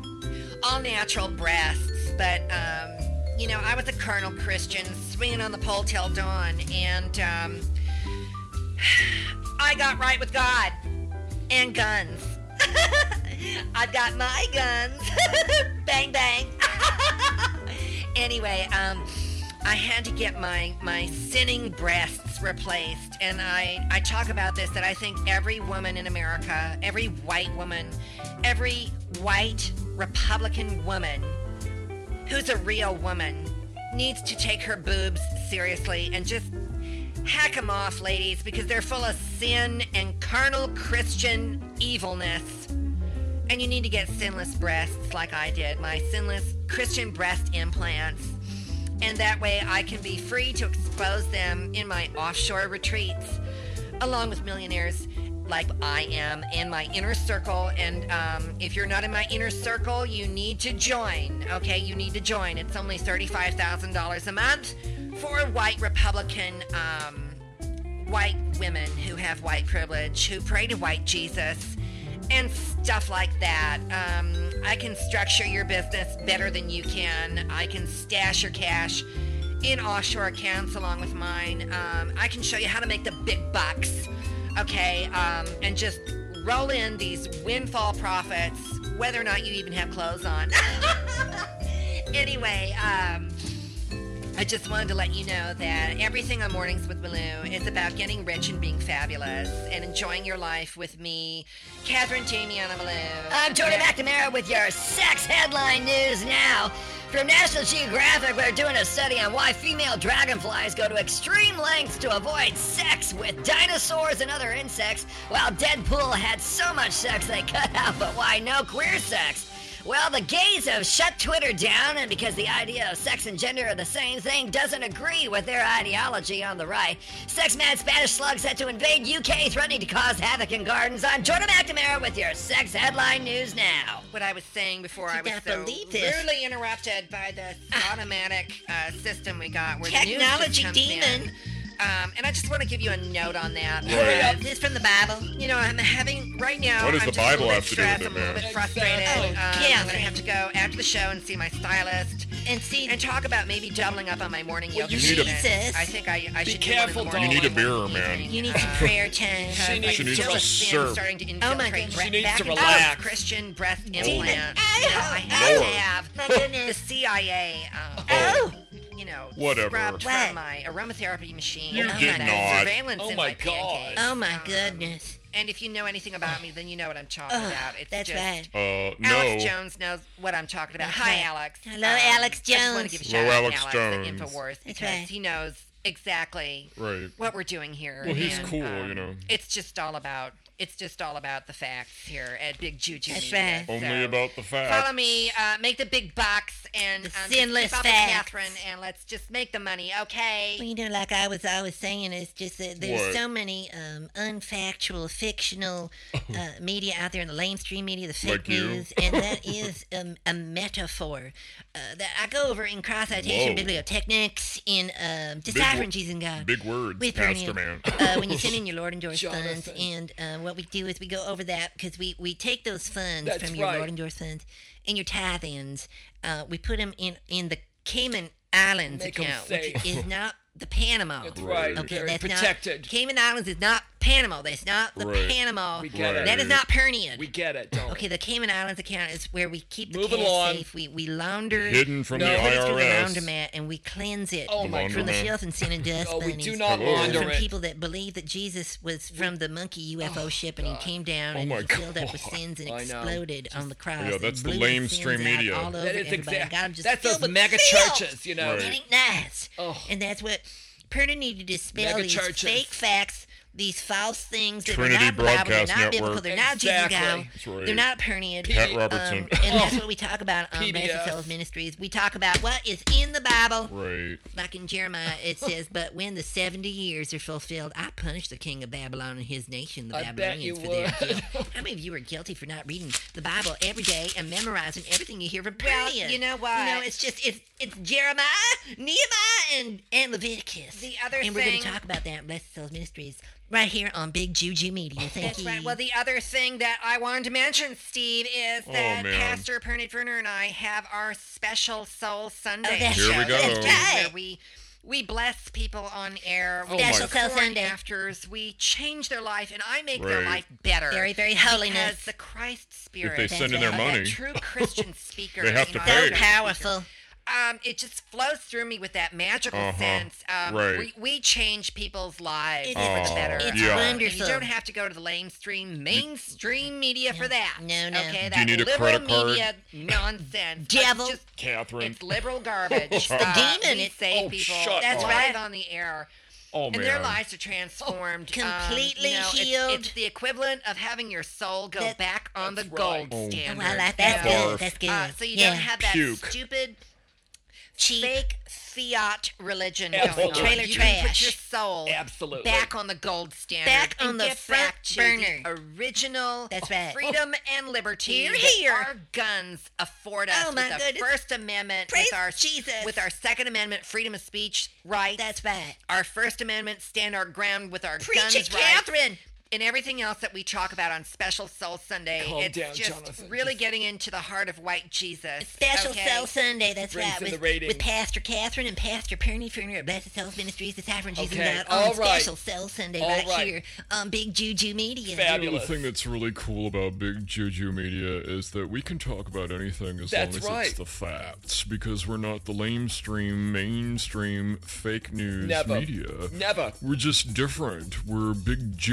F: all natural breasts, but um, you know, I was a carnal Christian swinging on the pole till dawn, and um, I got right with God and guns. I've got my guns. Bang, bang. Anyway, um, I had to get my, my sinning breasts replaced. And I, I talk about this, that I think every woman in America, every white woman, every white Republican woman who's a real woman needs to take her boobs seriously and just hack them off, ladies, because they're full of sin and carnal Christian evilness. And you need to get sinless breasts like I did, my sinless Christian breast implants. And that way I can be free to expose them in my offshore retreats, along with millionaires like I am in my inner circle. And um, if you're not in my inner circle, you need to join, okay? You need to join. It's only thirty-five thousand dollars a month for white Republican um, white women who have white privilege, who pray to white Jesus, and stuff like that. Um, I can structure your business better than you can. I can stash your cash in offshore accounts along with mine. Um, I can show you how to make the big bucks, okay? Um, and just roll in these windfall profits, whether or not you even have clothes on. Anyway, um, I just wanted to let you know that everything on Mornings with Baloo is about getting rich and being fabulous and enjoying your life with me, Catherine Damiana Baloo.
C: I'm Jordan McNamara with your sex headline news now. From National Geographic, we're doing a study on why female dragonflies go to extreme lengths to avoid sex sex with dinosaurs and other insects, while Deadpool had so much sex they cut out, but why no queer sex? Well, the gays have shut Twitter down, and because the idea of sex and gender are the same thing doesn't agree with their ideology on the right, sex-mad Spanish slugs set to invade U K, threatening to cause havoc in gardens. I'm Jordan McNamara with your sex headline news now.
B: What I was saying before, I
G: Did
B: was
G: not
B: so
G: believe this.
B: rudely interrupted by this automatic uh, system we got where
G: Technology
B: the news just comes
G: demon.
B: in. Um, and I just want to give you a note on that.
G: Hurry up.
B: because,
G: This from the Bible.
B: You know, I'm having, right now,
D: What does
B: I'm
D: the
B: just a
D: Bible
B: little
D: have
B: bit
D: to do with
B: stressed,
D: it,
B: I'm a little
D: man?
B: bit frustrated.
A: Exactly.
B: Um,
G: Yeah.
B: I'm going to have to go after the show and see my stylist
G: And see,
B: and talk about maybe doubling up on my morning yoga
A: you
D: need a-
B: treatment.
G: Jesus.
B: I think I, I
A: Be
B: should
A: careful,
B: do one in the
A: darling.
B: morning.
D: You need a
B: one
D: beer,
B: in the
D: man.
B: evening.
G: you need some
B: Uh,
G: prayer time.
A: She
B: because
A: needs
B: I
D: She needs
B: feel
D: to
B: a sin
D: serve.
B: starting to
G: Oh, my
B: infiltrate
G: goodness.
B: bre-
A: She needs
B: back
A: to
B: into
A: relax.
B: those Christian breast
G: Demon.
B: implant.
G: Ow.
B: You know, I
G: Ow.
D: Lord.
B: have
G: My
B: the
G: goodness.
B: C I A. Um,
G: Oh.
B: you know,
D: Whatever.
B: scrubbed
G: What?
B: from my aromatherapy machine.
D: You
B: and
D: did
B: had
D: not.
B: Surveillance
A: Oh
B: in
A: my
B: my
A: God.
B: pancakes.
G: Oh my
B: Um,
G: goodness.
B: And if you know anything about me, then you know what I'm talking
G: Ugh,
B: about. It's
G: that's
B: just,
G: right.
D: Uh,
B: Alex
D: no.
B: Jones knows what I'm talking about.
G: That's
B: Hi,
G: right.
B: Alex.
G: Hello,
B: Um,
G: Alex
B: I just want
G: Jones.
B: to give a
D: Hello,
B: shout out
D: Alex
B: to Alex
D: Jones.
B: at Infowars
G: That's
B: because
G: right.
B: he knows exactly
D: Right.
B: what we're doing here.
D: Well, he's
B: and,
D: cool,
B: um,
D: you know.
B: It's just all about it's just all about the facts here at Big Juju
G: That's
B: Media.
G: right.
D: Only
B: So,
D: about the
B: Follow
D: facts.
B: me, uh, make the big bucks, and
G: The
B: um, just
G: sinless
B: keep up with
G: facts.
B: Catherine, and let's just make the money, okay?
G: Well, you know, like I was always saying, it's just that there's
D: What?
G: so many um, unfactual, fictional uh, media out there in the mainstream media, the fake
D: Like you.
G: news, and that is um, a metaphor uh, that I go over in cross citation
D: Whoa.
G: bibliotechnics in um,
D: Big
G: deciphering
D: wo-
G: Jesus and God.
D: Big words,
G: With
D: Pastor
G: Perineum.
D: Man.
G: Uh, when you send in your Lord and Doris funds,
A: Jonathan.
G: and uh, what we do is we go over that because we, we take those funds
A: That's
G: from your
A: right.
G: Lord and Doris funds and your tithe-ins, uh, we put them in, in the Cayman Islands
A: Make 'em
G: account, which
A: safe.
G: is not the Panama.
A: That's right.
G: Okay,
A: Very
G: that's
A: protected.
G: not Cayman Islands is not Panama. That's not the
D: Right.
G: Panama.
A: We get it.
G: That is not Pernian.
A: We get it, don't
G: Okay, the Cayman Islands account is where we keep the
A: Moving
G: cash
A: along.
G: safe. We we launder
D: Hidden from
A: No,
D: the
A: put
G: put it
D: I
G: through
D: R
G: the
D: S.
G: laundromat and we cleanse it
A: Oh my
G: from the
D: Laundromat.
G: filth and sin and dust
A: Oh, we
G: bunnies.
A: do not
D: Hello.
A: launder
G: From
A: it.
G: people that believe that Jesus was from the monkey U F O ship and he came down
D: Oh
G: and
D: my
G: he filled up with
D: God.
G: sins and
A: I know.
G: exploded on the cross.
D: Yeah,
G: and
D: that's the
G: blew
D: lamestream
G: sins out
D: media.
G: all over
A: That is
G: everybody.
A: exactly.
G: God, I'm just
A: That's
G: filled
A: those
G: with
A: mega
G: filth.
A: churches, you know.
D: Right.
G: It ain't nice.
A: Oh.
G: And that's what Perna needed to dispel
A: Mega
G: these
A: churches.
G: fake facts, these false things that
D: Trinity
G: are not Bible, they're
D: Broadcast
G: not biblical,
D: Network.
G: they're not
A: Exactly.
G: Jesus God,
D: That's right.
G: they're not Pernian.
D: Pat
A: Um,
D: Robertson.
G: Um, and that's what we talk about on
A: P D F.
G: Blessed Souls Ministries. We talk about what is in the Bible.
D: Right.
G: Like in Jeremiah, it says, "But when the seventy years are fulfilled, I punish the king of Babylon and his nation, the
A: I bet
G: Babylonians,
A: you
G: for their
A: would.
G: guilt." How many of you are guilty for not reading the Bible every day and memorizing everything you hear from
B: Well,
G: Pernian?
B: you know
G: You
B: what?
G: know, it's just it's it's Jeremiah, Nehemiah, and and Leviticus.
B: The other
G: and we're going
B: thing-
G: to talk about that in Blessed Souls Ministries right here on Big Juju Media. Thank
B: That's
G: you.
B: right. Well, the other thing that I wanted to mention, Steve, is that
D: man.
B: Pastor Pernod Ferner and I have our special Soul Sunday
G: Oh, that's
D: Here we
B: show
D: go.
G: That's right.
B: where we we bless people on air. We
D: Oh,
B: do
D: my-
G: Special Soul
B: before and
G: Sunday.
B: afters. We change their life, and I make their
D: Right.
B: life better.
G: Very, very holiness.
B: Because the Christ Spirit.
D: If they send in their
G: That's right.
D: money,
B: that true Christian speaker.
D: They have
B: you
D: to
B: know,
D: pay.
B: I'm
G: So
B: a Christian
G: powerful.
B: speaker. Um, it just flows through me with that magical
D: Uh-huh.
B: sense. Um,
D: Right.
B: we, we change people's lives
G: It
B: for
G: is-
B: the better.
G: it's
D: yeah.
G: wonderful.
B: And you don't have to go to the mainstream mainstream media for that.
G: No, no.
B: Okay,
G: Do
B: that
D: you need a
B: liberal
D: credit card?
B: media nonsense.
G: Devil.
B: It's just
D: Catherine.
B: it's liberal garbage.
G: It's the
B: Uh,
G: demon.
B: We
G: It's-
B: save
D: Oh,
B: people.
D: shut
B: That's
D: up.
B: right on the air.
D: Oh,
B: And
D: man.
B: their lives are transformed. Um,
G: Completely
B: you know, it's-
G: healed.
B: It's, the equivalent of having your soul go
G: That-
B: back on the
A: That's
B: gold
A: right.
D: Oh.
B: standard.
G: Oh, I like that's
B: you know?
G: good. That's good.
B: Uh, so you
G: yeah.
B: don't have that
D: Puke.
B: stupid
G: cheap.
B: fake fiat religion
A: Absolutely.
B: going on.
G: Trailer
B: you can put
G: trash.
B: your soul
A: Absolutely.
B: back on the gold standard.
G: Back
B: and
G: on the
B: get
G: front
B: back to
G: burner.
B: the original
G: That's right.
B: freedom and liberty
G: Here,
B: that
G: here.
B: our guns afford us
G: Oh, my
B: with the
G: goodness.
B: First Amendment,
G: Praise
B: with our
G: Jesus.
B: with our Second Amendment, freedom of speech rights.
G: That's right.
B: Our First Amendment, stand our ground with our
G: Preach
B: guns
G: it,
B: rights.
G: Catherine.
B: And everything else that we talk about on Special Soul Sunday,
A: Calm
B: it's
A: down,
B: just
A: Jonathan.
B: really
A: Just-
B: getting into the heart of white Jesus.
G: Special
B: okay?
G: Soul Sunday, that's
A: Brings
G: right,
A: in the
G: with,
A: ratings.
G: with Pastor Catherine and Pastor Perny Ferner at Blessed Souls Ministries, the Cypher Jesus
A: Okay,
G: God,
A: all
G: on
A: right.
G: Special Soul Sunday
A: All
G: right,
A: right.
G: here on Big Juju Media.
D: The
A: Fabulous.
D: other thing that's really cool about Big Juju Media is that we can talk about anything as
A: That's
D: long as
A: right.
D: it's the facts, because we're not the lamestream, mainstream, fake news
A: Never.
D: media.
A: Never.
D: We're just different. We're Big Juju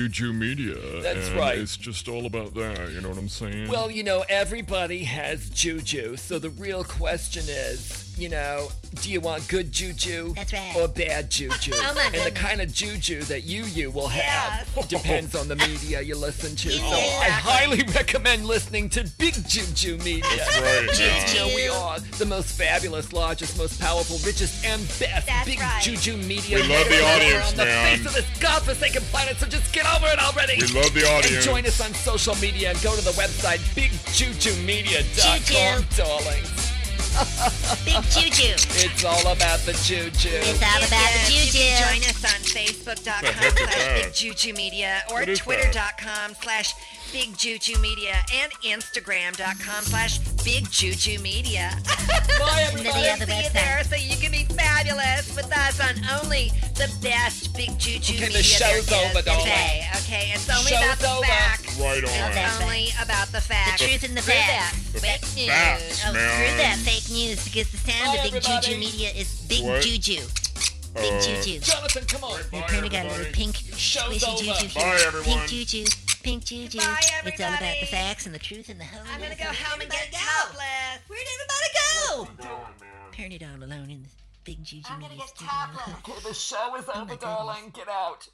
D: Media.
A: That's
D: and
A: right.
D: It's just all about that, you know what I'm saying?
A: Well, you know, everybody has juju, so the real question is, you know, do you want good juju
G: That's right.
A: or bad juju?
G: Oh, my
A: and the
G: goodness.
A: kind of juju that you you will have
B: Yes.
A: depends on the media you listen to. So
G: Yeah.
A: I highly recommend listening to Big Juju Media.
D: That's right,
A: Because, you know,
G: Juju.
A: we are the most fabulous, largest, most powerful, richest, and best
B: That's
A: Big
B: right.
A: Juju Media.
D: We love the
A: network
D: audience,
A: on the
D: man.
A: face of this godforsaken planet, so just get over it already.
D: We love the
A: And
D: audience.
A: join us on social media and go to the website big juju media dot com, darlings.
G: Big Juju.
A: It's all about the juju.
G: It's all about the
B: Yes,
G: juju.
B: You can join us on Facebook.com
D: The heck is
B: slash
D: that?
B: Big Juju Media or
D: What is that?
B: Twitter.com slash Big Juju Media and Instagram.com slash Big Juju Media.
A: Bye,
G: And then
A: everybody.
G: the other
B: See you
G: website.
B: there so you can be fabulous with us on only the best Big Juju
A: Okay, the
B: Media
A: show's
B: there is
A: over, darling.
B: today. Okay, it's only
A: Show's
B: about the
A: over.
B: facts.
D: Right
B: It's
D: on.
G: That's
B: only about the facts.
G: The truth and the
B: Screw
G: facts.
B: that. Fake news.
D: Facts,
G: Oh,
D: man.
G: screw that fake news because the sound
A: Bye,
G: of Big
A: everybody.
G: Juju Media is Big
D: What?
G: Juju. Big
D: Uh,
G: Juju.
A: Jonathan, come on.
G: Your printer got a little pink
A: Show's
G: squishy
A: over.
G: juju.
D: Bye,
G: here.
D: everyone.
G: Pink juju. Pink juju.
B: Bye,
G: It's all about the
B: everybody.
G: facts and the truth and the holiness.
B: I'm gonna go
G: Where'd
B: home and
G: everybody
B: get
G: go?
B: topless.
G: Where'd everybody go? Turn it on alone in the Big Juju
B: I'm gonna
G: Media
B: get
G: studio.
B: topless.
A: Okay, the show is over,
G: goodness.
A: darling. Get out.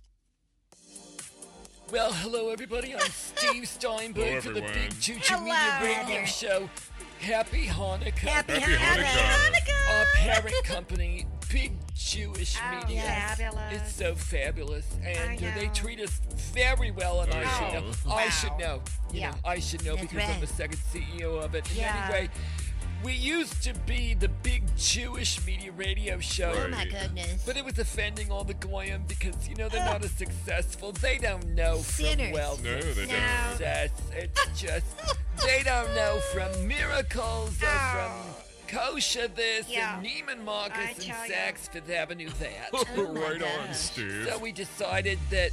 A: Well, hello, everybody. I'm Steve Steinberg
D: Hello,
A: for the
D: everyone.
A: Big Juju
B: Hello.
A: Media Radio
G: There.
A: Show. Happy Hanukkah.
G: Happy
D: Happy
G: Hanukkah.
D: Hanukkah.
A: Our parent company, Big Jewish
B: Oh,
A: Media.
B: fabulous.
A: It's so fabulous, and
B: I
A: uh, they
B: know.
A: treat us very well, and I
D: Oh.
A: should know. I should
B: Wow.
A: know. You
B: Yeah.
A: know, I should know
G: That's
A: because I'm
G: right.
A: the second C E O of it. And
B: Yeah.
A: anyway, we used to be the Big Jewish Media Radio Show.
G: Oh my goodness.
A: But it was offending all the goyim because, you know, they're not as successful. They don't know from
G: Sinners.
A: wealth
D: No,
A: and
D: they don't.
B: No.
A: success. It's just, they don't know from miracles or
B: Oh.
A: from kosher this
B: Yeah.
A: and Neiman Marcus
B: I
A: and
B: tell ya.
A: Saks Fifth Avenue that.
G: Oh my
D: right on,
G: gosh.
D: Steve.
A: So we decided that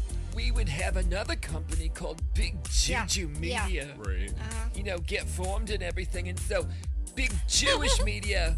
A: we would have another company called Big
B: Yeah.
A: Juju
B: Yeah.
A: Media.
D: Right.
A: You know, get formed and everything. And so Big Jewish Media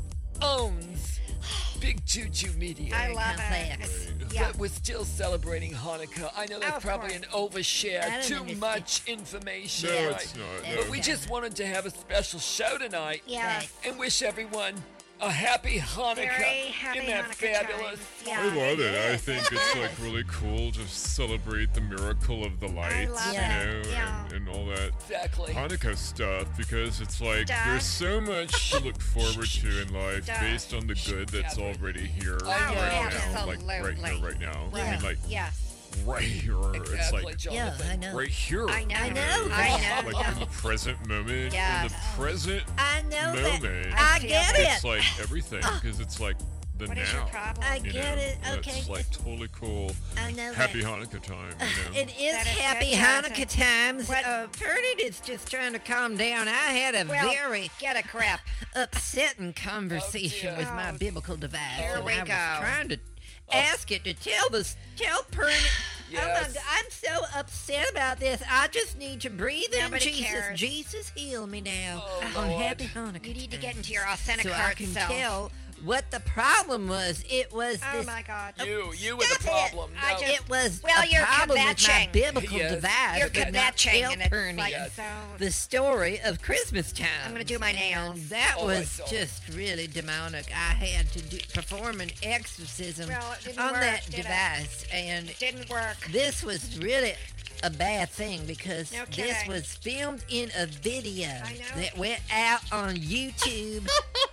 A: owns Big Juju Media.
B: I love
G: complex.
B: it. Yeah.
A: But we're still celebrating Hanukkah. I know that's
B: Of
A: probably
B: course.
A: an overshare,
G: I don't
A: too
G: understand.
A: much information.
D: No,
A: right?
D: it's not.
G: That's
A: But
D: No.
A: we just wanted to have a special show tonight
B: Yeah.
G: Right.
A: and wish everyone a happy Hanukkah.
B: Very happy
A: Isn't that
B: Hanukkah
A: fabulous?
B: times.
D: I
B: Yeah.
D: love it. I
G: Yes,
D: think it's like really cool to celebrate the miracle of the lights,
B: love
D: you
G: it.
D: know,
B: Yeah.
D: and, and all that
A: Exactly.
D: Hanukkah stuff because it's like
B: Stuff.
D: there's so much to look forward to in life
B: Stuff.
D: based on the good that's
A: Yeah.
D: already here
A: Oh,
D: right
A: yeah,
D: now, like right
B: absolutely.
D: here, right now. I
G: Yeah.
D: mean, like
B: Yes.
D: right here. It's
A: Exactly,
D: like
G: Yeah,
A: Jonathan.
G: I know.
D: right here.
B: I know.
G: I know.
B: I know.
D: Like in the present moment,
B: Yes.
D: in the present
G: I know that.
D: moment,
G: I
B: feel
G: get
B: it.
D: it's
G: it.
D: like everything because it's like the
B: What
D: now.
B: is your problem?
G: I
D: you
G: get
D: know?
G: it. Okay.
D: That's like totally cool.
G: I know
D: Happy
G: that.
D: Hanukkah time, you know.
H: It is
B: That is
H: happy
B: good, Jonathan.
H: Hanukkah times.
B: What?
H: Uh, Purdy is just trying to calm down. I had a
B: Well,
H: very
B: get a crap.
H: upsetting conversation
A: Oh,
H: with
B: dear.
H: my biblical device.
B: Here
H: and
B: we
H: I was
B: go.
H: trying to ask it to tell the tell Purdy. Oh my
A: Yes.
H: God, I'm so upset about this. I just need to breathe in
B: Nobody
H: Jesus.
B: cares.
H: Jesus, heal me now
A: Oh,
H: on
A: Lord.
H: Happy Hanukkah.
B: You need to get
H: times.
B: into your authentic
H: so I
B: heart
H: can
B: self.
H: tell what the problem was. It was
B: Oh
H: this.
B: my God.
A: You, you were the
H: Stop it.
A: problem.
B: I
A: No.
B: just-
H: It was
B: Well,
H: a
B: you're
H: problem with my
B: kvetching.
H: biblical
A: Yes.
H: device.
B: You're
H: but not
B: kvetching,
H: tell
B: and it's
H: Purdy
B: like
A: Yes.
B: so.
H: the story of Christmas time.
B: I'm gonna do my nails.
H: And that
A: All right,
H: was
A: doll.
H: just really demonic. I had to do, perform an exorcism
B: Well, it didn't
H: on
B: work,
H: that
B: did it?
H: device, and
B: Didn't work.
H: this was really a bad thing because
B: No
H: this
B: kidding.
H: was filmed in a video
B: I know.
H: that went out on YouTube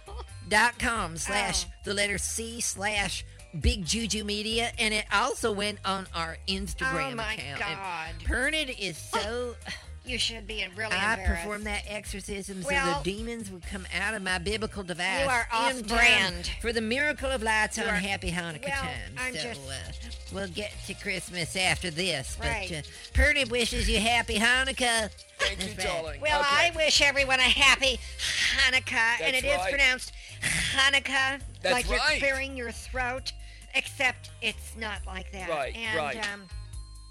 H: dot com slash
B: Oh.
H: the letter C slash Big Juju Media, and it also went on our Instagram
B: Oh my
H: account.
B: God.
H: And Pernod is so.
B: You should be really
H: I
B: embarrassed.
H: performed that exorcism
B: Well-
H: so the demons would come out of my biblical device.
B: You are
H: in time
B: off-brand.
H: for the miracle of lights on
B: are-
H: Happy Hanukkah
B: Well,
H: time.
B: I'm
H: so
B: just-
H: uh, we'll get to Christmas after this.
B: Right.
H: But uh, Purdy wishes you Happy Hanukkah.
A: Thank you,
H: That's right.
A: darling.
B: Well,
A: Okay.
B: I wish everyone a happy Hanukkah, and
A: That's
B: it is
A: right.
B: pronounced Hanukkah,
A: That's
B: like you're
A: right.
B: clearing your throat, except it's not like that.
A: Right,
B: and,
A: right.
B: Um,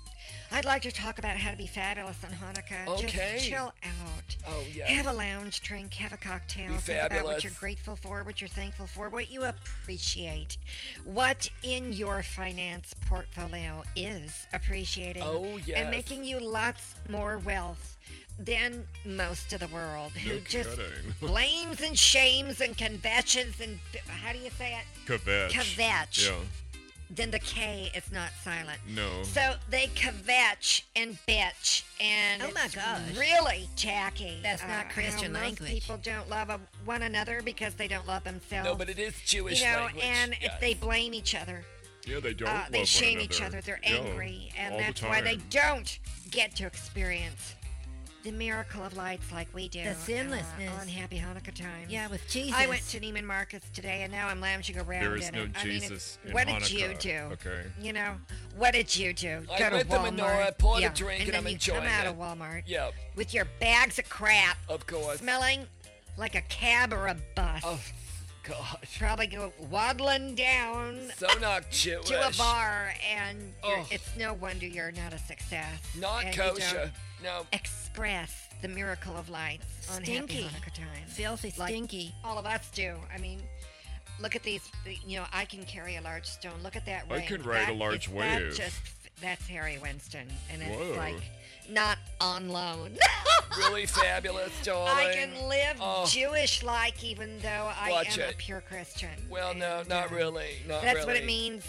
F: I'd like to talk about how to be fabulous on Hanukkah.
A: Okay.
F: Just chill out.
A: Oh, yes.
F: Have a lounge drink, have a cocktail.
A: Be
F: Think about
A: fabulous.
F: what you're grateful for, what you're thankful for, what you appreciate. What in your finance portfolio is appreciating
A: Oh, yes.
F: and making you lots more wealth than most of the world who
D: No
F: just
D: kidding.
F: blames and shames and kvetches and how do you say it?
D: Kvetch.
F: Kvetch.
D: Yeah.
F: Then the K is not silent.
D: No.
F: So they kvetch and bitch, and
H: Oh my
F: it's
H: gosh.
F: really tacky.
H: That's not
F: how
H: Christian
F: most
H: language.
F: People don't love a, one another because they don't love themselves.
A: No, but it is Jewish
F: you know,
A: language.
F: and
A: yes.
F: if they blame each other,
D: Yeah, they don't.
F: uh,
D: love
F: they
D: one
F: shame each
D: another.
F: other. They're
D: Yeah,
F: angry, and
D: all the
F: that's why they
D: time.
F: don't get to experience the miracle of lights like we do.
H: The
F: uh,
H: sinlessness.
F: on Happy Hanukkah time.
H: Yeah, with Jesus.
F: I went to Neiman Marcus today, and now I'm lounging around
D: There is
F: in
D: no
F: it. I mean,
D: Jesus
F: it's-
D: in
F: what did you
D: Hanukkah.
F: do?
D: Okay.
F: You know, what did you do?
A: I
F: Go to
A: went to
F: Walmart.
A: Menorah, poured a
F: yeah.
A: drink, and
F: then
A: I'm
F: you
A: enjoying
F: come out
A: it.
F: of Walmart
A: Yep,
F: with your bags of crap,
A: of course.
F: smelling like a cab or a bus.
A: Oh, gosh.
F: Probably go waddling down
A: So not Jewish.
F: to a bar, and you're,
A: Oh.
F: it's no wonder you're not a success.
A: Not
F: and you don't
A: kosher. No.
F: express the miracle of lights on
H: Stinky.
F: Happy Hanukkah time.
H: Filthy,
F: Like
H: stinky.
F: all of us do. I mean, look at these. You know, I can carry a large stone. Look at that
D: I
F: ring.
D: can ride a
F: That
D: large
F: is- that
D: wave.
F: just that's Harry Winston, and it's
D: Whoa.
F: like not on loan.
A: Really fabulous, darling.
F: I can live
A: Oh.
F: Jewish like, even though I
A: Watch
F: am a
A: it.
F: pure Christian.
A: Well, no,
F: And,
A: not
F: uh,
A: really. Not
F: That's
A: really.
F: what it means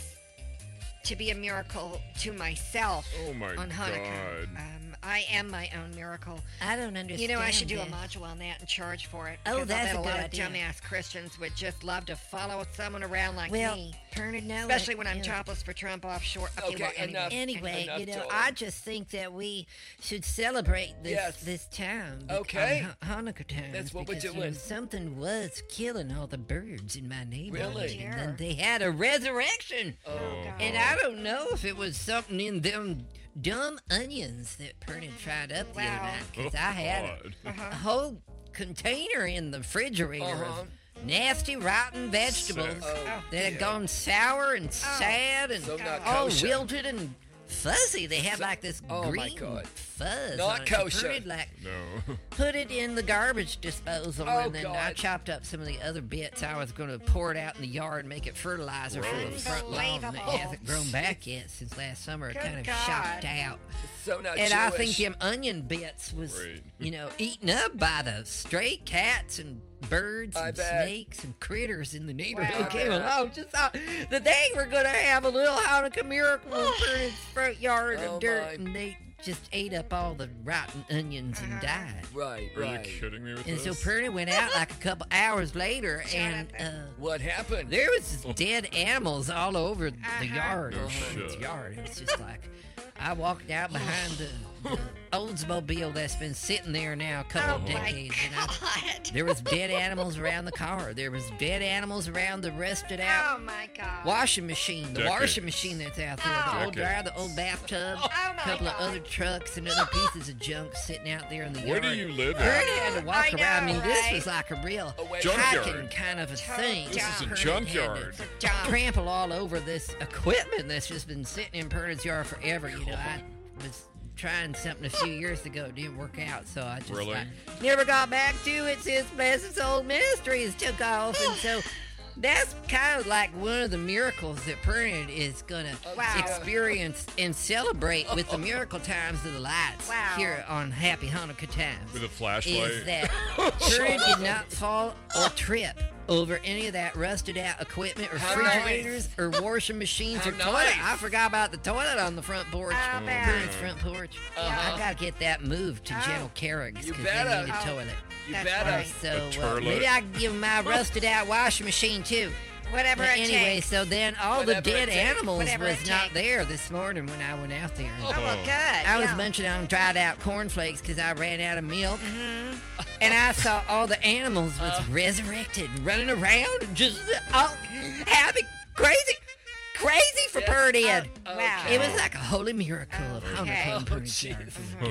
F: to be a miracle to myself
D: Oh my
F: on Hanukkah.
D: God.
F: Um, I am my own miracle.
H: I don't understand.
F: You know, I should do a
H: this.
F: module on that and charge for it.
H: Oh,
F: because
H: that's
F: I bet
H: a
F: a
H: good
F: lot
H: idea.
F: of dumbass Christians would just love to follow someone around like
H: Well,
F: me.
H: Turner, no.
F: Especially when I'm
H: yeah.
F: topless for Trump offshore. Okay,
A: Okay,
F: well, anyway.
A: enough.
H: Anyway,
A: Enough
H: you know,
A: talk.
H: I just think that we should celebrate this
A: Yes.
H: this time.
A: Okay.
H: on Ha- Hanukkah time.
A: That's what we're
H: because, you
A: doing.
H: know, something was killing all the birds in my neighborhood.
A: Really?
H: And then they had a resurrection.
A: Oh,
F: God.
H: And I don't know if it was something in them dumb onions that Pernin fried up the
F: Wow.
H: other night. Because I had
D: God.
H: a, a whole container in the refrigerator
A: Uh-huh.
H: of nasty, rotten vegetables
D: Sick.
A: Oh,
H: that had gone sour and sad and
A: So not
H: all
A: kosher.
H: wilted and fuzzy. They had like this
A: Oh, my
H: green
A: God.
H: fuzz.
A: Not
H: on it. So
A: kosher.
H: Pernin, like
D: No.
H: put it in the garbage disposal,
A: Oh,
H: and then I
A: God.
H: chopped up some of the other bits. I was going to pour it out in the yard and make it fertilizer for the front lawn. And it
F: Unbelievable.
H: hasn't grown back yet since last summer. It
F: Good
H: kind of
F: God.
H: shocked out.
A: so not
H: And
A: Jewish.
H: I think them onion bits was,
D: Right.
H: you know, eaten up by the stray cats and birds
A: I
H: and
A: bet.
H: snakes and critters in the neighborhood
F: Wow.
H: came
A: I bet.
H: along. Just thought that they were going to have a little Hanukkah miracle in Vernon's front yard
A: Oh,
H: of dirt,
A: my.
H: and they just ate up all the rotten onions and
F: Uh-huh.
H: died.
A: Right,
D: Are
A: right.
D: you kidding me with
H: And so
D: this?
H: Purdy went out like a couple hours later, and uh,
A: What happened?
H: there was just dead animals all over the
F: Uh-huh.
H: yard.
D: No
H: of Purdy's
D: shit.
H: yard. It was just like I walked out behind the, the Oldsmobile that's been sitting there now a couple
F: Oh
H: of
F: my
H: decades. And I,
F: God.
H: there was dead animals around the car. There was dead animals around the rusted
F: Oh
H: out
F: my God.
H: washing machine, the
D: Decades.
H: washing machine that's out there, the old dryer, the old bathtub,
F: Oh
H: a
F: my
H: couple of
F: God.
H: other trucks and other pieces of junk sitting out there in the
D: Where
H: yard.
D: do you live
H: Purdy
D: at?
H: had to walk
F: I
H: around. I mean,
F: know,
H: this
F: right?
H: was like a real
A: A wet
D: Junkyard.
H: hiking kind of a thing.
D: This is a
H: Purdy
D: junkyard.
H: had to
F: Dump.
H: trample all over this equipment that's just been sitting in Purdy's yard forever. You know, I was trying something a few years ago. It didn't work out, so I just
D: Really?
H: like, never got back to it since Blessed Soul Ministries took off. And so that's kind of like one of the miracles that Purdy is going to
F: Wow.
H: experience and celebrate with the miracle times of the lights
F: Wow.
H: here on Happy Hanukkah Times
D: With a
H: is
D: flashlight?
H: that Purdy did not fall or trip over any of that rusted out equipment or
A: How
H: refrigerators or washing machines
A: How
H: or toilet.
A: nice.
H: I forgot about the toilet on the front porch.
F: I bet.
H: Purdy's front porch.
A: Uh-huh.
H: I gotta get that moved to
F: Oh.
H: General Carrick's
A: You
H: because they
A: better.
H: need a
F: Oh.
H: toilet.
A: You
F: That's
A: better.
F: right.
H: So
D: A
H: uh,
D: turlet.
H: maybe I can give 'em my rusted out washing machine too.
F: Whatever
H: But
F: it
H: anyway,
F: takes.
H: so then all
A: Whatever
H: the
A: it
H: dead
A: takes.
H: animals
F: Whatever
H: was
F: it
H: not
F: takes.
H: there this morning when I went out there.
F: Oh, well, good.
H: I was
F: yeah.
H: munching on dried out cornflakes because I ran out of milk.
F: Mm-hmm.
H: And I saw all the animals was
A: Uh.
H: resurrected, running around, just all happy, crazy, crazy for
A: Yeah.
H: Purdy.
F: Oh,
H: And
F: wow.
H: It was like a holy miracle of
F: Okay.
H: Hanukkah in
A: Oh,
H: Purdy's yard.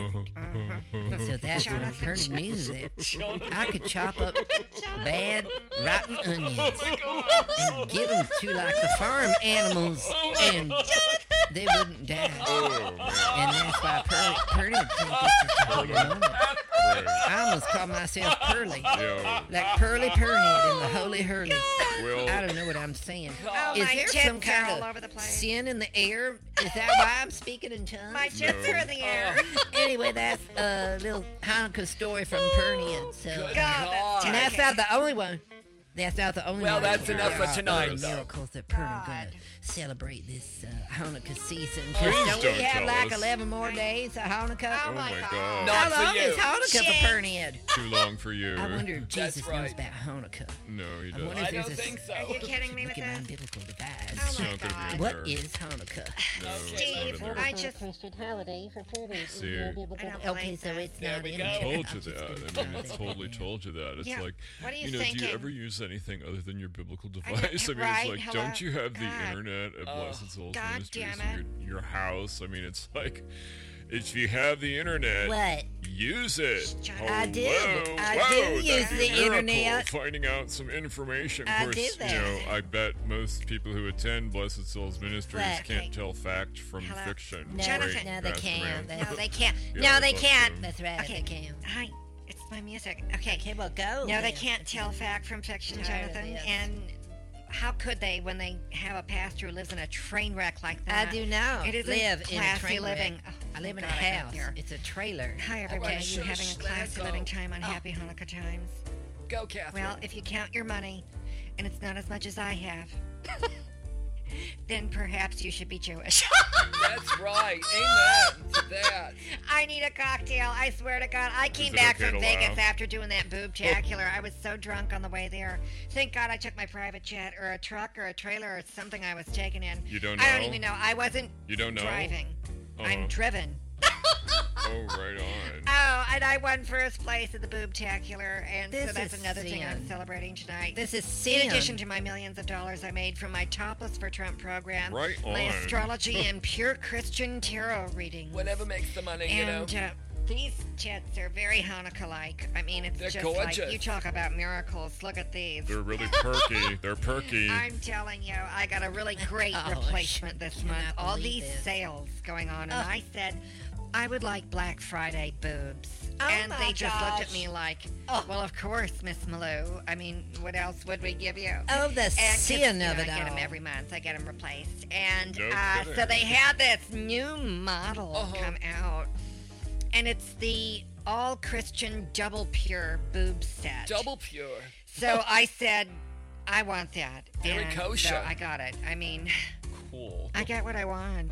A: jeez.
H: So that's when Purdy knew that I could chop up bad, rotten onions and give them to like the farm animals and they wouldn't die.
D: Oh, man.
H: And that's why Pearly, Pearly would think it's just a holy moment.
D: Right.
H: I almost called myself Pearly.
D: Yo,
H: Like Pearly Pernid in the Holy Hurly.
D: well,
H: I don't know what I'm saying.
F: Oh,
H: Is
F: my
H: there
F: jets
H: some
F: are
H: kind
F: all
H: of
F: over the place.
H: sin in the air? Is that why I'm speaking in tongues?
F: My jets
D: No.
F: are in the air.
H: Anyway, that's a little Hanukkah story from Pernian. So,
A: Good
F: God, that's
H: and that's
F: okay.
H: not the only one. That's not the only
A: Well,
H: one.
A: that's enough
H: There
A: for
H: are
A: tonight,
H: other
A: though.
H: miracles that Pernian going
F: God.
H: to celebrate this uh, Hanukkah season.
D: Please
H: Don't
D: don't
H: we have
D: tell
H: like
D: us.
H: eleven more days of Hanukkah?
D: oh my God.
A: Not
H: How
A: for
H: long
A: you.
H: is Hanukkah
F: Shit.
H: for Pernian?
D: Too long for you.
H: I wonder if
A: That's
H: Jesus
A: right.
H: knows about Hanukkah.
D: No, he
H: I
D: doesn't.
H: wonder
A: I
H: if there's
A: don't
H: a
A: think so.
F: Are you kidding me with
H: Look at my
F: this?
H: biblical
F: Oh
H: device.
F: my
D: not gonna be
F: God.
H: What
D: there.
H: is Hanukkah?
D: No, it's
F: Steve,
D: not in there.
F: I just
I: Christian holiday for parties.
D: See,
F: I don't
H: Okay,
F: believe
H: so
F: that.
H: it's
A: There
H: not
A: we
H: in
A: go.
H: there.
D: told
H: I'm
D: you
H: just
D: that.
H: gonna
D: I
H: say
D: mean, it's
H: that.
D: totally told you that. It's
F: Yeah.
D: like,
F: What are you
D: you know, do you
F: thinking?
D: ever use anything other than your biblical
F: I
D: device? I
F: know,
D: mean,
F: right?
D: it's like,
F: Hello?
D: don't you have the
F: God.
D: internet at
A: Oh.
D: Blessed Souls
F: God
D: Ministries
F: damn
D: in your, your house? I mean, it's like, if you have the internet,
H: What?
D: use it.
F: Shut up.
H: I do.
D: Hello.
H: I
D: Wow,
H: do
D: that'd
H: use
D: be a
H: the
D: miracle,
H: internet.
D: Finding out some information. Of
H: I
D: course,
H: do
D: you
H: that.
D: know, I bet most people who attend Blessed Souls Ministries
H: What?
D: can't
F: Okay.
D: tell fact from
F: Hello?
D: fiction.
H: No,
F: Jonathan.
H: no, they
D: That's the
H: can't.
D: man.
H: That's,
F: No, they can't.
D: Yeah,
F: no,
D: I
F: they
D: thought
F: can't.
D: so.
H: that's right.
F: Okay.
H: They can't.
F: Hi, it's my music. Okay.
H: Okay, well, go.
F: No, they
H: then.
F: can't tell fact from fiction,
H: I'm tired of
F: Jonathan.
H: this.
F: And how could they when they have a pastor who lives in a train wreck like
H: I
F: that?
H: do now.
F: It isn't
H: live in a
F: classy
H: train wreck.
F: living. Oh,
H: I live in a
F: God, I hate
H: house.
F: here.
H: It's a trailer.
F: Hi, everybody.
A: Okay,
F: You're having
A: shush,
F: a
A: let it
F: classy
A: go.
F: living time on
A: Oh.
F: Happy Hanukkah times.
A: Go, Catherine.
F: Well, if you count your money, and it's not as much as I have, then perhaps you should be Jewish.
A: That's right. Amen to that.
F: I need a cocktail. I swear to God. I came
D: it
F: back
D: okay
F: from
D: to
F: Vegas
D: laugh?
F: after doing that boobtacular. I was so drunk on the way there. Thank God I took my private jet or a truck or a trailer or something I was taking in.
D: You don't
F: I don't
D: know?
F: even know. I wasn't
D: You don't know?
F: driving.
D: Uh-huh.
F: I'm driven.
D: Oh, right on.
F: Oh, and I won first place at the boobtacular, and so
H: This
F: that's
H: is
F: another thing I'm
H: sin.
F: celebrating tonight.
H: This is sin.
F: In addition to my millions of dollars I made from my Topless for Trump program,
D: Right
F: my
D: on.
F: astrology and pure Christian tarot readings.
A: Whatever makes the money, you know.
F: And uh, these jets are very Hanukkah-like. I mean, it's
A: They're
F: just
A: gorgeous.
F: like you talk about miracles. Look at these.
D: They're really perky. They're perky.
F: I'm telling you, I got a really great
H: Oh,
F: replacement this
H: cannot
F: month. All
H: believe
F: these
H: this.
F: sales going on, and
H: Oh.
F: I said I would like Black Friday boobs.
H: Oh
F: and
H: my
F: they just looked
H: gosh.
F: at me like,
H: Oh.
F: well, of course, Miss Malou. I mean, what else would we give you?
H: Oh, the
F: And 'cause,
H: sin
F: you
H: of
F: know,
H: it
F: I get them
H: all.
F: every month. I get them replaced. And
D: No
F: uh,
D: kidding.
F: so they had this new model
A: Uh-huh.
F: come out. And it's the all Christian double pure boob set.
A: Double pure.
F: So I said, I want that.
A: Very
F: and
A: kosher.
F: So I got it. I mean,
D: Cool.
F: I got what I want.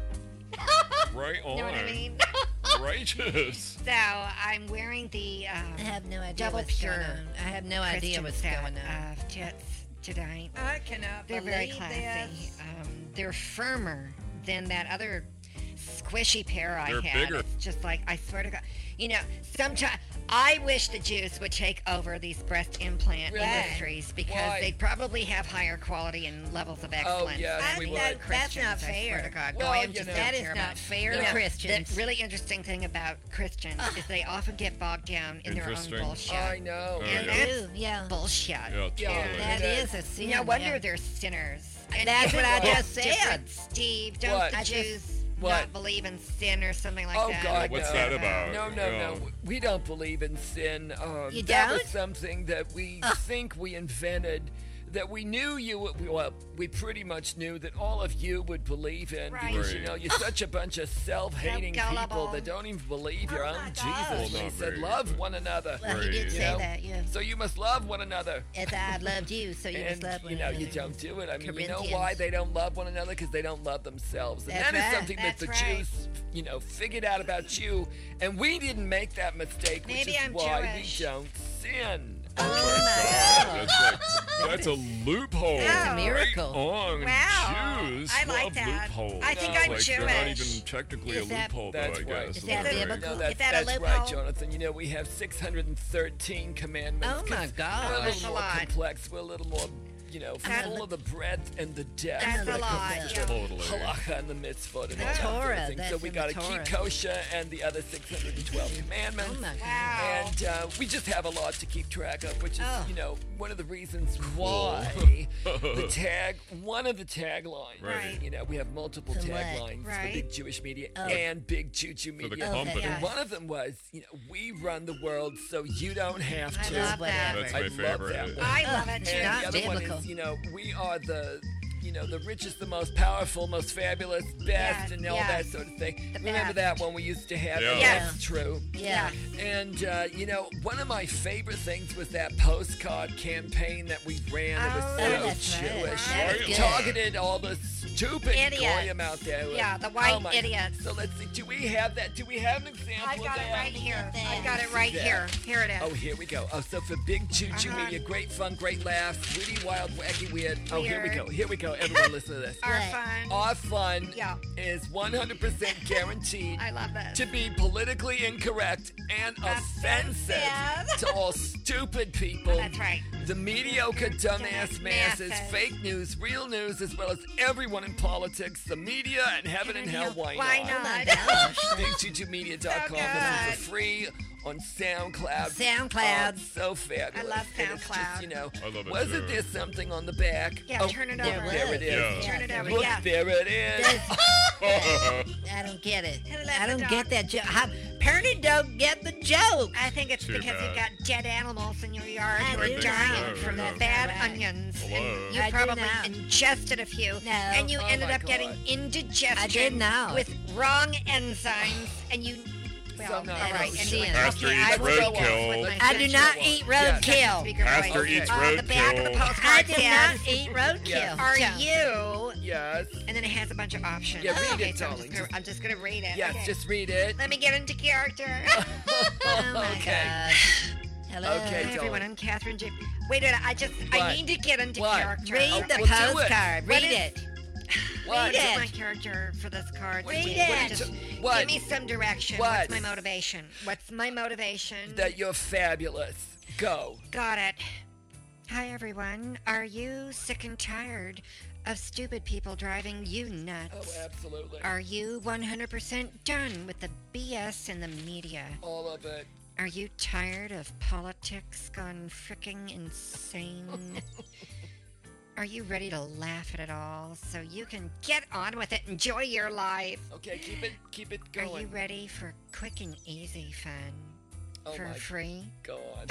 D: Right on.
F: You know what I mean?
D: Righteous.
F: So I'm wearing the uh,
H: I have no idea
F: double
H: what's
F: pure
H: going on. I have no idea
F: Christian
H: what's
F: set
H: going on.
F: of tits tonight.
H: I cannot
F: They're very classy. Um, they're firmer than that other squishy pair I
D: They're
F: had.
D: bigger.
F: It's just like, I swear to God. You know, sometimes I wish the Jews would take over these breast implant
A: Really?
F: industries because
A: Why?
F: they'd probably have higher quality and levels of excellence.
A: yes,
F: than
A: we
F: these
A: would.
H: That's
F: Christians,
H: not
F: I swear
H: fair.
F: to God.
A: Well,
F: Goyim
A: you
F: just
A: know.
F: don't
H: That is
F: care
H: not
F: about-
H: fair
F: You
H: to
F: know,
H: Christians.
F: The really interesting thing about Christians is they often get bogged down in their own
D: Interesting.
F: bullshit.
A: I know.
D: Oh,
F: And
D: yeah.
F: that's
H: Ooh, yeah.
F: bullshit.
D: Yeah, totally.
A: Yeah.
H: That
A: Yeah.
H: is a sin.
F: No wonder
H: yeah.
F: they're sinners. And
H: That's what I just
F: different,
H: said.
F: Steve, don't
A: What?
F: the
A: I just-
F: Jews
A: what?
F: not believe in sin or something like
A: Oh,
F: that?
A: God,
D: What's
A: no.
D: that about?
A: No, no,
D: Yeah.
A: no. We don't believe in sin. Um,
H: You
A: that
H: don't?
A: was something that we think we invented. That we knew you would, well, we pretty much knew that all of you would believe in
F: Right.
A: because, you
D: Right.
A: know, you're such a bunch of self-hating
F: So gullible.
A: people that don't even believe your
H: Oh
A: own
H: my
A: Jesus.
H: gosh.
A: And
D: Well,
A: he
D: not
A: said,
D: very,
A: love
D: but-
A: one another.
H: Well, he did
D: Right.
H: say
A: You know?
H: that, yeah.
A: So you must love one another.
H: As I loved you, so you must
A: And,
H: love one
A: you know, you
H: another.
A: don't do it. I mean, you know
H: Corinthians.
A: why they don't love one another? Because they don't love themselves. And
H: That's
A: that is
H: right.
A: something that
F: That's
A: the
F: right.
A: Jews, you know, figured out about you. And we didn't make that mistake, which
F: Maybe
A: is
F: I'm
A: why
F: Jewish.
A: we don't sin.
H: Oh my
D: God,
H: God.
D: that's like that's a loophole.
F: That's a
H: miracle.
D: Right on.
F: Wow.
D: Jews
F: I like
D: love
F: that.
D: loopholes.
F: I think
A: No.
F: I'm
D: like, They're not
F: Jewish.
D: even technically
H: Is
D: a
H: that-
D: loophole, though,
A: That's
D: I
A: right.
D: guess.
H: Is that
D: They're very-
H: biblical?
A: No,
H: Is
A: that's,
F: that a
A: that's right,
F: loophole?
A: Jonathan. You know, we have six hundred thirteen commandments.
H: Oh my
A: 'cause
H: gosh.
A: We're a
F: That's
A: little
F: a
A: more
F: lot.
A: complex. We're a little more you know,
F: That's
A: full
F: a-
A: of the breadth and the depth.
F: That's
A: when
F: a
A: it
F: lot,
A: comes
F: yeah.
A: to
D: Totally.
A: Halacha and the mitzvot and
H: The
A: all that sort of
H: Torah,
A: thing. So
H: that's
A: we
H: in
A: got
H: the
A: to keep
H: Torah.
A: kosher and the other six hundred twelve commandments.
H: Oh my God.
F: Wow.
A: And uh, we just have a lot to keep track of, which is,
H: Oh.
A: you know, one of the reasons why the tag, one of the taglines,
F: Right.
A: you know, we have multiple
H: For what?
A: taglines for
F: Right.
A: Big Jewish Media
H: Oh.
A: and Big Juju
D: For the
A: Media.
D: company.
F: yes.
A: One of them was, you know, we run the world so you don't have
F: I
A: to.
F: love that.
D: That's
A: I
D: my
A: love
D: favorite.
A: that one.
F: I love it too.
A: And
H: Not
A: the other
H: biblical.
A: one is, you know, we are the, you know, the richest, the most powerful, most fabulous, best,
F: Yes,
A: and all
F: yes.
A: that sort of thing.
F: The
A: Remember
F: best.
A: that one we used to have?
D: Yeah.
A: and
F: Yes.
A: That's true.
H: Yeah.
A: And, uh, you know, one of my favorite things was that postcard campaign that we ran. It was
F: Oh,
A: so
H: that's right.
A: Jewish.
F: That's
D: good.
A: Targeted all the stupid
F: Idiots.
A: goyim out there. who-
F: Yeah, the white
A: oh my-
F: idiots.
A: So let's see. Do we have that? Do we have an example
F: I've
A: of
F: got it
A: that?
F: right here.
G: that.
F: I've got it right
A: Yeah.
F: here. Here it is.
A: Oh, here we go. Oh, so for Big Juju
F: Uh-huh.
A: Media, great fun, great laughs, witty, wild, wacky, weird. Oh, here we
F: Weird.
A: go. Here we go. Everyone listen to this.
F: Our
H: Right.
F: fun.
A: Our fun
F: Yeah.
A: is one hundred percent guaranteed
F: I love this.
A: to be politically incorrect and offensive
F: Offensive.
A: to all stupid people.
F: That's right.
A: The mediocre dumbass masses,
F: Masses.
A: fake news, real news, as well as everyone in politics, the media, and heaven and hell. Why,
F: Why
A: not?
H: Oh my
F: not?
H: gosh.
A: big juju media dot com.
F: So
A: Listen
F: good.
A: for free on SoundCloud.
H: SoundCloud.
A: Oh, it's so fabulous.
F: I love
A: And it's just,
F: SoundCloud.
A: you know,
D: I love it
A: wasn't
D: too.
A: there something on the back?
F: Yeah,
A: oh,
F: turn it
A: look,
F: over.
A: there it is.
D: Yeah.
F: Turn it over.
A: Look,
F: Yeah.
A: there it is.
H: I don't get it.
F: Hello,
H: I don't
F: dog.
H: get that joke. Apparently don't get the joke.
F: I think it's
D: Too
F: because
D: bad.
F: you've got dead animals in your yard
H: I
F: who
H: do
F: are
H: not.
F: dying
D: So,
F: from
D: yeah.
F: the bad
H: Right.
F: onions.
D: Hello.
F: And you
H: I do
F: probably
H: not.
F: ingested a few.
H: No.
F: And you
A: Oh
F: ended
A: my
F: up getting
A: God.
F: indigestion
H: I did not.
F: with wrong enzymes. And you. Well,
A: So
F: all
A: no,
F: right.
H: no,
F: Anyway,
H: she-
D: Pastor
F: okay,
D: eats
F: I will go on
D: roadkill.
F: with my
H: I do
F: second
H: not
F: one.
H: eat
A: Yes.
H: roadkill.
F: Speaker
D: Pastor
F: voice.
D: eats
F: Uh, the back of the
D: roadkill.
H: I
F: postcard
H: do
F: says,
H: not eat roadkill.
A: Yes.
F: "Are
H: Yeah.
F: you?"
A: Yes.
F: And then it has a bunch of options.
A: Yeah, read
F: okay,
A: it,
F: so I'm
A: darling.
F: just, gonna, I'm just gonna read it.
A: Yes,
F: Okay.
A: just read it.
F: Let me get into character.
H: Oh my
A: Okay.
H: gosh. Hello.
A: Okay,
F: Hi, everyone.
A: darling.
F: I'm Catherine J. Wait a minute. I just
A: What?
F: I need to get into
A: What?
F: character.
H: Read
A: Oh,
H: the
A: well, do it.
H: postcard.
F: What
H: Read
F: is-
H: it.
A: What?
H: Read
F: What's
H: it.
F: my character for this card?
A: What
H: Read
A: do you-
H: it.
A: what do you
F: Just
A: t- what?
F: Give me some direction.
A: What?
F: What's my motivation? What's my motivation?
A: That you're fabulous. Go.
F: Got it. Hi, everyone. Are you sick and tired of stupid people driving you nuts?
A: Oh, absolutely.
F: Are you one hundred percent done with the B S in the media?
A: All of it.
F: Are you tired of politics gone fricking insane? Are you ready to laugh at it all so you can get on with it, enjoy your life?
A: Okay, keep it, keep it
F: Are
A: going.
F: you ready for quick and easy fun?
A: Oh
F: for
A: my-
F: free?
A: Go on.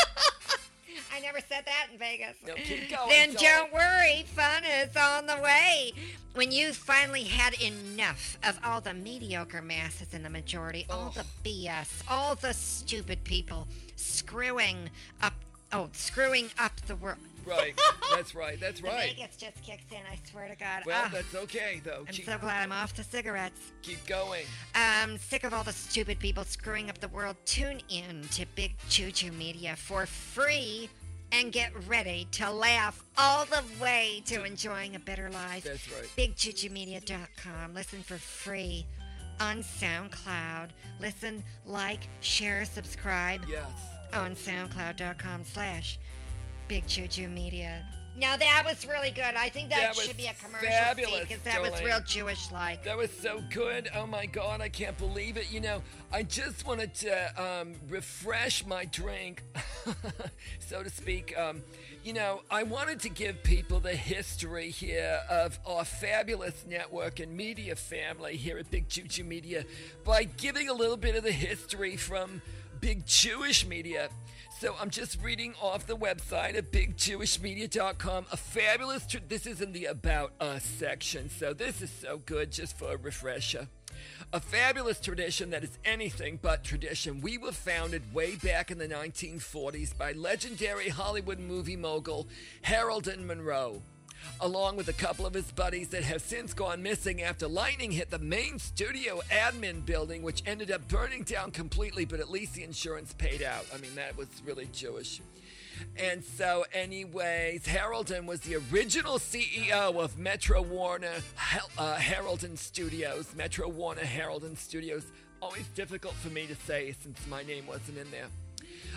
F: I never said that in Vegas.
A: No, keep going.
F: Then
A: darling.
F: don't worry, fun is on the way. When you finally had enough of all the mediocre masses in the majority, all
A: Oh.
F: the B S, all the stupid people screwing up, oh, screwing up the world.
A: Right. That's right. That's
F: The
A: right.
F: Vegas just kicks in, I swear to God.
A: Well,
F: Ah,
A: that's okay though.
F: I'm
A: Keep,
F: so glad I'm off the cigarettes.
A: keep going.
F: I'm sick of all the stupid people screwing up the world. Tune in to Big Juju Media for free and get ready to laugh all the way to enjoying a better life.
A: That's right.
F: big juju media dot com. Listen for free on SoundCloud. Listen, like, share, subscribe
A: Yes.
F: on SoundCloud.com slash Big Juju Media. Now that was really good. I think that,
A: That was
F: should be a commercial
A: fabulous,
F: because that was
A: Jolene.
F: real Jewish-like.
A: That was so good. Oh my God, I can't believe it. You know, I just wanted to um, refresh my drink, so to speak. Um, you know, I wanted to give people the history here of our fabulous network and media family here at Big Juju Media by giving a little bit of the history from Big Jewish Media. So I'm just reading off the website at big jewish media dot com. A fabulous, tr- this is in the About Us section, so this is so good just for a refresher. A fabulous tradition that is anything but tradition. We were founded way back in the nineteen forties by legendary Hollywood movie mogul Harold and Monroe, along with a couple of his buddies that have since gone missing after lightning hit the main studio admin building, which ended up burning down completely, but at least the insurance paid out. I mean, that was really Jewish. And so, anyways, Harolden was the original C E O of Metro Warner Hel- uh, Harolden Studios. Metro Warner Harolden Studios. Always difficult for me to say since my name wasn't in there.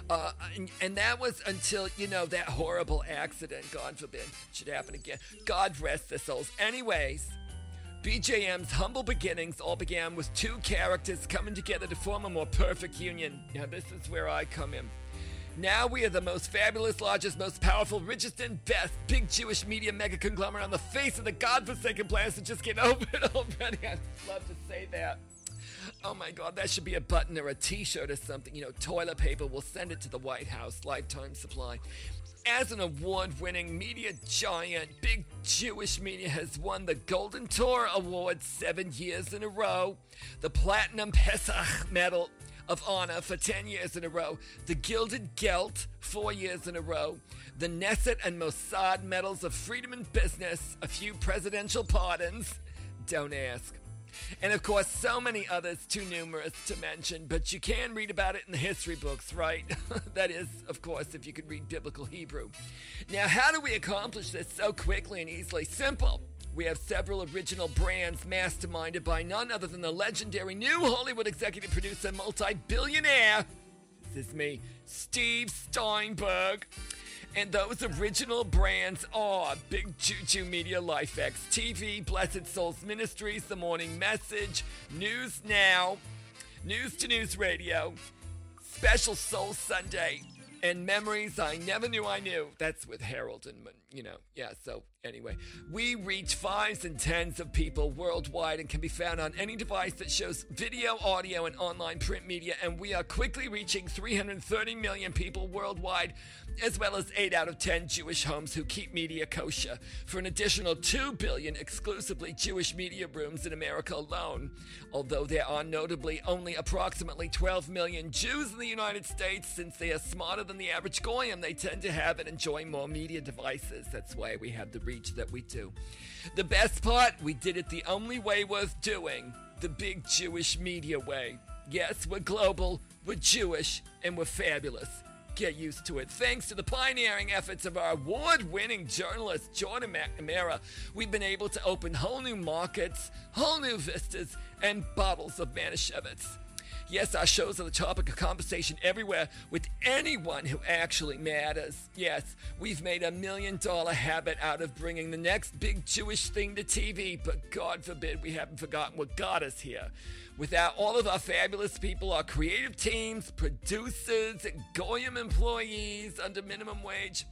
A: Uh, and, and that was until, you know, that horrible accident, God forbid, should happen again. God rest their souls. Anyways, B J M's humble beginnings all began with two characters coming together to form a more perfect union. Now, this is where I come in. Now we are the most fabulous, largest, most powerful, richest, and best big Jewish media mega conglomerate on the face of the godforsaken planet. So just get over it already. I'd love to say that. Oh my God, that should be a button or a t-shirt or something. You know, toilet paper. We'll send it to the White House. Lifetime supply. As an award-winning media giant, Big Jewish Media has won the Golden Tour Award seven years in a row, the Platinum Pesach Medal of Honor for ten years in a row, the Gilded Gelt four years in a row, the Knesset and Mossad Medals of Freedom in Business, a few presidential pardons, don't ask. And of course, so many others too numerous to mention, but you can read about it in the history books, right? That is, of course, if you could read biblical Hebrew. Now, how do we accomplish this so quickly and easily? Simple. We have several original brands masterminded by none other than the legendary new Hollywood executive producer, multi-billionaire, this is me, Steve Steinberg. And those original brands are Big Juju Media, LifeX T V, Blessed Souls Ministries, The Morning Message, News Now, News to News Radio, Special Soul Sunday, and Memories I Never Knew I Knew. That's with Harold and, you know, yeah, so anyway. We reach fives and tens of people worldwide and can be found on any device that shows video, audio, and online print media, and we are quickly reaching three hundred thirty million people worldwide, as well as eight out of ten Jewish homes who keep media kosher, for an additional two billion exclusively Jewish media rooms in America alone. Although there are notably only approximately twelve million Jews in the United States, since they are smarter than the average Goyim, they tend to have and enjoy more media devices. That's why we have the reach that we do. The best part, we did it the only way worth doing, the Big Jewish Media way. Yes, we're global, we're Jewish, and we're fabulous. Get used to it. Thanks to the pioneering efforts of our award-winning journalist, Jordan McNamara, we've been able to open whole new markets, whole new vistas, and bottles of Manischewitz. Yes, our shows are the topic of conversation everywhere with anyone who actually matters. Yes, we've made a million-dollar habit out of bringing the next big Jewish thing to T V, but God forbid we haven't forgotten what got us here. Without all of our fabulous people, our creative teams, producers, and Goyim employees under minimum wage,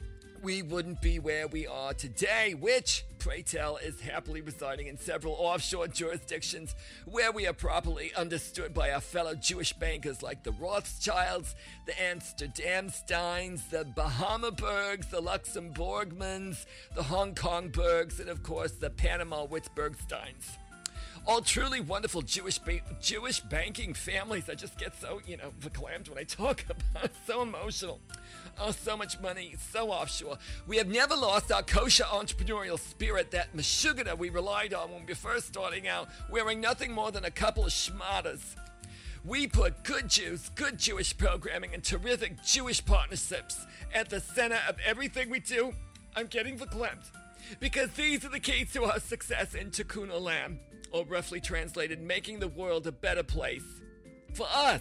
A: we wouldn't be where we are today, which, pray tell, is happily residing in several offshore jurisdictions where we are properly understood by our fellow Jewish bankers like the Rothschilds, the Amsterdamsteins, the Bahamabergs, the Luxembourgmans, the Hong Kong Bergs, and of course the Panama Witzbergsteins. All truly wonderful Jewish ba- Jewish banking families. I just get so, you know, verklempt when I talk about it. So emotional. Oh, so much money, so offshore. We have never lost our kosher entrepreneurial spirit, that meshugana we relied on when we were first starting out, wearing nothing more than a couple of schmatters. We put good Jews, good Jewish programming, and terrific Jewish partnerships at the center of everything we do. I'm getting verklempt. Because these are the keys to our success in Tikkun Olam, or roughly translated, making the world a better place. For us.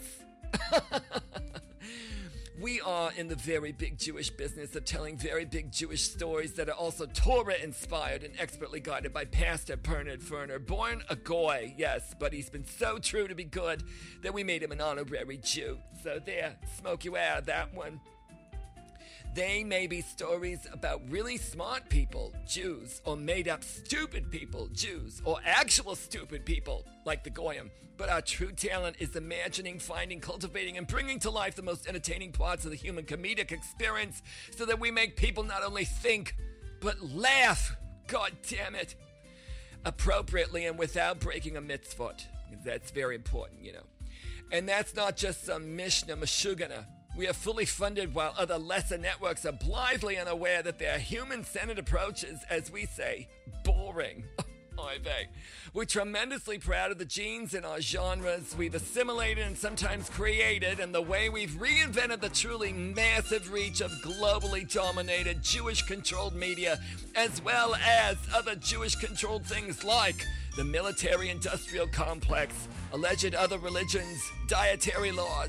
A: We are in the very big Jewish business of telling very big Jewish stories that are also Torah-inspired and expertly guided by Pastor Bernard Ferner. Born a Goy, yes, but he's been so true to be good that we made him an honorary Jew. So there, smoke you out of that one. They may be stories about really smart people, Jews, or made-up stupid people, Jews, or actual stupid people, like the Goyim. But our true talent is imagining, finding, cultivating, and bringing to life the most entertaining parts of the human comedic experience so that we make people not only think, but laugh, God damn it, appropriately and without breaking a mitzvot. That's very important, you know. And that's not just some Mishnah Meshugana. We are fully funded while other lesser networks are blithely unaware that their human-centered approaches, as we say, boring. I beg. We're tremendously proud of the genes in our genres we've assimilated and sometimes created, and the way we've reinvented the truly massive reach of globally dominated Jewish-controlled media, as well as other Jewish-controlled things like the military-industrial complex, alleged other religions, dietary laws,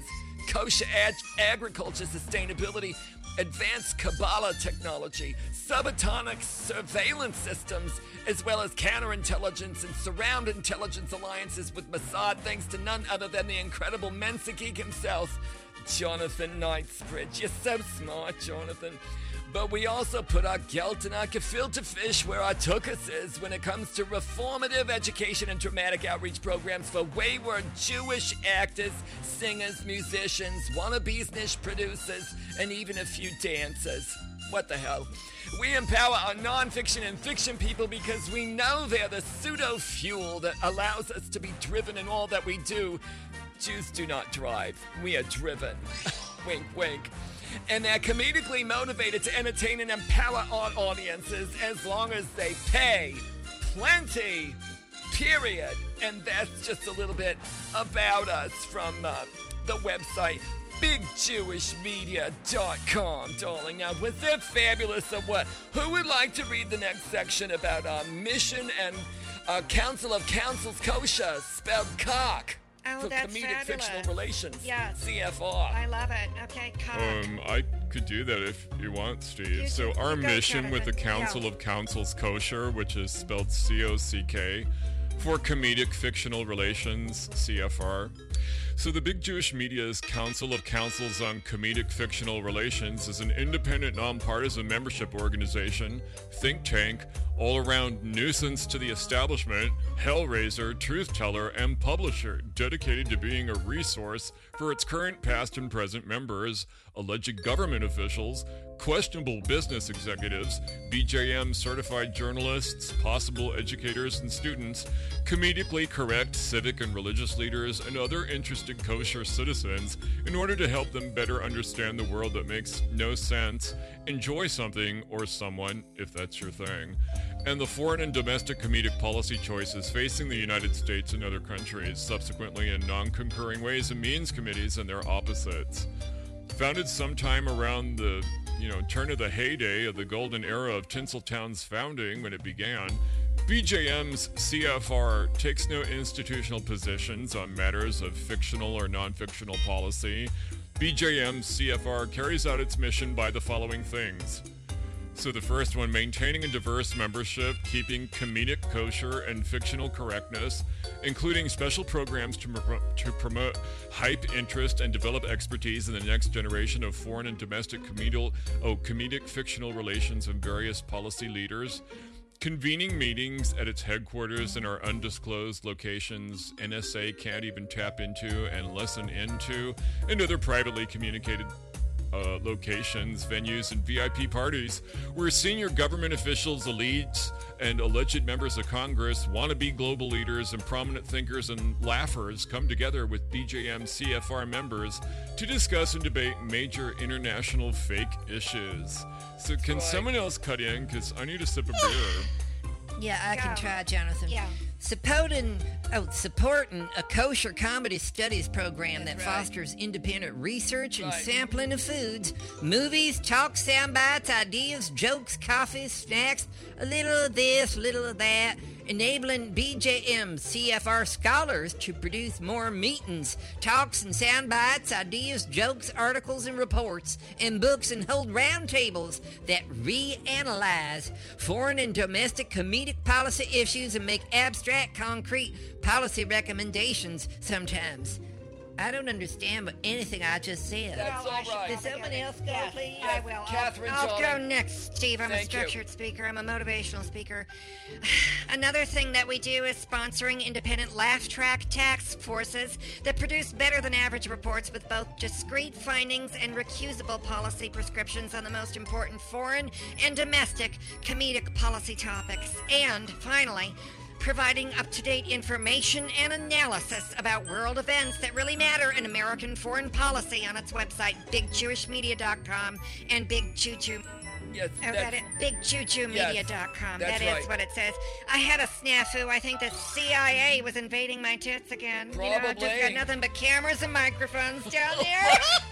A: kosher ag- agriculture sustainability, advanced Kabbalah technology, subatomic surveillance systems, as well as counterintelligence and surround intelligence alliances with Mossad, thanks to none other than the incredible Mensa geek himself, Jonathan Knightsbridge. You're so smart, Jonathan. But we also put our gelt in our gefilte fish where our tuchus is when it comes to reformative education and dramatic outreach programs for wayward Jewish actors, singers, musicians, wannabes niche producers, and even a few dancers. What the hell? We empower our nonfiction and fiction people because we know they're the pseudo-fuel that allows us to be driven in all that we do. Jews do not drive. We are driven. Wink, wink. And they're comedically motivated to entertain and empower our audiences as long as they pay plenty, period. And that's just a little bit about us from uh, the website big jewish media dot com, darling. Now, was that fabulous or what? Who would like to read the next section about our mission and our Council of Councils Kosher, spelled cock?
F: Oh,
A: for
F: that's
A: comedic
F: fabulous.
A: fictional relations.
F: Yes.
A: C F R.
F: I love it. Okay, cock.
D: Um, I could do that if you want, Steve.
F: You
D: so
F: do-
D: our
F: you go,
D: mission with the
F: Jonathan.
D: Council
F: Yeah.
D: of Councils Kosher, which is spelled C O C K, for comedic fictional relations, C F R. So the Big Jewish Media's Council of Councils on Comedic Fictional Relations is an independent, nonpartisan membership organization, think tank, all-around nuisance to the establishment, hellraiser, truth-teller, and publisher, dedicated to being a resource for its current, past, and present members, alleged government officials, questionable business executives, B J M certified journalists, possible educators and students, comedically correct civic and religious leaders, and other interested kosher citizens in order to help them better understand the world that makes no sense, enjoy something or someone, if that's your thing, and the foreign and domestic comedic policy choices facing the United States and other countries, subsequently in non-concurring ways and means committees and their opposites. Founded sometime around the, you know, turn of the heyday of the golden era of Tinseltown's founding when it began, B J M's C F R takes no institutional positions on matters of fictional or non-fictional policy. B J M's C F R carries out its mission by the following things. So the first one, maintaining a diverse membership, keeping comedic, kosher, and fictional correctness, including special programs to, pro- to promote hype, interest, and develop expertise in the next generation of foreign and domestic comedial, oh, comedic fictional relations and various policy leaders, convening meetings at its headquarters in our undisclosed locations N S A can't even tap into and listen into, and other privately communicated Uh, locations, venues, and V I P parties where senior government officials, elites, and alleged members of Congress, wannabe global leaders, and prominent thinkers and laughers come together with B J M C F R members to discuss and debate major international fake issues. So can someone else cut in? Because I need a sip of beer.
H: Yeah, I can
F: Go.
H: try, Jonathan.
F: Yeah.
H: Supporting, oh, supporting a kosher comedy studies program
A: That's
H: that
A: right.
H: fosters independent research and
A: Right.
H: sampling of foods, movies, talk, sound bites, ideas, jokes, coffee, snacks, a little of this, a little of that, enabling B J M C F R scholars to produce more meetings, talks, and sound bites, ideas, jokes, articles, and reports, and books, and hold roundtables that reanalyze foreign and domestic comedic policy issues and make abstract, concrete policy recommendations sometimes. I don't understand what anything I just said.
A: That's
F: Well, I
A: all
F: should
A: right.
H: Did someone else go,
F: Yes,
H: please?
F: I will. I'll-
A: Catherine,
F: I'll, go
A: darling.
F: next, Steve. I'm
A: Thank
F: a
A: you.
F: structured speaker. I'm a motivational speaker. Another thing that we do is sponsoring independent laugh track task forces that produce better than average reports with both discrete findings and recusable policy prescriptions on the most important foreign and domestic comedic policy topics. And finally, providing up-to-date information and analysis about world events that really matter in American foreign policy on its website, big jewish media dot com and Big Juju.
A: Yes,
F: Oh,
A: that's-
F: that is big juju media dot com.
A: Yes,
F: That
A: that's
F: is
A: right.
F: what it says. I had a snafu. I think the C I A was invading my tits again. You know, I just got
A: Probably.
F: nothing but cameras and microphones down there.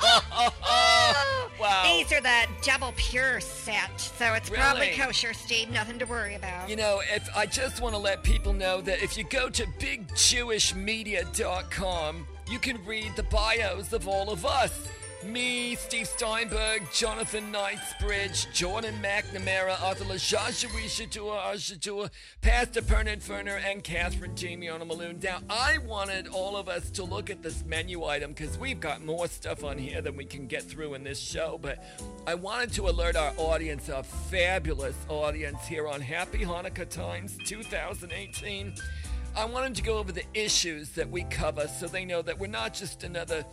A: Wow.
F: These are the double pure set, so it's probably
A: Really?
F: kosher, Steve. Nothing to worry about.
A: You know, if I just want to let people know that if you go to big jewish media dot com, you can read the bios of all of us. Me, Steve Steinberg, Jonathan Knightsbridge, Jordan McNamara, Arthur LaJajawi Shatua, Ashatua, Pastor Bernard Ferner, and Catherine Jamie on a Maloon. Now, I wanted all of us to look at this menu item because we've got more stuff on here than we can get through in this show, but I wanted to alert our audience, our fabulous audience here on Happy Hanukkah Times two thousand eighteen. I wanted to go over the issues that we cover so they know that we're not just another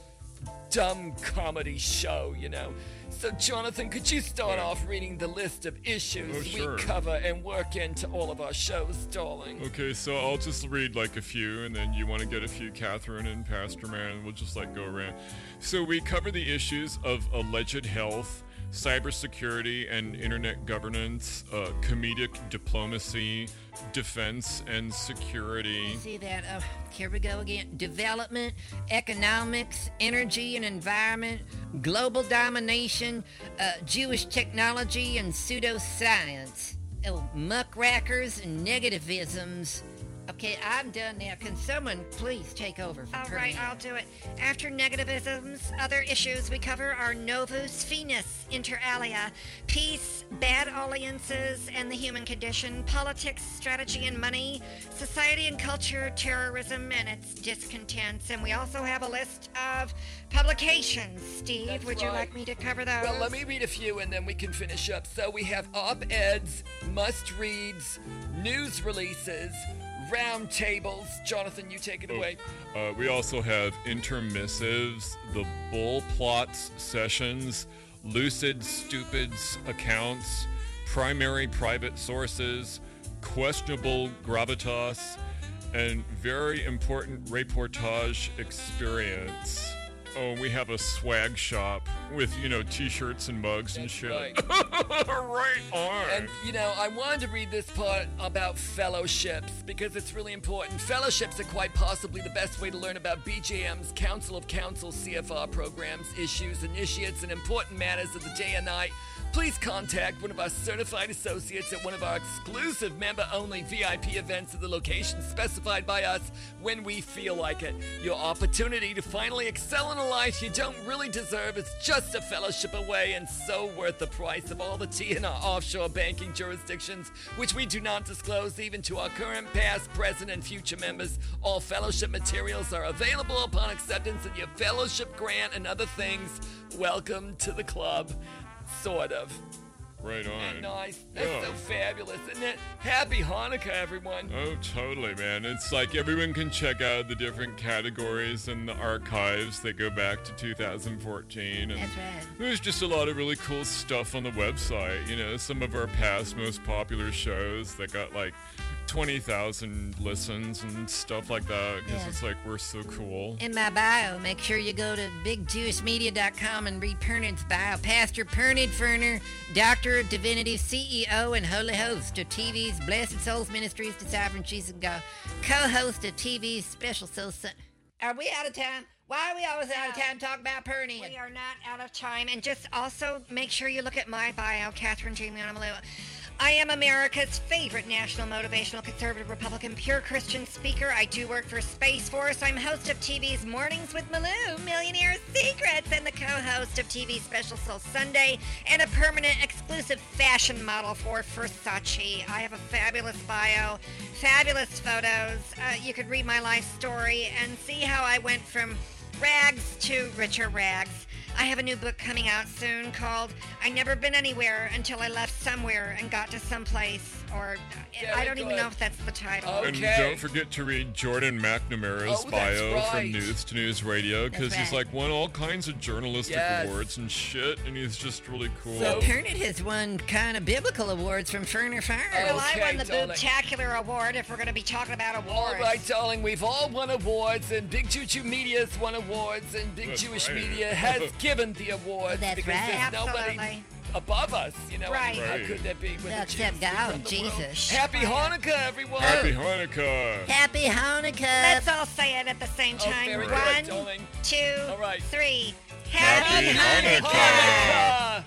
A: dumb comedy show, you know. So, Jonathan, could you start
D: Yeah.
A: off reading the list of issues
D: Oh, sure.
A: we cover and work into all of our shows, darling?
D: Okay, so I'll just read like a few, and then you want to get a few, Catherine and Pastor Man, and we'll just like go around. So we cover the issues of alleged health, cybersecurity and internet governance, uh, comedic diplomacy, defense and security.
H: See that? Uh, here we go again. Development, economics, energy and environment, global domination, uh, Jewish technology and pseudoscience. Oh, muckrackers and negativisms. Okay, I'm done now. Can someone please take over from
F: All
H: her?
F: right, I'll do it. After negativisms, other issues we cover are novus finis, inter alia, peace, bad alliances and the human condition, politics, strategy and money, society and culture, terrorism and its discontents. And we also have a list of publications. Steve,
A: That's
F: would you
A: right.
F: like me to cover those?
A: Well, let me read a few and then we can finish up. So we have op-eds, must-reads, news releases, round tables. Jonathan, you take it away.
D: Uh, we also have intermissives, the bull plots sessions, lucid stupids accounts, primary private sources, questionable gravitas, and very important reportage experience. Oh, we have a swag shop with, you know, t-shirts and mugs and
A: That's
D: shit.
A: right.
D: Right on.
A: And, you know, I wanted to read this part about fellowships because it's really important. Fellowships are quite possibly the best way to learn about B J M's Council of Councils C F R programs, issues, initiates, and important matters of the day and night. Please contact one of our certified associates at one of our exclusive member-only V I P events at the location specified by us when we feel like it. Your opportunity to finally excel in a life you don't really deserve is just a fellowship away and so worth the price of all the tea in our offshore banking jurisdictions, which we do not disclose even to our current, past, present, and future members. All fellowship materials are available upon acceptance of your fellowship grant and other things. Welcome to the club. Sort of.
D: Right on.
A: Nice. That's
D: Yeah.
A: so fabulous, isn't it? Happy Hanukkah, everyone.
D: Oh, totally, man. It's like everyone can check out the different categories and the archives that go back to two thousand fourteen. And
H: That's right.
D: there's just a lot of really cool stuff on the website. You know, some of our past most popular shows that got like twenty thousand listens and stuff like that because
H: Yeah.
D: it's like we're so cool.
H: In my bio, make sure you go to big jewish media dot com and read Pernod's bio. Pastor Pernod Ferner, Doctor of Divinity, C E O and Holy Host of T V's Blessed Souls Ministries, Deciphering Jesus and God, co-host of T V's Special Soul Sun. Are we out of time? Why are we always out of time talking about Pernod?
F: We are not out of time. And just also make sure you look at my bio, Catherine Jamie Malou. I am America's favorite national motivational conservative Republican pure Christian speaker. I do work for Space Force. I'm host of T V's Mornings with Malou, Millionaire Secrets, and the co-host of T V's Special Soul Sunday, and a permanent exclusive fashion model for Versace. I have a fabulous bio, fabulous photos. Uh, you could read my life story and see how I went from rags to richer rags. I have a new book coming out soon called I Never Been Anywhere Until I Left Somewhere and Got to Someplace, or
A: Very
F: I don't even
A: good.
F: know if that's the title.
A: Oh.
D: And
A: Okay.
D: don't forget to read Jordan McNamara's
A: Oh, that's
D: bio
A: right.
D: from News to News Radio because
H: That's
D: he's
H: right.
D: like won all kinds of journalistic
A: Yes.
D: awards and shit, and he's just really cool.
A: So-
H: Pernod has won kind of biblical awards from Ferner Farm.
F: Well, I
A: Okay,
F: won the
A: darling.
F: Boobtacular Award if we're going to be talking about awards.
A: All right, darling, we've all won awards, and Big Juju Media's won awards, and Big
D: That's
A: Jewish
D: right.
A: Media has given the awards
H: That's
A: because
H: right.
A: there's nobody
F: Absolutely.
A: above us, you know.
F: Right.
A: How
D: Right.
A: could there be with
H: Well,
A: the
H: except
A: Jews we
H: God,
A: run the world?
H: Jesus.
A: Happy Hanukkah, everyone.
D: Happy Hanukkah!
H: Happy Hanukkah!
F: Let's all say it at the same
A: Oh,
F: time.
A: very
F: One,
A: good, darling.
F: two,
A: All right.
F: three.
D: Happy
F: Happy
D: Hanukkah.
F: Hanukkah!
A: Hanukkah.